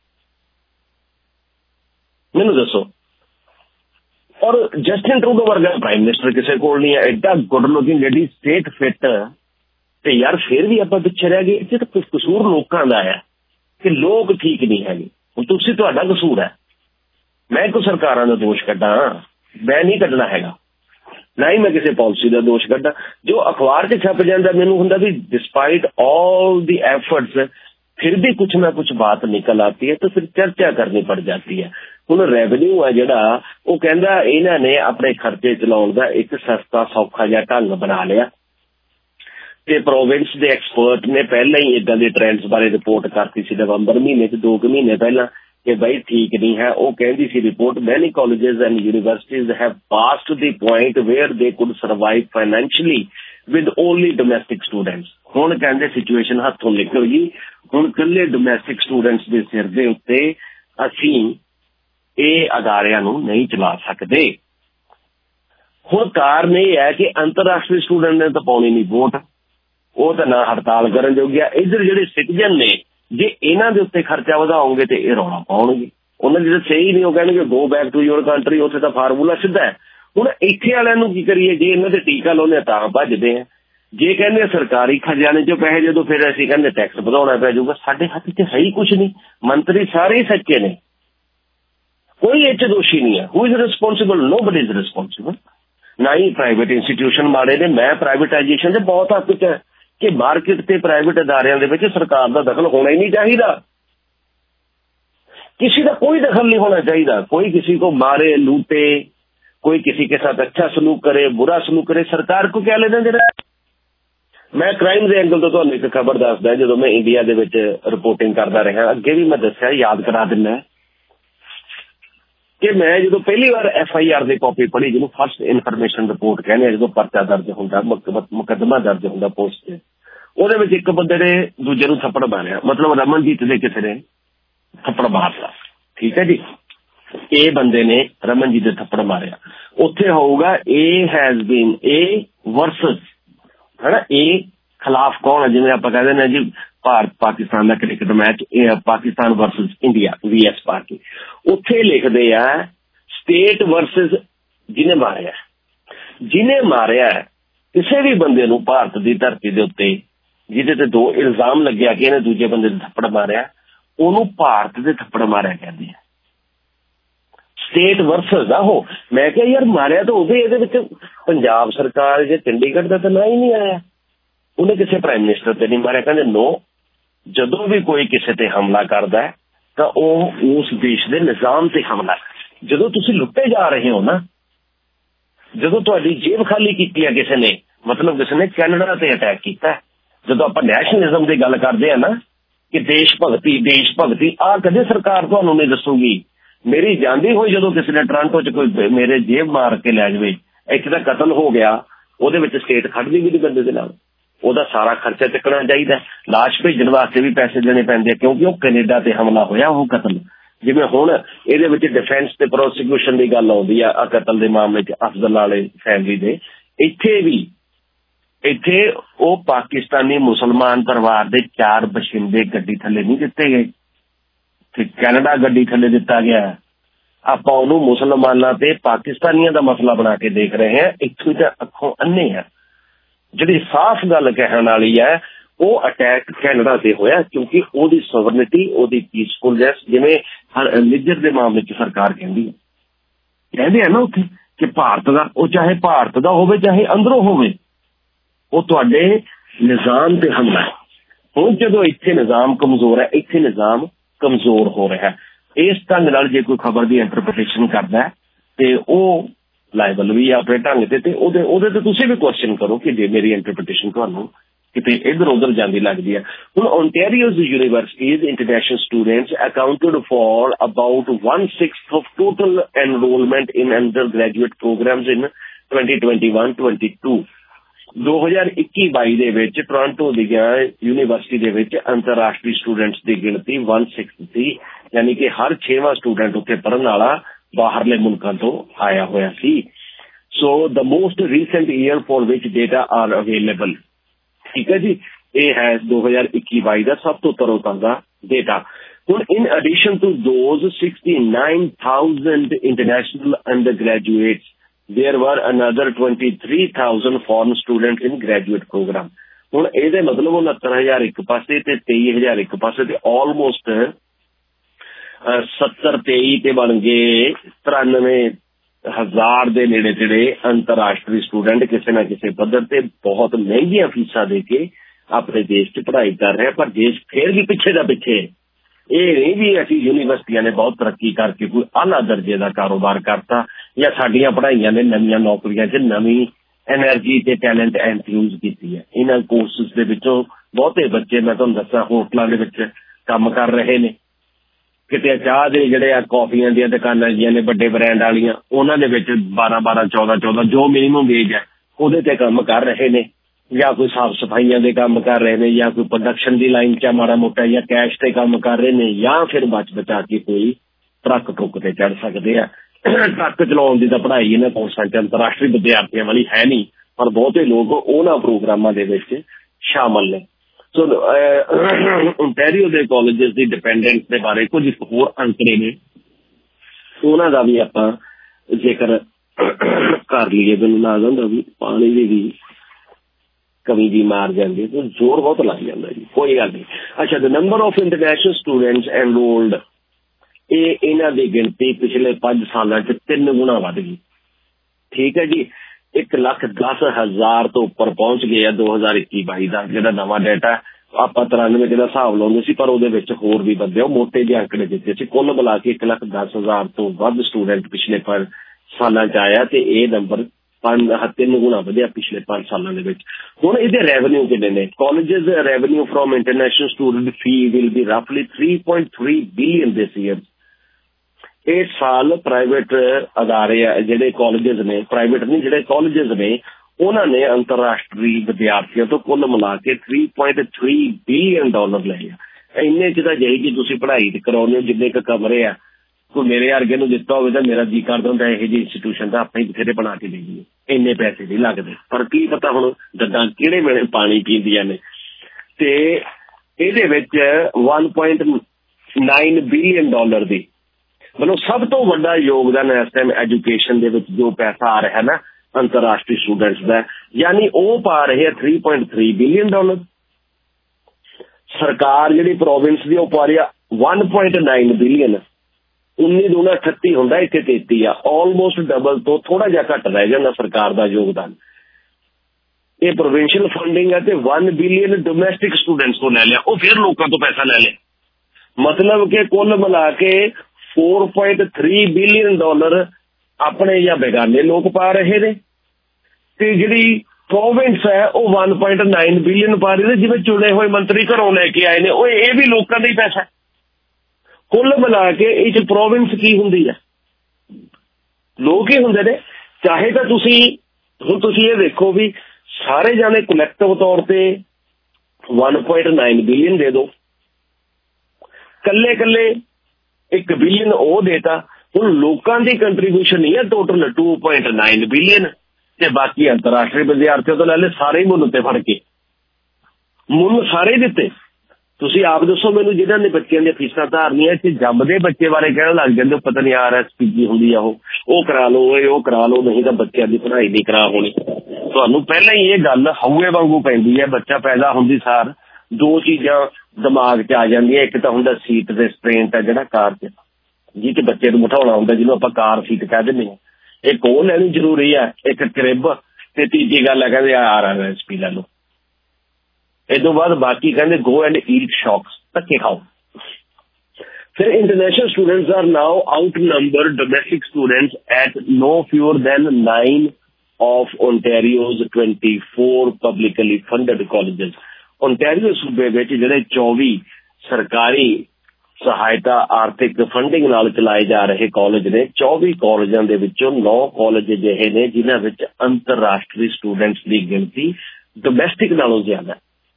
ਮੈਨੂੰ ਦੱਸੋ? ਔਰ ਜਸਟਿਨ ਟਰੂਡੋ ਵਰਗਾ ਪ੍ਰਾਈਮ ਮਿਨਿਸਟਰ ਕਿਸੇ ਕੋਲ ਨਹੀਂ ਹੈ। ਐਡਾ ਗੁੱਡ ਲੁਕਿੰਗ, ਐਡੀ ਸਟੇਟ ਫਿੱਟ, ਤੇ ਯਾਰ ਫਿਰ ਵੀ ਆਪਾਂ ਪਿੱਛੇ ਰਹਿ ਗਏ। ਇੱਥੇ ਤਾਂ ਕਸੂਰ ਲੋਕਾਂ ਦਾ ਹੈ ਕਿ ਲੋਕ ਠੀਕ ਨਹੀਂ ਹੈਗੇ। ਹੁਣ ਤੁਸੀਂ, ਤੁਹਾਡਾ ਕਸੂਰ ਹੈ। ਮੈਂ ਕੋਈ ਸਰਕਾਰਾਂ ਦਾ ਦੋਸ਼ ਕੱਢਾਂ? ਮੈਂ ਨਹੀਂ ਕੱਢਣਾ ਹੈਗਾ, ਨਾ ਹੀ ਮੈਂ ਕਿਸੇ ਪਾਲਿਸੀ ਦਾ ਦੋਸ਼ ਕੱਢਾਂ। ਜੋ ਅਖਬਾਰ 'ਚ ਛਪ ਜਾਂਦਾ ਮੈਨੂੰ ਹੁੰਦਾ ਵੀ ਡਿਸਪਾਈਟ ਆਲ ਦੀ ਐਫਰਟਸ फिर भी कुछ ना कुछ बात निकल आती है, तो फिर चर्चा करनी पड़ जाती है। ਹੁਣ ਰੈਵਨਿਊ ਹੈ ਜਿਹੜਾ, ਉਹ ਕਹਿੰਦਾ ਇਹਨਾਂ ਨੇ ਆਪਣੇ ਖਰਚੇ ਚਲਾਉਣ ਦਾ ਇੱਕ ਸਸਤਾ ਸੌਖਾ ਜਿਹਾ ਢੰਗ ਬਣਾ ਲਿਆ, ਤੇ ਪ੍ਰੋਵਿੰਸ ਦੇ ਐਕਸਪਰਟ ਨੇ ਪਹਿਲਾਂ ਹੀ ਇਦਾਂ ਦੇ ਟ੍ਰੈਂਡਸ ਬਾਰੇ ਰਿਪੋਰਟ ਕਰਤੀ ਸੀ ਨਵੰਬਰ ਮਹੀਨੇ 'ਚ, ਦੋ ਕੁ ਮਹੀਨੇ ਪਹਿਲਾਂ, ਕਿ ਬਈ ਠੀਕ ਨਹੀਂ ਹੈ। ਉਹ ਕਹਿੰਦੀ ਸੀ report, many colleges and universities have passed the point where they could survive financially with only domestic students. ਹੁਣ ਕਹਿੰਦੇ ਸਿਚੁਏਸ਼ਨ ਹੱਥੋਂ ਨਿਕਲ ਗਈ। ਹੁਣ ਇਕੱਲੇ ਡੋਮੈਸਟਿਕ ਸਟੂਡੈਂਟਸ ਦੇ ਸਿਰ ਦੇ ਉੱਤੇ ਅਸੀਂ ਇਹ ਅਦਾਰਿਆਂ ਨੂੰ ਨਹੀਂ ਚਲਾ ਸਕਦੇ। ਹੁਣ ਕਾਰਨ ਇਹ ਹੈ ਕਿ ਅੰਤਰਰਾਸ਼ਟਰੀ ਸਟੂਡੈਂਟ ਨੇ ਤਾਂ ਪਾਉਣੀ ਨਹੀਂ ਵੋਟ, ਉਹ ਤਾਂ ਨਾ ਹੜਤਾਲ ਕਰਨ ਜੋਗਿਆ। ਇੱਧਰ ਜਿਹੜੇ ਸਿਟੀਜ਼ਨ ਨੇ, ਜੇ ਇਹਨਾਂ ਦੇ ਉੱਤੇ ਖਰਚਾ ਵਧਾਓਗੇ ਤੇ ਇਹ ਰੌਲਾ ਪਾਉਣਗੇ। ਉਹਨਾਂ ਦੀ ਤਾਂ ਸਹੀ ਨਹੀਂ, ਉਹ ਕਹਿਣਗੇ go back to your country. ਉੱਥੇ ਤਾਂ ਫਾਰਮੂਲਾ ਸਿੱਧਾ ਹੈ। ਹੁਣ ਇੱਥੇ ਵਾਲਿਆਂ ਨੂੰ ਕੀ ਕਰੀਏ? ਜੇ ਇਹਨਾਂ ਦੇ ਟੀਕਾ ਲਾਉਂਦੇ ਤਾਂ ਭੱਜਦੇ ਆ, ਜੇ ਕਹਿੰਦੇ ਸਰਕਾਰੀ ਖਜ਼ਾਨੇ 'ਚੋਂ ਪੈਸੇ ਜਦੋਂ, ਫਿਰ ਅਸੀਂ ਕਹਿੰਦੇ ਟੈਕਸ ਵਧਾਉਣਾ ਪੈ ਜਾਊਗਾ। ਸਾਡੇ ਹੱਥ 'ਚ ਹੈ ਹੀ ਕੁਛ ਨਹੀਂ। ਮੰਤਰੀ ਸਾਰੇ ਹੀ ਸੱਚੇ ਨੇ, ਕੋਈ ਇਹ 'ਚ ਦੋਸ਼ੀ ਨਹੀਂ ਹੈ। Who is responsible? Nobody is responsible. ਨਾ ਹੀ ਪ੍ਰਾਈਵੇਟ ਇੰਸਟੀਟਿਊਸ਼ਨ ਮਾੜੇ ਨੇ। ਮੈਂ ਪ੍ਰਾਈਵੇਟਾਈਜੇਸ਼ਨ ਦੇ ਬਹੁਤ ਹੱਕ 'ਚ ਹੈ ਕਿ ਮਾਰਕੀਟ ਤੇ ਪ੍ਰਾਈਵੇਟ ਅਦਾਰਿਆਂ ਦੇ ਵਿੱਚ ਸਰਕਾਰ ਦਾ ਦਖਲ ਹੋਣਾ ਹੀ ਨਹੀਂ ਚਾਹੀਦਾ। किसी का कोई दखल नहीं होना चाहिए। कोई किसी को मारे लूटे, कोई किसी के साथ अच्छा सलूक करे, बुरा सलूक करे, सरकार को क्या लेना देना? ਮੈਂ ਕ੍ਰਾਈਮ ਦੇ ਐਂਗਲ ਤੋਂ ਤੁਹਾਨੂੰ ਇੱਕ ਖਬਰ ਦੱਸਦਾ। ਜਦੋਂ ਮੈਂ ਇੰਡੀਆ ਦੇ ਵਿੱਚ ਰਿਪੋਰਟਿੰਗ ਕਰਦਾ ਰਿਹਾ, ਅੱਗੇ ਵੀ ਮੈਂ ਦੱਸਿਆ, ਯਾਦ ਕਰਾ ਦਿੰਦਾ ਕਿ ਮੈਂ ਜਦੋਂ ਪਹਿਲੀ ਵਾਰ ਐਫ ਆਈ ਆਰ ਦੀ ਕਾਪੀ ਪੜ੍ਹੀ, ਜਿਹਨੂੰ ਫਸਟ ਇਨਫੋਰਮੇਸ਼ਨ ਰਿਪੋਰਟ ਕਹਿੰਦੇ ਆ, ਜਦੋਂ ਪਰਚਾ ਦਰਜ ਹੁੰਦਾ, ਮੁਕੱਦਮਾ ਦਰਜ ਹੁੰਦਾ ਪੁਲਿਸ ਤੇ, ਉਹਦੇ ਵਿੱਚ ਇੱਕ ਬੰਦੇ ਨੇ ਦੂਜੇ ਨੂੰ ਥੱਪੜ ਮਾਰਿਆ, ਮਤਲਬ ਰਮਨਜੀਤ ਦੇ ਕਿਸੇ ਨੇ ਥੱਪੜ ਮਾਰਤਾ। ਠੀਕ ਹੈ ਜੀ, ਇਹ ਬੰਦੇ ਨੇ ਰਮਨਜੀਤ ਦੇ ਥੱਪੜ ਮਾਰਿਆ। ਉੱਥੇ ਹੋਊਗਾ ਏ ਹੈਜ਼ ਬੀਨ ਏ ਵਰਸਸ, ਹੈ ਨਾ, ਏ ਖਿਲਾਫ ਕੌਣ ਹੈ? ਜਿਵੇਂ ਆਪਾਂ ਕਹਿੰਦੇ ਨੇ ਜੀ ਭਾਰਤ ਪਾਕਿਸਤਾਨ ਦਾ cricket match, Pakistan versus India, V S party. ਉੱਥੇ ਲਿਖਦੇ ਆ ਸਟੇਟ ਵਰਸਸ ਜਿਹਨੇ ਮਾਰਿਆ। ਜਿਹਨੇ ਮਾਰਿਆ ਕਿਸੇ ਵੀ ਬੰਦੇ ਨੂੰ ਭਾਰਤ ਦੀ ਧਰਤੀ ਦੇ ਉੱਤੇ, ਜਿਹਦੇ ਤੇ ਦੋ ਇਲਜ਼ਾਮ ਲੱਗਿਆ ਕਿ ਇਹਨੇ ਦੂਜੇ ਬੰਦੇ ਦੇ ਥੱਪੜ ਮਾਰਿਆ, ਉਹਨੂੰ ਭਾਰਤ ਦੇ ਥੱਪੜ ਮਾਰਿਆ ਕਹਿੰਦੇ ਆ। ਸਟੇਟ ਵਰਸਸ ਆ ਉਹ। ਮੈਂ ਕਿਹਾ ਯਾਰ ਮਾਰਿਆ ਤਾਂ ਉਹਦੇ, ਇਹਦੇ ਵਿੱਚ ਪੰਜਾਬ ਸਰਕਾਰ ਜਾਂ ਚੰਡੀਗੜ੍ਹ ਦਾ ਤਾਂ ਨਾਂ ਹੀ ਨਹੀਂ ਆਇਆ। ਉਹਨੇ ਕਿਸੇ ਪ੍ਰਾਈਮ ਮਿਨਿਸਟਰ ਤੇ ਨਹੀਂ ਮਾਰਿਆ। ਕਹਿੰਦੇ ਨੋ, ਜਦੋਂ ਵੀ ਕੋਈ ਕਿਸੇ ਤੇ ਹਮਲਾ ਕਰਦਾ ਹੈ ਤਾਂ ਉਹ ਉਸ ਦੇਸ਼ ਦੇ ਨਿਜ਼ਾਮ ਤੇ ਹਮਲਾ। ਜਦੋਂ ਤੁਸੀਂ ਲੁੱਟੇ ਜਾ ਰਹੇ ਹੋ ਨਾ, ਜਦੋਂ ਤੁਹਾਡੀ ਜੇਬ ਖਾਲੀ ਕੀਤੀ ਹੈ ਕਿਸੇ ਨੇ, ਮਤਲਬ ਕਿਸੇ ਨੇ ਕੈਨੇਡਾ ਤੇ ਅਟੈਕ ਕੀਤਾ, ਜਦੋਂ ਆਪਾਂ ਨੈਸ਼ਨਲਿਜ਼ਮ ਦੀ ਗੱਲ ਕਰਦੇ ਆ ਨਾ ਕਿ ਦੇਸ਼ ਭਗਤੀ ਦੇਸ਼ ਭਗਤੀ ਆਹ ਕਦੇ ਸਰਕਾਰ ਤੁਹਾਨੂੰ ਨਹੀਂ ਦੱਸੂਗੀ। ਮੇਰੀ ਜਾਂਦੀ ਹੋਈ ਜਦੋਂ ਕਿਸੇ ਨੇ ਟੋਰਾਂਟੋ 'ਚ ਕੋਈ ਮੇਰੇ ਜੇਬ ਮਾਰ ਕੇ ਲੈ ਜਾਵੇ, ਇੱਕ ਤਾਂ ਕਤਲ ਹੋ ਗਿਆ, ਉਹਦੇ ਵਿੱਚ ਸਟੇਟ ਖੜਦੀ ਵੀ ਨਹੀਂ ਬੰਦੇ ਦੇ ਨਾਲ, ਉਹਦਾ ਸਾਰਾ ਖਰਚਾ ਚੁੱਕਣਾ ਚਾਹੀਦਾ, ਲਾਸ਼ ਭੇਜਣ ਵਾਸਤੇ ਵੀ ਪੈਸੇ ਦੇਣੇ ਪੈਂਦੇ, ਕਿਉਂਕਿ ਉਹ ਕੈਨੇਡਾ ਤੇ ਹਮਲਾ ਹੋਇਆ ਉਹ ਕਤਲ। ਜਿਵੇਂ ਹੁਣ ਇਹਦੇ ਵਿੱਚ ਡਿਫੈਂਸ ਤੇ ਪ੍ਰੋਸੀਕਿਊਸ਼ਨ ਦੀ ਗੱਲ ਆਉਂਦੀ ਆ, ਆ ਕਤਲ ਦੇ ਮਾਮਲੇ 'ਚ ਅਫਜ਼ਲ ਵਾਲੇ ਫੈਮਿਲੀ ਦੇ, ਇੱਥੇ ਵੀ ਇੱਥੇ ਉਹ ਪਾਕਿਸਤਾਨੀ ਮੁਸਲਮਾਨ ਪਰਿਵਾਰ ਦੇ ਚਾਰ ਬਸ਼ਿੰਦੇ ਗੱਡੀ ਥੱਲੇ ਨਹੀਂ ਦਿੱਤੇ ਗਏ, ਤੇ ਕੈਨੇਡਾ ਗੱਡੀ ਥੱਲੇ ਦਿੱਤਾ ਗਿਆ। ਆਪਾਂ ਉਹਨੂੰ ਮੁਸਲਮਾਨਾਂ ਤੇ ਪਾਕਿਸਤਾਨੀਆਂ ਦਾ ਮਸਲਾ ਬਣਾ ਕੇ ਦੇਖ ਰਹੇ ਹਾਂ। ਇੱਥੋਂ ਤਾਂ ਅੱਖੋਂ ਅੰਨੇ ਆ। ਜਿਹੜੀ ਸਾਫ਼ ਗੱਲ ਕਹਿਣ ਵਾਲੀ ਹੈ, ਉਹ ਅਟੈਕ ਕੈਨੇਡਾ ਤੇ ਹੋਇਆ ਕਿਉਂਕਿ ਉਹਦੀ ਸੋਵਰਨਿਟੀ, ਉਹਦੀ ਪੀਸਫੁਲਨੈਸ, ਜਿਵੇਂ ਹਰ ਨਿੱਜਰ ਦੇ ਮਾਮਲੇ 'ਚ ਸਰਕਾਰ ਕਹਿੰਦੀ ਹੈ, ਕਹਿੰਦੇ ਆ ਨਾ ਉੱਥੇ ਕਿ ਭਾਰਤ ਦਾ, ਉਹ ਚਾਹੇ ਭਾਰਤ ਦਾ ਹੋਵੇ ਚਾਹੇ ਅੰਦਰੋਂ ਹੋਵੇ, ਉਹ ਤੁਹਾਡੇ ਨਿਜ਼ਾਮ ਤੇ ਹਮਲਾ ਹੈ। ਹੁਣ ਜਦੋਂ ਇੱਥੇ ਨਿਜ਼ਾਮ ਕਮਜ਼ੋਰ ਹੈ, ਇੱਥੇ ਨਿਜ਼ਾਮ ਕਮਜ਼ੋਰ ਹੋ ਰਿਹਾ। ਇਸ ਢੰਗ ਨਾਲ ਜੇ ਕੋਈ ਖਬਰ ਦੀ ਇੰਟਰਪ੍ਰੀਟੇਸ਼ਨ ਕਰਦਾ ਤੇ ਉਹ ਲਾਇਬਲ ਵੀ ਆ ਆਪਣੇ ਢੰਗ ਤੇ, ਤੇ ਉਹਦੇ ਉਹਦੇ ਤੇ ਤੁਸੀਂ ਵੀ ਕੁਐਸਚਨ ਕਰੋ ਕਿ ਜੇ ਮੇਰੀ ਇੰਟਰਪ੍ਰੀਟੇਸ਼ਨ ਤੁਹਾਨੂੰ ਕਿਤੇ ਇੱਧਰ ਉੱਧਰ ਜਾਂਦੀ ਲੱਗਦੀ ਹੈ। ਹੁਣ Ontario's universities international students accounted for about one sixth of total enrollment in undergraduate programs in twenty twenty-one twenty-two। ਦੋ ਹਜ਼ਾਰ ਇੱਕੀ ਬਾਈ ਦੇ ਵਿੱਚ ਟੋਰਾਂਟੋ ਦੀਆਂ ਯੂਨੀਵਰਸਿਟੀ ਦੇ ਵਿੱਚ ਅੰਤਰਰਾਸ਼ਟਰੀ ਸਟੂਡੈਂਟਸ ਦੀ ਗਿਣਤੀ one sixth ਸੀ, ਯਾਨੀ ਕਿ ਹਰ ਛੇਵਾਂ ਸਟੂਡੈਂਟ ਉੱਥੇ ਪੜ੍ਹਨ ਵਾਲਾ ਬਾਹਰਲੇ ਮੁਲਕਾਂ ਤੋਂ ਆਇਆ ਹੋਇਆ ਸੀ। So the most recent year for which data are available. ਠੀਕ ਹੈ ਜੀ, ਇਹ ਹੈ ਦੋ ਹਜ਼ਾਰ ਇੱਕੀ ਬਾਈ ਦਾ ਸਭ ਤੋਂ ਤਰੋਤਾਜ਼ਾ ਡੇਟਾ। ਹੁਣ in addition to those sixty-nine thousand international undergraduates, there were another twenty-three thousand foreign students in graduate program। ਹੁਣ ਇਹਦੇ ਮਤਲਬ ਉਨੱਤਰ ਹਜ਼ਾਰ ਇੱਕ ਪਾਸੇ ਤੇ ਤੇਈ ਹਜ਼ਾਰ ਇੱਕ ਪਾਸੇ, ਤੇ ਆਲਮੋਸਟ ਸੱਤਰ ਤੇਈ ਤੇ ਬਣ ਗਏ ਤਰਾਨਵੇਂ ਹਜ਼ਾਰ ਦੇ ਨੇੜੇ ਤੇੜੇ ਅੰਤਰਰਾਸ਼ਟਰੀ ਸਟੂਡੈਂਟ ਕਿਸੇ ਨਾ ਕਿਸੇ ਪੱਧਰ ਤੇ ਬਹੁਤ ਮਹਿੰਗੀਆਂ ਫੀਸਾਂ ਦੇ ਕੇ ਆਪਣੇ ਦੇਸ਼ 'ਚ ਪੜ੍ਹਾਈ ਕਰ ਰਹੇ। ਪਰ ਦੇਸ਼ ਫਿਰ ਵੀ ਪਿੱਛੇ ਦਾ ਪਿੱਛੇ। ਇਹ ਨਹੀਂ ਵੀ ਅਸੀਂ ਯੂਨੀਵਰਸਿਟੀਆਂ ਨੇ ਬਹੁਤ ਤਰੱਕੀ ਕਰਕੇ ਕੋਈ ਆਲਾ ਦਰਜੇ ਦਾ ਕਾਰੋਬਾਰ ਕਰਤਾ, ਜਾਂ ਸਾਡੀਆਂ ਪੜ੍ਹਾਈਆਂ ਨੇ ਨਵੀਆਂ ਨੌਕਰੀਆਂ 'ਚ ਨਵੀਂ ਐਨਰਜੀ ਤੇ ਟੈਲੈਂਟ ਇਨਫਿਊਜ਼ ਕੀਤੀ ਹੈ। ਇਹਨਾਂ ਕੋਰਸਿਸ ਦੇ ਵਿੱਚੋਂ ਬਹੁਤੇ ਬੱਚੇ, ਮੈਂ ਤੁਹਾਨੂੰ ਦੱਸਾਂ, ਹੋਟਲਾਂ ਦੇ ਵਿੱਚ ਕੰਮ ਕਰ ਰਹੇ ਨੇ, ਕਿਤੇ ਚਾਹ ਦੇ ਜਿਹੜੇ ਆ ਕਾਫੀਆਂ ਦੀਆਂ ਦੁਕਾਨਾਂ ਜਿਹੀਆਂ ਨੇ ਵੱਡੇ ਬ੍ਰਾਂਡ ਵਾਲੀਆਂ, ਉਹਨਾਂ ਦੇ ਵਿੱਚ ਬਾਰਾਂ ਬਾਰਾਂ ਚੌਦਾਂ ਚੌਦਾਂ ਜੋ ਮਿਨੀਮਮ ਵੇਜ ਹੈ ਉਹਦੇ ਤੇ ਕੰਮ ਕਰ ਰਹੇ ਨੇ, ਜਾਂ ਕੋਈ ਸਾਫ਼ ਸਫਾਈਆਂ ਦੇ ਕੰਮ ਕਰ ਰਹੇ ਨੇ, ਜਾਂ ਕੋਈ ਪ੍ਰੋਡਕਸ਼ਨ ਦੀ ਲਾਈਨ 'ਚ ਮਾੜਾ ਮੋਟਾ ਜਾਂ ਕੈਸ਼ ਤੇ ਕੰਮ ਕਰ ਰਹੇ ਨੇ, ਜਾਂ ਫਿਰ ਬਚ ਬਚਾ ਕੇ ਕੋਈ ਟਰੱਕ ਟਰੁੱਕ ਤੇ ਚੜ੍ਹ ਸਕਦੇ ਆ। ਟਰੱਕ ਚਲਾਉਣ ਦੀ ਤਾਂ ਪੜ੍ਹਾਈ ਇਹਨਾਂ ਕੋਰਸਾਂ 'ਚ ਅੰਤਰਰਾਸ਼ਟਰੀ ਵਿਦਿਆਰਥੀਆਂ ਵਾਲੀ ਹੈ ਨਹੀਂ, ਪਰ ਬਹੁਤੇ ਲੋਕ ਉਹਨਾਂ ਪ੍ਰੋਗਰਾਮਾਂ ਦੇ ਵਿੱਚ ਸ਼ਾਮਲ ਨੇ। ਸੋ ਓਨਟਾਰੀਓ ਦੇ ਕਾਲਜਿਸ ਦੀ ਡਿਪੈਂਡੈਂਸ ਦੇ ਬਾਰੇ ਕੁਝ ਹੋਰ ਅੰਕੜੇ ਨੇ, ਉਹਨਾਂ ਦਾ ਵੀ ਆਪਾਂ ਜੇਕਰ ਕਰ ਲਈਏ। ਮੈਨੂੰ ਲੱਗਦਾ ਹੁੰਦਾ ਵੀ ਪਾਣੀ ਦੀ ਵੀ ਕਮੀ ਜੀ ਮਾਰ ਜਾਂਦੀ ਹੈ, ਜ਼ੋਰ ਬਹੁਤ ਲੱਗ ਜਾਂਦਾ ਜੀ, ਕੋਈ ਗੱਲ ਨਹੀਂ। ਅੱਛਾ, the number of international students enrolled, ਇਹ ਇਹਨਾਂ ਦੀ ਗਿਣਤੀ ਪਿਛਲੇ ਪੰਜ ਸਾਲਾਂ 'ਚ ਤਿੰਨ ਗੁਣਾ ਵੱਧ ਗਈ। ਠੀਕ ਹੈ ਜੀ, ਇੱਕ ਲੱਖ ਦਸ ਹਜ਼ਾਰ ਤੋਂ ਉੱਪਰ ਪਹੁੰਚ ਗਏ ਆ ਦੋ ਹਜ਼ਾਰ ਇੱਕੀ ਬਾਈ ਦਾ ਜਿਹੜਾ ਨਵਾਂ ਡਾਟਾ। ਆਪਾਂ ਤਰਾਨਵੇਂ ਦਾ ਹਿਸਾਬ ਲਾਉਂਦੇ ਸੀ, ਪਰ ਉਹਦੇ ਵਿੱਚ ਹੋਰ ਵੀ ਵਧਿਆ, ਉਹ ਮੋਟੇ ਜਿਹੇ ਅੰਕੜੇ ਦਿੱਤੇ ਸੀ। ਕੁੱਲ ਮਿਲਾ ਕੇ ਇੱਕ ਲੱਖ ਦਸ ਹਜ਼ਾਰ ਤੋਂ ਵੱਧ ਸਟੂਡੈਂਟ ਪਿਛਲੇ ਪਰ ਸਾਲਾਂ 'ਚ ਆਇਆ, ਤੇ ਇਹ ਨੰਬਰ ਪੰਜ ਤਿੰਨ ਗੁਣਾ ਵਧਿਆ ਪਿਛਲੇ ਪੰਜ ਸਾਲਾਂ ਦੇ ਵਿੱਚ। ਹੁਣ ਇਹਦੇ ਰੈਵਨਿਊ ਕਿੰਨੇ ਨੇ? Colleges revenue from international student fee will be ਰਫਲੀ three point three billion this year. ਇਸ ਸਾਲ ਪ੍ਰਾਈਵੇਟ ਅਦਾਰੇ ਆ ਜਿਹੜੇ ਕਾਲਜਿਸ ਨੇ, ਪ੍ਰਾਈਵੇਟ ਨਹੀਂ ਜਿਹੜੇ ਕਾਲਜਿਸ ਨੇ, ਉਹਨਾਂ ਨੇ ਅੰਤਰਰਾਸ਼ਟਰੀ ਵਿਦਿਆਰਥੀਆਂ ਤੋਂ ਕੁੱਲ ਮਿਲਾ ਕੇ three point three billion dollar ਲਏ ਆ। ਇੰਨੇ ਚ ਤਾਂ ਜਿਹੀ ਜੀ ਤੁਸੀਂ ਪੜ੍ਹਾਈ ਕਰਾਉਂਦੇ ਹੋ, ਜਿੰਨੇ ਕੁ ਕਮਰੇ ਆ, ਕੋਈ ਮੇਰੇ ਵਰਗੇ ਨੂੰ ਦਿੱਤਾ ਹੋਵੇ ਤਾਂ ਮੇਰਾ ਜੀ ਕਰਦਾ ਹੁੰਦਾ ਇਹੋ ਜਿਹੀ ਇੰਸਟੀਟਿਊਸ਼ਨ ਦਾ ਆਪਾਂ ਹੀ ਬਥੇਰੇ ਬਣਾ ਕੇ ਦੇਈਏ, ਇੰਨੇ ਪੈਸੇ ਨਹੀਂ ਲੱਗਦੇ। ਪਰ ਕੀ ਪਤਾ ਹੁਣ ਦੱਦਾਂ ਕਿਹੜੇ ਵੇਲੇ ਪਾਣੀ ਪੀਂਦੀਆਂ ਨੇ। ਤੇ ਇਹਦੇ ਵਿੱਚ one point nine billion dollar ਦੀ ਮਤਲਬ ਸਭ ਤੋਂ ਵੱਡਾ ਯੋਗਦਾਨ ਇਸ ਟਾਈਮ ਐਜੂਕੇਸ਼ਨ ਦੇ ਵਿੱਚ ਜੋ ਪੈਸਾ ਆ ਰਿਹਾ ਨਾ ਅੰਤਰਰਾਸ਼ਟਰੀ ਸਟੂਡੈਂਟਸ ਦਾ, ਯਾਨੀ ਉਹ ਪਾ ਰਹੇ ਆ three point three billion dollar. ਸਰਕਾਰ ਜਿਹੜੀ ਪ੍ਰੋਵਿੰਸ ਦੀ ਉਹ ਪਾ ਰਹੀ ਆ ਵਨ ਪੁਆਇੰਟ ਨਾਈਨ ਬਿਲੀਅਨ। ਉੱਨੀ ਦੂਣਾ ਅਠੱਤੀ ਹੁੰਦਾ, ਇੱਥੇ ਤੇਤੀ ਆ, ਆਲਮੋਸਟ ਡਬਲ ਤੋਂ ਥੋੜਾ ਜਿਹਾ ਘੱਟ ਰਹਿ ਜਾਂਦਾ ਸਰਕਾਰ ਦਾ ਯੋਗਦਾਨ। ਇਹ ਪ੍ਰੋਵਿੰਸ਼ੀਅਲ ਫੰਡਿੰਗ ਹੈ ਤੇ ਵਨ ਬਿਲੀਅਨ ਡੋਮੈਸਟਿਕ ਸਟੂਡੈਂਟਸ ਤੋਂ ਲੈ ਲਿਆ, ਉਹ ਫਿਰ ਲੋਕਾਂ ਤੋਂ ਪੈਸਾ ਲੈ ਲਿਆ। ਮਤਲਬ ਕਿ ਕੁੱਲ ਮਿਲਾ ਕੇ four point three billion dollar ਆਪਣੇ ਜਾਂ ਬੇਗਾਨੇ ਲੋਕ ਪਾ ਰਹੇ ਨੇ, ਤੇ ਜਿਹੜੀ ਪ੍ਰੋਵਿੰਸ ਹੈ ਉਹ ਵਨ ਪੁਆਇੰਟ ਨਾਈਨ ਬਿਲੀਅਨ ਪਾ ਰਹੀ ਨੇ, ਜਿਵੇਂ ਚੁਣੇ ਹੋਏ ਮੰਤਰੀ ਘਰੋਂ ਲੈ ਕੇ ਆਏ ਨੇ, ਉਹ ਇਹ ਵੀ ਲੋਕਾਂ ਦਾ ਹੀ ਪੈਸਾ। ਕੁੱਲ ਮਿਲਾ ਕੇ ਇਹ ਚ ਪ੍ਰੋਵਿੰਸ ਕੀ ਹੁੰਦੀ ਹੈ? ਲੋਕ ਹੀ ਹੁੰਦੇ ਨੇ। ਚਾਹੇ ਤਾਂ ਤੁਸੀਂ ਹੁਣ ਤੁਸੀਂ ਇਹ ਦੇਖੋ ਵੀ ਸਾਰੇ ਜਾਣੇ ਕਲੈਕਟਿਵ ਤੌਰ ਤੇ ਵਨ ਪੁਆਇੰਟ ਨਾਈਨ ਬਿਲੀਅਨ ਦੇ ਦਿਓ, ਕੱਲੇ ਕੱਲੇ ਇੱਕ ਬਿਲੀਅਨ ਉਹ ਦੇਤਾ। ਹੁਣ ਲੋਕਾਂ ਦੀ ਕੰਟਰੀਬਿਊਸ਼ਨ ਨਹੀਂ ਹੈ total two point nine billion, ਤੇ ਬਾਕੀ ਅੰਤਰਰਾਸ਼ਟਰੀ ਵਿਦਿਆਰਥੀਆਂ ਤੋਂ ਲੈ ਲੈ ਸਾਰੇ ਹੀ ਮੁੱਲ ਉੱਤੇ ਫੜ ਕੇ ਮੁੱਲ ਸਾਰੇ ਦਿੱਤੇ। ਤੁਸੀਂ ਆਪ ਦੱਸੋ ਮੈਨੂੰ, ਜਿਹਨਾਂ ਨੇ ਬੱਚਿਆਂ ਦੀਆਂ ਫੀਸਾਂ ਧਾਰਨੀਆਂ, ਇੱਥੇ ਜੰਮਦੇ ਬੱਚੇ ਬਾਰੇ ਕਹਿਣ ਲੱਗ ਜਾਂਦੇ ਪਤਾ ਨਹੀਂ ਆਰ ਐਸ ਪੀ ਕੀ ਹੁੰਦੀ ਆ, ਉਹ ਉਹ ਕਰਾ ਲਓ, ਇਹ ਉਹ ਕਰਾ ਲਓ, ਨਹੀਂ ਤਾਂ ਬੱਚਿਆਂ ਦੀ ਪੜ੍ਹਾਈ ਨਹੀਂ ਕਰਾ ਹੋਣੀ। ਤੁਹਾਨੂੰ ਪਹਿਲਾਂ ਹੀ ਇਹ ਗੱਲ ਹਊਏ ਵਾਂਗੂ ਪੈਂਦੀ ਹੈ। ਬੱਚਾ ਪੈਦਾ ਹੁੰਦੀ ਸਾਰ ਦੋ ਚੀਜ਼ਾਂ ਦਿਮਾਗ 'ਚ ਆ ਜਾਂਦੀਆਂ, ਇੱਕ ਤਾਂ ਹੁੰਦਾ ਸੀਟ ਰੈਸਟ੍ਰੇਂਟ ਹੈ ਜਿਹੜਾ ਕਾਰ 'ਚ ਜਿਹ 'ਚ ਬੱਚੇ ਨੂੰ ਬਿਠਾਉਣਾ ਹੁੰਦਾ, ਜਿਹਨੂੰ ਆਪਾਂ ਕਾਰ ਸੀਟ ਕਹਿ ਦਿੰਦੇ ਹਾਂ, ਇੱਕ ਉਹ ਲੈਣੀ ਜ਼ਰੂਰੀ ਹੈ, ਇੱਕ ਕ੍ਰਿਬ, ਤੇ ਤੀਜੀ ਗੱਲ ਹੈ ਕਹਿੰਦੇ ਆਰ ਆਰ ਐਸ ਪੀ ਲੈ ਲਓ। ਇਹ ਤੋਂ ਬਾਅਦ ਬਾਕੀ ਕਹਿੰਦੇ ਗੋ ਐਂਡ ਈਟ ਸ਼ੌਕਸ, ਧੱਕੇ ਖਾਓ। ਫਿਰ international students are now outnumber domestic students at no fewer than nine of Ontario's twenty four publicly funded colleges. Ontario ਸੂਬੇ ਵਿੱਚ ਜਿਹੜੇ ਚੌਵੀ ਸਰਕਾਰੀ ਸਹਾਇਤਾ ਆਰਥਿਕ ਫੰਡਿੰਗ ਨਾਲ ਚਲਾਏ ਜਾ ਰਹੇ ਕਾਲਜ ਨੇ, ਚੌਵੀ ਕਾਲਜਾਂ ਦੇ ਵਿੱਚੋਂ ਨੌ ਕਾਲਜ ਅਜਿਹੇ ਨੇ ਜਿਨ੍ਹਾਂ ਵਿੱਚ ਅੰਤਰਰਾਸ਼ਟਰੀ ਸਟੂਡੈਂਟਸ ਦੀ ਗਿਣਤੀ ਡੋਮੈਸਟਿਕ ਨਾਲੋਂ ਜ਼ਿਆਦਾ।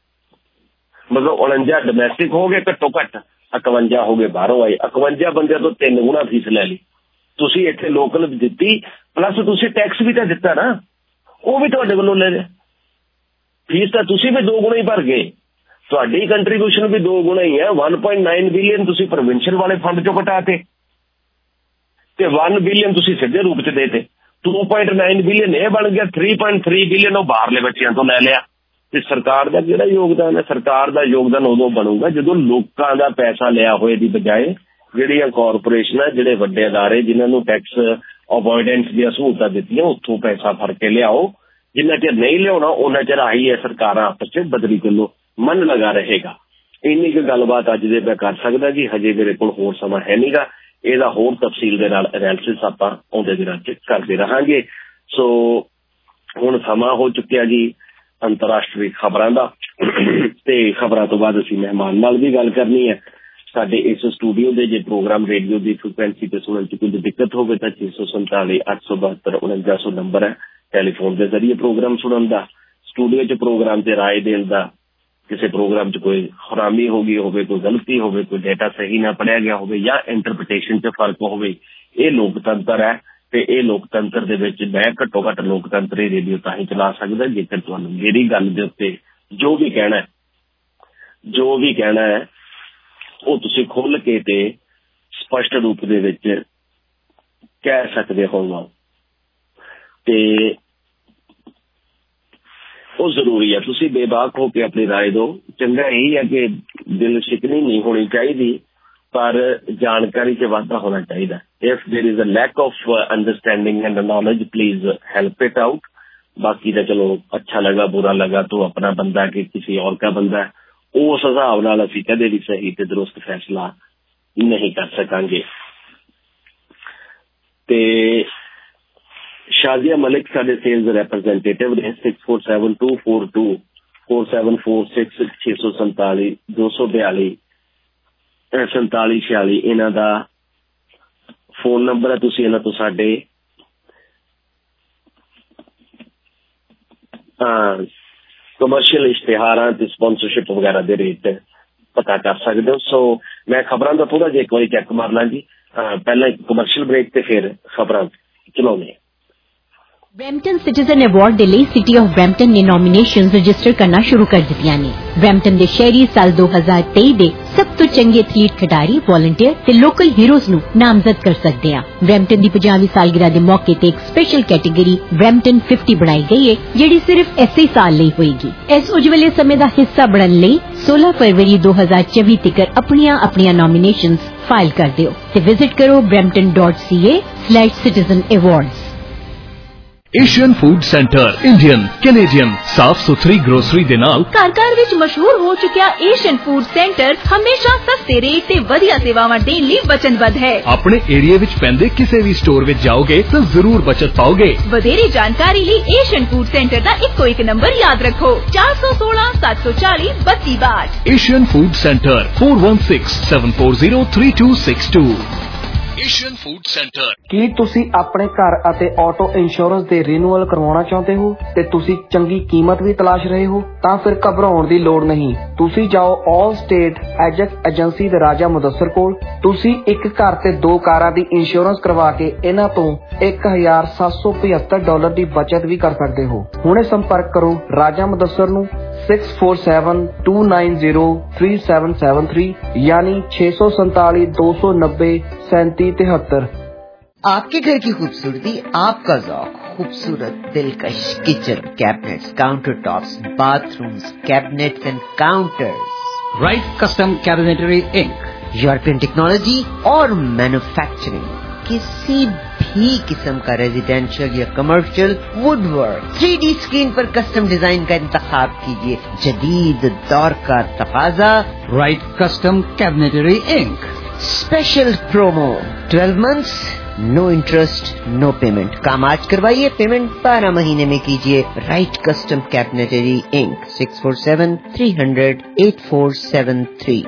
ਮਤਲਬ ਉਣੰਜਾ ਡੋਮੈਸਟਿਕ ਹੋ ਗਏ ਘੱਟੋ ਘੱਟ, ਇਕਵੰਜਾ ਹੋ ਗਏ ਬਾਹਰੋਂ ਆਏ। ਇਕਵੰਜਾ ਬੰਦਿਆਂ ਤੋਂ ਤਿੰਨ ਗੁਣਾ ਫੀਸ ਲੈ ਲਈ ਤੁਸੀਂ, ਇੱਥੇ ਲੋਕਲ ਦਿੱਤੀ, ਪਲੱਸ ਤੁਸੀਂ ਟੈਕਸ ਵੀ ਤਾਂ ਦਿੱਤਾ ਨਾ, ਉਹ ਵੀ ਤੁਹਾਡੇ ਵੱਲੋਂ ਲੈ ਲਿਆ। ਫੀਸ ਤਾਂ ਤੁਸੀਂ ਵੀ ਦੋ ਗੁਣਾ ਹੀ ਭਰ ਗਏ, ਤੁਹਾਡੀ ਕੰਟਰੀਬਿਊਸ਼ਨ ਵੀ ਦੋ ਗੁਣਾ ਹੀ ਹੈ। ਵਨ ਪੁਆਇੰਟ ਨਾਈਨ ਬਿਲੀਅਨ ਤੁਸੀਂ ਪ੍ਰੋਵਿੰਸ਼ੀਅਲ ਵਾਲੇ ਫੰਡ ਚੋਂ ਘਟਾਤੇ ਤੇ ਵਨ ਬਿਲੀਅਨ ਤੁਸੀਂ ਸਿੱਧੇ ਰੂਪ ਚ ਦੇਤੇ। ਟੂ ਪੁਆਇੰਟ ਨਾਈਨ ਬਿਲੀਅਨ ਇਹ ਬਣ ਗਿਆ, ਥ੍ਰੀ ਪੁਆਇੰਟ ਥ੍ਰੀ ਬਿਲੀਅਨ ਉਹ ਬਾਹਰਲੇ ਬੱਚਿਆਂ ਤੋਂ ਲੈ ਲਿਆ। ਤੇ ਸਰਕਾਰ ਦਾ ਜਿਹੜਾ ਯੋਗਦਾਨ ਹੈ, ਸਰਕਾਰ ਦਾ ਯੋਗਦਾਨ ਉਦੋਂ ਬਣੂਗਾ ਜਦੋਂ ਲੋਕਾਂ ਦਾ ਪੈਸਾ ਲਿਆ ਹੋਏ ਦੀ ਬਜਾਏ ਜਿਹੜੀਆਂ ਕਾਰਪੋਰੇਸ਼ਨਾਂ, ਜਿਹੜੇ ਵੱਡੇ ਅਦਾਰੇ ਜਿਨ੍ਹਾਂ ਨੂੰ ਟੈਕਸ ਅਵੋਇਡੈਂਸ ਦੀਆਂ ਸਹੂਲਤਾਂ ਦਿੱਤੀਆਂ, ਉੱਥੋਂ ਪੈਸਾ ਫੜ ਕੇ ਲਿਆਓ। ਜਿੰਨਾ ਚਿਰ ਨਹੀਂ ਲਿਆਉਣਾ ਉਹਨਾਂ ਚਿਰ ਆਹੀ ਹੈ ਸਰਕਾਰਾਂ ਆਪਸ ਚ ਬਦਲੀ ਕਿਲੋ ਮਨ ਲਗਾ ਰਹੇਗਾ। ਇੰਨੀ ਕੁ ਗੱਲਬਾਤ ਅੱਜ ਦੇ ਮੈਂ ਕਰ ਸਕਦਾ ਜੀ, ਹਜੇ ਮੇਰੇ ਕੋਲ ਹੋਰ ਸਮਾਂ ਹੈ ਨਹੀਂਗਾ। ਇਹਦਾ ਹੋਰ ਤਫਸੀਲ ਦੇ ਨਾਲ ਐਨਾਲਿਸਿਸ ਆਪਾਂ ਆਉਂਦੇ ਦਿਨਾਂ ਚ ਕਰਦੇ ਰਹਾਂਗੇ। ਸੋ ਹੁਣ ਸਮਾਂ ਹੋ ਚੁੱਕਿਆ ਜੀ ਅੰਤਰਰਾਸ਼ਟਰੀ ਖਬਰਾਂ ਦਾ, ਤੇ ਖਬਰਾਂ ਤੋਂ ਬਾਅਦ ਅਸੀਂ ਮਹਿਮਾਨ ਨਾਲ ਵੀ ਗੱਲ ਕਰਨੀ ਹੈ। ਸਾਡੇ ਇਸ ਸਟੂਡੀਓ ਦੇ ਜੇ ਪ੍ਰੋਗਰਾਮ ਰੇਡੀਓ ਦੀ ਫ੍ਰੀਕੁਐਂਸੀ ਤੇ ਸੁਣਨ ਚ ਕੋਈ ਦਿੱਕਤ ਹੋਵੇ ਤਾਂ ਛੇ ਸੌ ਸੰਤਾਲੀ ਅੱਠ ਸੌ ਬਹੱਤਰ ਉਣੰਜਾ ਸੌ ਨੰਬਰ ਹੈ ਟੈਲੀਫੋਨ ਦੇ ਜ਼ਰੀਏ ਪ੍ਰੋਗਰਾਮ ਸੁਣਨ ਦਾ। ਸਟੂਡੀਓ ਚ ਪ੍ਰੋਗਰਾਮ ਤੇ ਰਾਏ ਦੇਣ ਦਾ, ਕਿਸੇ ਪ੍ਰੋਗਰਾਮ ਚ ਕੋਈ ਖਰਾਮੀ ਹੋ ਗਈ ਹੋਵੇ, ਕੋਈ ਗਲਤੀ ਹੋਵੇ, ਕੋਈ ਡੇਟਾ ਸਹੀ ਨਾ ਪੜਿਆ ਗਿਆ ਹੋਵੇ ਜਾਂ ਇੰਟਰਪ੍ਰੀਟੇਸ਼ਨ ਚ ਫਰਕ ਹੋਵੇ, ਇਹ ਲੋਕਤੰਤਰ ਹੈ। ਤੇ ਇਹ ਲੋਕਤੰਤਰ ਦੇ ਵਿੱਚ ਮੈਂ ਘੱਟੋ ਘੱਟ ਲੋਕਤੰਤਰੀ ਰੇਡੀਓ ਤਾਂ ਹੀ ਚਲਾ ਸਕਦਾ ਜੇਕਰ ਤੁਹਾਨੂੰ ਮੇਰੀ ਗੱਲ ਦੇ ਉੱਤੇ ਜੋ ਵੀ ਕਹਿਣਾ ਜੋ ਵੀ ਕਹਿਣਾ ਹੈ ਉਹ ਤੁਸੀਂ ਖੁੱਲ੍ਹ ਕੇ ਤੇ ਸਪਸ਼ਟ ਰੂਪ ਦੇ ਵਿੱਚ ਕਹਿ ਸਕਦੇ ਹੋ, ਤੇ ਉਹ ਜ਼ਰੂਰੀ ਹੈ। ਤੁਸੀਂ ਬੇਬਾਕ ਹੋ ਕੇ ਆਪਣੀ ਰਾਏ ਦਿਓ। ਚੰਗਾ ਇਹੀ ਹੈ ਕਿ ਦਿਲ ਸ਼ਿਕਨੀ ਨਹੀਂ ਹੋਣੀ ਚਾਹੀਦੀ, ਪਰ ਜਾਣਕਾਰੀ 'ਚ ਵਾਧਾ ਹੋਣਾ ਚਾਹੀਦਾ। If there is a lack of understanding and knowledge please help it out. बाकी तो चलो अच्छा लगा बुरा लगा तो अपना बंदा कि किसी और का बंदा, उस हिसाब नाल असीं कदे भी सही ते दुरुस्त फैसला नहीं कर सकांगे। ते ਸ਼ਾਜ਼ੀਆ ਮਲਿਕ ਸਾਡੇ ਸੇਲਸ ਰੈਪਰੈਜ਼ੈਂਟੇਟਿਵ ਨੇ six four seven two four two four seven four six ਛੇ ਸੌ ਸੰਤਾਲੀ ਦੋ ਸੌ ਬਿਆਲੀ ਸੰਤਾਲੀ ਛਿਆਲੀ ਇਹਨਾਂ ਦਾ ਫੋਨ ਨੰਬਰ ਹੈ। ਤੁਸੀਂ ਇਹਨਾਂ ਤੋਂ ਸਾਡੇ ਕਮਰਸ਼ੀਅਲ ਇਸ਼ਤਿਹਾਰਾਂ ਤੇ ਸਪਾਂਸਰਸ਼ਿਪ ਵਗੈਰਾ ਦੇ ਰੇਟ ਪਤਾ ਕਰ ਸਕਦੇ ਹੋ। ਸੋ ਮੈਂ ਖਬਰਾਂ ਦਾ ਥੋੜਾ ਜਿਹਾ ਇੱਕ ਵਾਰੀ ਚੈੱਕ ਮਾਰ ਲਾਂ ਜੀ। ਪਹਿਲਾਂ ਇੱਕ ਕਮਰਸ਼ੀਅਲ ਬ੍ਰੇਕ ਤੇ ਫਿਰ ਖਬਰਾਂ ਚਲਾਉਂਦੇ। ਬਰੈਂਪਟਨ ਸਿਟੀਜ਼ਨ ਅਵਾਰਡ ਦੇ ਲਈ ਸਿਟੀ ਆਫ ਬਰੈਂਪਟਨ ਨੇ ਨੋਮੀਨੇਸ਼ਨਸ ਰਜਿਸਟਰ ਕਰਨਾ ਸ਼ੁਰੂ ਕਰ ਦਿੱਤੀਆਂ ਨੇ। ਬਰੈਂਪਟਨ ਦੇ ਸ਼ਹਿਰੀ ਸਾਲ ਦੋ ਹਜ਼ਾਰ ਤੇਈ ਦੇ ਸਭ ਤੋਂ ਚੰਗੇ ਐਥਲੀਟ ਖਿਡਾਰੀ, ਵਾਲੰਟੀਅਰ ਤੇ ਲੋਕਲ ਹੀਰੋਜ਼ ਨੂੰ ਨਾਮਜ਼ਦ ਕਰ ਸਕਦੇ ਆ। ਬਰੈਂਪਟਨ ਦੀ ਪੰਜਾਹਵੀਂ ਸਾਲਗਿਰਾ ਦੇ ਮੌਕੇ ਤੇ ਇੱਕ ਸਪੈਸ਼ਲ ਕੈਟੇਗਰੀ ਬਰੈਂਪਟਨ ਪਚਾਸ ਬਣਾਈ ਗਈ ਹੈ, ਜਿਹੜੀ ਸਿਰਫ ਇਸੇ ਸਾਲ ਲਈ ਹੋਏਗੀ। ਇਸ ਉਜਵਲੇ ਸਮੇਂ ਦਾ ਹਿੱਸਾ ਬਣਨ ਲਈ सोलह फरवरी दो हज़ार चौबीस तक अपनियां अपनियां नॉमिनेशंस फाइल कर दियो ते विजिट करो brampton dot c a slash citizen awards। Asian food centre Indian Canadian ਸਾਫ ਸੁਥਰੀ ਗਰੋਸਰੀ ਦੇ ਨਾਲ ਘਰ ਘਰ ਵਿੱਚ ਮਸ਼ਹੂਰ ਹੋ ਚੁੱਕਿਆ ਏਸ਼ੀਅਨ ਫੂਡ ਸੈਂਟਰ ਹਮੇਸ਼ਾ ਸਸਤੇ ਰੇਟ ਤੇ ਵਧੀਆ ਸੇਵਾਵਾਂ ਦੇਣ ਲਈ ਵਚਨਬੱਧ ਹੈ। ਆਪਣੇ ਏਰੀਆ ਵਿੱਚ ਪੈਂਦੇ ਕਿਸੇ ਵੀ ਸਟੋਰ ਵਿੱਚ ਜਾਓਗੇ ਤਾਂ ਜ਼ਰੂਰ ਬਚਤ ਪਾਓਗੇ। ਵਧੇਰੇ ਜਾਣਕਾਰੀ ਲਈ ਏਸ਼ੀਅਨ ਫੂਡ ਸੈਂਟਰ ਦਾ ਇੱਕੋ ਇੱਕ ਨੰਬਰ ਯਾਦ ਰੱਖੋ ਚਾਰ ਸੌ ਸੋਲਾਂ ਸੱਤ ਸੌ ਚਾਲੀ ਬੱਤੀ ਬਾਹਠ। Asian food centre four one six seven four zero three two six two. Asian food centre. ਕੀ ਤੁਸੀਂ ਆਪਣੇ ਘਰ ਅਤੇ ਆਟੋ ਇੰਸ਼ੋਰੈਂਸ ਦੇ ਰੀਨਿਊਅਲ ਕਰਵਾਉਣਾ ਚਾਹੁੰਦੇ ਹੋ ਤੇ ਤੁਸੀਂ ਚੰਗੀ ਕੀਮਤ ਵੀ ਤਲਾਸ਼ ਰਹੇ ਹੋ? ਤਾਂ ਫਿਰ ਘਬਰਾਉਣ ਦੀ ਲੋੜ ਨਹੀਂ। ਤੁਸੀਂ ਜਾਓ ਆਲ ਸਟੇਟ ਐਜੈਕਟ ਏਜੰਸੀ ਦੇ ਰਾਜਾ ਮੁਦੱਸਰ ਕੋਲ। ਤੁਸੀਂ ਇੱਕ ਘਰ ਤੇ ਦੋ ਕਾਰਾਂ ਦੀ ਇੰਸ਼ੋਰੈਂਸ ਕਰਵਾ ਕੇ ਇਹਨਾਂ ਤੋਂ ਇੱਕ ਹਜ਼ਾਰ ਸੱਤ ਸੌ ਪਝੱਤਰ ਡਾਲਰ ਦੀ ਬਚਤ ਵੀ ਕਰ ਸਕਦੇ ਹੋ। ਹੁਣੇ ਸੰਪਰਕ ਕਰੋ ਰਾਜਾ ਮੁਦੱਸਰ ਨੂੰ six four seven two nine zero three seven seven three यानी छह सौ सैतालीस दो सौ नब्बे सैंती तिहत्तर। आपके घर की खूबसूरती, आपका ज़ौक़, खूबसूरत दिलकश kitchen cabinets, countertops, bathrooms, cabinets and counters. Right custom cabinetry inc. European technology और मैन्युफैक्चरिंग, किसी भी किस्म का रेजिडेंशियल या commercial woodwork, three D screen पर कस्टम डिजाइन का इंतखाब कीजिए। जदीद दौर का तकाजा, right custom cabinetry inc. Special promo twelve months, no interest, no payment. काम आज करवाइए, पेमेंट बारह महीने में कीजिए। Right custom cabinetry inc six four seven three hundred eight four seven three.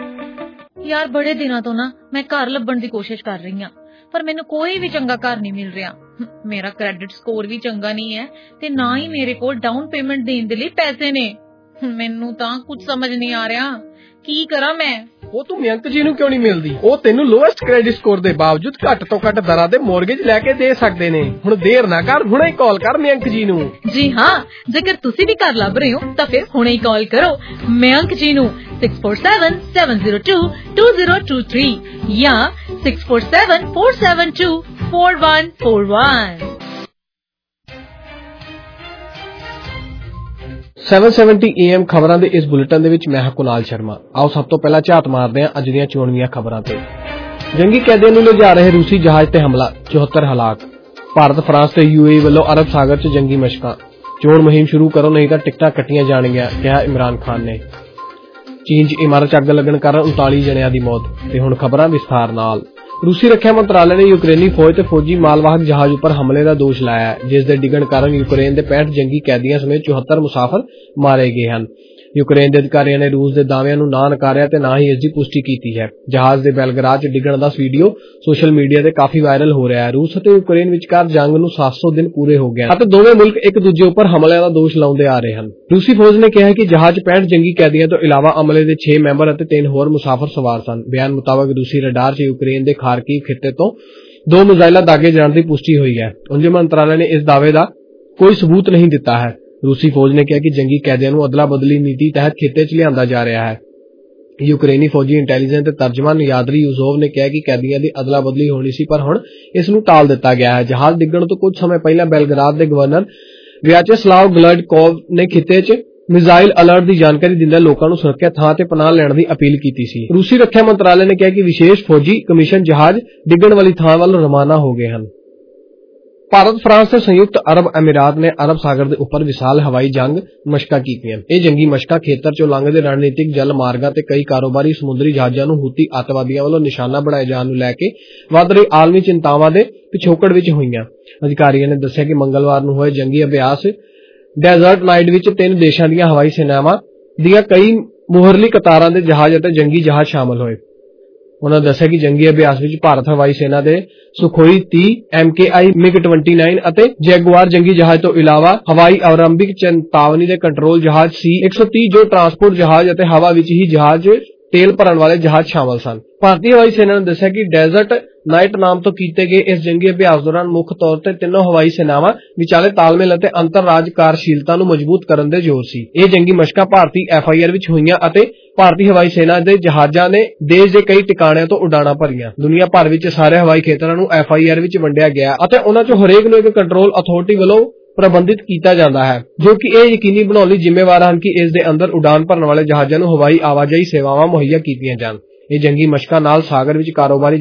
यार बड़े दिनों तो ना मैं घर ਲੱਭਣ ਦੀ ਕੋਸ਼ਿਸ਼ ਕਰ ਰਹੀ ਹਾਂ, ਪਰ ਮੈਨੂੰ ਕੋਈ ਵੀ ਚੰਗਾ ਘਰ ਨਹੀਂ ਮਿਲ ਰਿਹਾ। ਮੇਰਾ ਕ੍ਰੈਡਿਟ ਸਕੋਰ ਵੀ ਚੰਗਾ ਨਹੀਂ ਹੈ ਤੇ ਨਾ ਹੀ ਮੇਰੇ ਕੋਲ ਡਾਊਨ ਪੇਮੈਂਟ ਦੇਣ ਦੇ ਲਈ ਪੈਸੇ ਨੇ। ਮੈਨੂੰ ਤਾਂ ਕੁਝ ਸਮਝ ਨਹੀਂ ਆ ਰਿਹਾ, ਕੀ ਕਰਾਂ ਮੈਂ? ਉਹ ਤੂੰ ਮਯੰਕ ਜੀ ਨੂੰ ਕਿਉਂ ਨਹੀਂ ਮਿਲਦੀ? ਉਹ ਤੈਨੂੰ ਲੋਐਸਟ ਕ੍ਰੈਡਿਟ ਸਕੋਰ ਦੇ ਬਾਵਜੂਦ ਘੱਟ ਤੋਂ ਘੱਟ ਦਰਾਂ ਦੇ ਮੌਰਗੇਜ ਲੈ ਕੇ ਦੇ ਸਕਦੇ ਨੇ। ਹੁਣ ਦੇਰ ਨਾ ਕਰ, ਹੁਣੇ ਹੀ ਕਾਲ ਕਰ ਮਯੰਕ ਜੀ ਨੂੰ। ਜੀ ਹਾਂ, ਜੇਕਰ ਤੁਸੀਂ ਵੀ ਘਰ ਲੱਭ ਰਹੇ ਹੋ ਤਾਂ ਫਿਰ ਹੁਣੇ ਹੀ ਕਾਲ ਕਰੋ ਮਯੰਕ ਜੀ ਨੂੰ six four seven seven zero two two zero two three या six four seven four seven two four one four one. ਸੱਤ ਸੌ सत्तर ए एम ਖਬਰਾਂ ਦੇ ਇਸ ਬੁਲੇਟਿਨ ਦੇ ਵਿੱਚ ਮੈਂ ਹਾਂ ਕੁਨਾਲ ਸ਼ਰਮਾ। ਆਓ ਸਭ ਤੋਂ ਪਹਿਲਾਂ ਝਾਤ ਮਾਰਦੇ ਹਾਂ ਅੱਜ ਦੀਆਂ ਚੋਣਵੀਆਂ ਖਬਰਾਂ ਤੇ। ਜੰਗੀ ਕੈਦੀਆਂ ਨੂੰ ਲਿਜਾ ਰਹੇ ਰੂਸੀ ਜਹਾਜ਼ ਤੇ ਹਮਲਾ, ਚੌਹੱਤਰ ਹਲਾਕ। ਭਾਰਤ ਫਰਾਂਸ ਤੇ ਯੂਏਈ ਵੱਲੋਂ ਅਰਬ ਸਾਗਰ 'ਚ ਜੰਗੀ ਮਸ਼ਕਾਂ। ਚੋਣ ਮੁਹਿੰਮ ਸ਼ੁਰੂ ਕਰੋ ਨਹੀਂ ਤਾਂ ਟਿਕਟਾਂ ਕੱਟੀਆਂ ਜਾਣਗੀਆਂ, ਕਿਹਾ ਇਮਰਾਨ ਖਾਨ ਨੇ। ਚੀਨ 'ਚ ਇਮਾਰਤ 'ਚ ਅੱਗ ਲੱਗਣ ਕਾਰਨ ਉਨਤਾਲੀ ਜਣਿਆਂ ਦੀ ਮੌਤ। ਤੇ ਹੁਣ ਖਬਰਾਂ ਵਿਸਥਾਰ ਨਾਲ। ਰੂਸੀ ਰੱਖਿਆ ਮੰਤਰਾਲੇ ਨੇ ਯੂਕਰੇਨੀ ਫੌਜ ਤੇ ਫੌਜੀ ਮਾਲਵਾਹਕ ਜਹਾਜ਼ ਉੱਪਰ ਹਮਲੇ ਦਾ ਦੋਸ਼ ਲਾਇਆ, ਜਿਸ ਦੇ ਡਿੱਗਣ ਕਾਰਨ ਯੂਕਰੇਨ ਦੇ ਪੈਂਹਠ ਜੰਗੀ ਕੈਦੀਆਂ ਸਮੇਤ ਚੌਹੱਤਰ ਮੁਸਾਫਰ ਮਾਰੇ ਗਏ ਹਨ। ਯੂਕਰੇਨ ਦੇ ਅਧਿਕਾਰੀਆਂ ਨੇ ਰੂਸ ਦੇ ਦਾਅਵਿਆਂ ਨੂੰ ਨਾ ਨਕਾਰਿਆ ਤੇ ਨਾ ਹੀ ਇਸ ਦੀ ਪੁਸ਼ਟੀ ਕੀਤੀ ਹੈ। ਜਹਾਜ਼ ਦੇ ਬੈਲਗਰਾਦ 'ਚ ਡਿੱਗਣ ਦਾ ਵੀਡੀਓ ਸੋਸ਼ਲ ਮੀਡੀਆ ਤੇ ਕਾਫੀ ਵਾਇਰਲ ਹੋ ਰਿਹਾ ਹੈ। ਰੂਸ ਅਤੇ ਯੂਕਰੇਨ ਵਿਚਕਾਰ ਜੰਗ ਨੂੰ ਸੱਤ ਸੌ ਦਿਨ ਪੂਰੇ ਹੋ ਗਏ ਹਨ ਅਤੇ ਦੋਵੇਂ ਮੁਲਕ ਇੱਕ ਦੂਜੇ ਉੱਪਰ ਹਮਲਿਆਂ ਦਾ ਦੋਸ਼ ਲਾਉਂਦੇ ਆ ਰਹੇ ਹਨ। ਰੂਸੀ ਫੌਜ ਨੇ ਕਿਹਾ ਕਿ ਜਹਾਜ਼ 'ਚ ਪੈਂਹਠ ਜੰਗੀ ਕੈਦੀਆਂ ਤੋਂ ਇਲਾਵਾ ਅਮਲੇ ਦੇ ਛੇ ਮੈਂਬਰ ਅਤੇ ਤਿੰਨ ਹੋਰ ਮੁਸਾਫਰ ਸਵਾਰ ਸਨ। ਬਿਆਨ ਮੁਤਾਬਕ ਰੂਸੀ ਰਡਾਰ 'ਚ ਯੂਕਰੇਨ ਦੇ ਖਾਰਕੀਵ ਖਿੱਤੇ ਤੋਂ ਦੋ ਮਿਜ਼ਾਈਲਾਂ ਦਾਗੇ ਜਾਣ ਦੀ ਪੁਸ਼ਟੀ ਹੋਈ ਹੈ। ਉਂਝ ਮੰਤਰਾਲੇ ਨੇ ਇਸ ਦਾਅਵੇ ਦਾ ਕੋਈ ਸਬੂਤ ਨਹੀਂ ਦਿੱਤਾ ਹੈ। ਰੂਸੀ ਫੌਜ ਨੇ ਕਿਹਾ ਕਿ ਜੰਗੀ ਕੈਦੀਆਂ ਨੂੰ ਅਦਲਾ ਬਦਲੀ ਨੀਤੀ ਤਹਿਤ ਖਿੱਤੇ 'ਚ ਲਿਆਂਦਾ ਜਾ ਰਿਹਾ ਹੈ। ਯੂਕਰੇਨੀ ਫੌਜੀ ਇੰਟੈਲੀਜੈਂਸ ਤੇ ਤਰਜਮਾਨ ਯਾਦਰੀ ਯੂਜ਼ੋਵ ਨੇ ਕਿਹਾ ਕਿ ਕੈਦੀਆਂ ਦੀ ਅਦਲਾ ਬਦਲੀ ਹੋਣੀ ਸੀ, ਪਰ ਹੁਣ ਇਸ ਨੂੰ ਟਾਲ ਦਿੱਤਾ ਗਿਆ ਹੈ। ਜਹਾਜ਼ ਡਿੱਗਣ ਤੋਂ ਕੁਝ ਸਮੇਂ ਪਹਿਲਾਂ ਬੈਲਗਰਾਦ ਦੇ ਗਵਰਨਰ ਵਿਆਚੇਸਲਾਵ ਗਲਡਕੋਵ ਨੇ ਖਿੱਤੇ 'ਚ ਮਿਜ਼ਾਈਲ ਅਲਰਟ ਦੀ ਜਾਣਕਾਰੀ ਦਿੰਦਿਆਂ ਲੋਕਾਂ ਨੂੰ ਸੁਰੱਖਿਅਤ ਥਾਂ ਤੇ ਪਨਾਹ ਲੈਣ ਦੀ ਅਪੀਲ ਕੀਤੀ ਸੀ। ਰੂਸੀ ਰੱਖਿਆ ਮੰਤਰਾਲੇ ਨੇ ਕਿਹਾ ਕਿ ਵਿਸ਼ੇਸ਼ ਫੌਜੀ ਕਮਿਸ਼ਨ ਜਹਾਜ਼ ਡਿੱਗਣ ਵਾਲੀ ਥਾਂ ਵੱਲ ਰਵਾਨਾ ਹੋ ਗਏ ਹਨ। ਭਾਰਤ, ਫਰਾਂਸ ਤੇ ਸੰਯੁਕਤ ਅਰਬ ਅਮੀਰਾਤ ਨੇ ਅਰਬ ਸਾਗਰ ਦੇ ਉੱਪਰ ਵਿਸ਼ਾਲ ਹਵਾਈ ਜੰਗ ਮਸ਼ਕਾਂ ਕੀਤੀਆਂ। ਇਹ ਜੰਗੀ ਮਸ਼ਕਾਂ ਖੇਤਰ ਚੋਂ ਲੰਘਦੇ ਰਣਨੀਤਿਕ ਜਲ ਮਾਰਗਾਂ ਤੇ ਕਈ ਕਾਰੋਬਾਰੀ ਸਮੁੰਦਰੀ ਜਹਾਜ਼ਾਂ ਨੂੰ ਹੂਤੀ ਅੱਤਵਾਦੀਆਂ ਵੱਲੋਂ ਨਿਸ਼ਾਨਾ ਬਣਾਏ ਜਾਣ ਨੂੰ ਲੈ ਕੇ ਵੱਧ ਰਹੀ ਆਲਮੀ ਚਿੰਤਾਵਾਂ ਦੇ ਪਿਛੋਕੜ ਵਿੱਚ ਹੋਈਆਂ। ਅਧਿਕਾਰੀਆਂ ਨੇ ਦੱਸਿਆ ਕਿ ਮੰਗਲਵਾਰ ਨੂੰ ਹੋਏ ਜੰਗੀ ਅਭਿਆਸ ਡੈਜ਼ਰਟ ਨਾਈਟ ਵਿੱਚ ਤਿੰਨ ਦੇਸ਼ਾਂ ਦੀਆਂ ਹਵਾਈ ਸੈਨਾਵਾਂ ਦੀਆਂ ਕਈ ਮੁਹਰਲੀ ਕਤਾਰਾਂ ਦੇ ਜਹਾਜ਼ ਅਤੇ ਜੰਗੀ ਜਹਾਜ਼ ਸ਼ਾਮਲ ਹੋਏ। ਉਨ੍ਹਾਂ ਦੱਸਿਆ ਕਿ ਜੰਗੀ ਅਭਿਆਸ ਵਿੱਚ ਭਾਰਤ ਹਵਾਈ ਸੈਨਾ ਦੇ ਸੁਖੋਈ ਤੀਹ, ਐਮ ਕੇ ਆਈ ਮਿਗ ਉਨਤਾਲੀ ਅਤੇ ਜੈਗੁਆਰ ਜੰਗੀ ਜਹਾਜ਼ ਤੋਂ ਇਲਾਵਾ ਹਵਾਈ ਆਰੰਭਿਕ ਚੇਤਾਵਨੀ ਦੇ ਕੰਟਰੋਲ ਜਹਾਜ਼ ਸੀ ਇੱਕ ਸੌ ਤੀਹ ਜੋ ਟਰਾਂਸਪੋਰਟ ਜਹਾਜ਼ ਅਤੇ ਹਵਾ ਵਿੱਚ ਹੀ ਜਹਾਜ਼ ਤੇਲ ਭਰਨ ਵਾਲੇ ਜਹਾਜ਼ ਸ਼ਾਮਲ ਸਨ। ਭਾਰਤੀ ਹਵਾਈ ਸੈਨਾ ਨੇ ਦੱਸਿਆ ਕਿ ਡੈਜ਼ਰਟ ਨਾਈਟ ਨਾਮ ਤੋਂ ਕੀਤੇ ਗਏ ਇਸ ਜੰਗੀ ਅਭਿਆਸ ਦੌਰਾਨ ਮੁੱਖ ਤੌਰ ਤੇ ਤਿੰਨੋਂ ਹਵਾਈ ਸੈਨਾਵਾਂ ਵਿਚਾਲੇ ਤਾਲਮੇਲ ਅਤੇ ਅੰਤਰ-ਰਾਜ ਕਾਰਜਸ਼ੀਲਤਾ ਨੂੰ ਮਜ਼ਬੂਤ ਕਰਨ ਦੇ ਜ਼ੋਰ ਸੀ। ਇਹ ਜੰਗੀ ਮਸ਼ਕਾਂ ਭਾਰਤੀ ਐਫ ਆਈ ਆਰ ਵਿੱਚ ਹੋਈਆਂ ਅਤੇ ਭਾਰਤੀ ਹਵਾਈ ਸੈਨਾ ਦੇ ਜਹਾਜ਼ਾਂ ਨੇ ਦੇਸ਼ ਦੇ ਕਈ ਟਿਕਾਣਿਆਂ ਤੋਂ ਉਡਾਣਾਂ ਭਰੀਆਂ। ਦੁਨੀਆ ਭਰ ਵਿੱਚ ਸਾਰੇ ਹਵਾਈ ਖੇਤਰਾਂ ਨੂੰ ਐਫ ਆਈ ਆਰ ਵਿੱਚ ਵੰਡਿਆ ਗਿਆ ਅਤੇ ਉਨ੍ਹਾਂ ਚੋਂ ਹਰੇਕ ਨੂੰ ਇੱਕ ਕੰਟਰੋਲ ਅਥਾਰਟੀ ਵੱਲੋਂ ਪ੍ਰਬੰਧਿਤ ਕੀਤਾ ਜਾਂਦਾ ਹੈ, ਜੋ ਕਿ ਇਹ ਯਕੀਨੀ ਬਣਾਉਣ ਲਈ ਜ਼ਿੰਮੇਵਾਰ ਹਨ ਕਿ ਇਸ ਦੇ ਅੰਦਰ ਉਡਾਨ ਭਰਨ ਵਾਲੇ ਜਹਾਜ਼ਾਂ ਨੂੰ ਹਵਾਈ ਆਵਾਜਾਈ ਸੇਵਾਵਾਂ ਮੁਹੱਈਆ ਕੀਤੀਆਂ ਜਾਣ। ਇਹ ਜੰਗੀ ਮਸ਼ਕਾਂ ਨਾਲ ਸਾਗਰ ਵਿੱਚ ਕਾਰੋਬਾਰੀ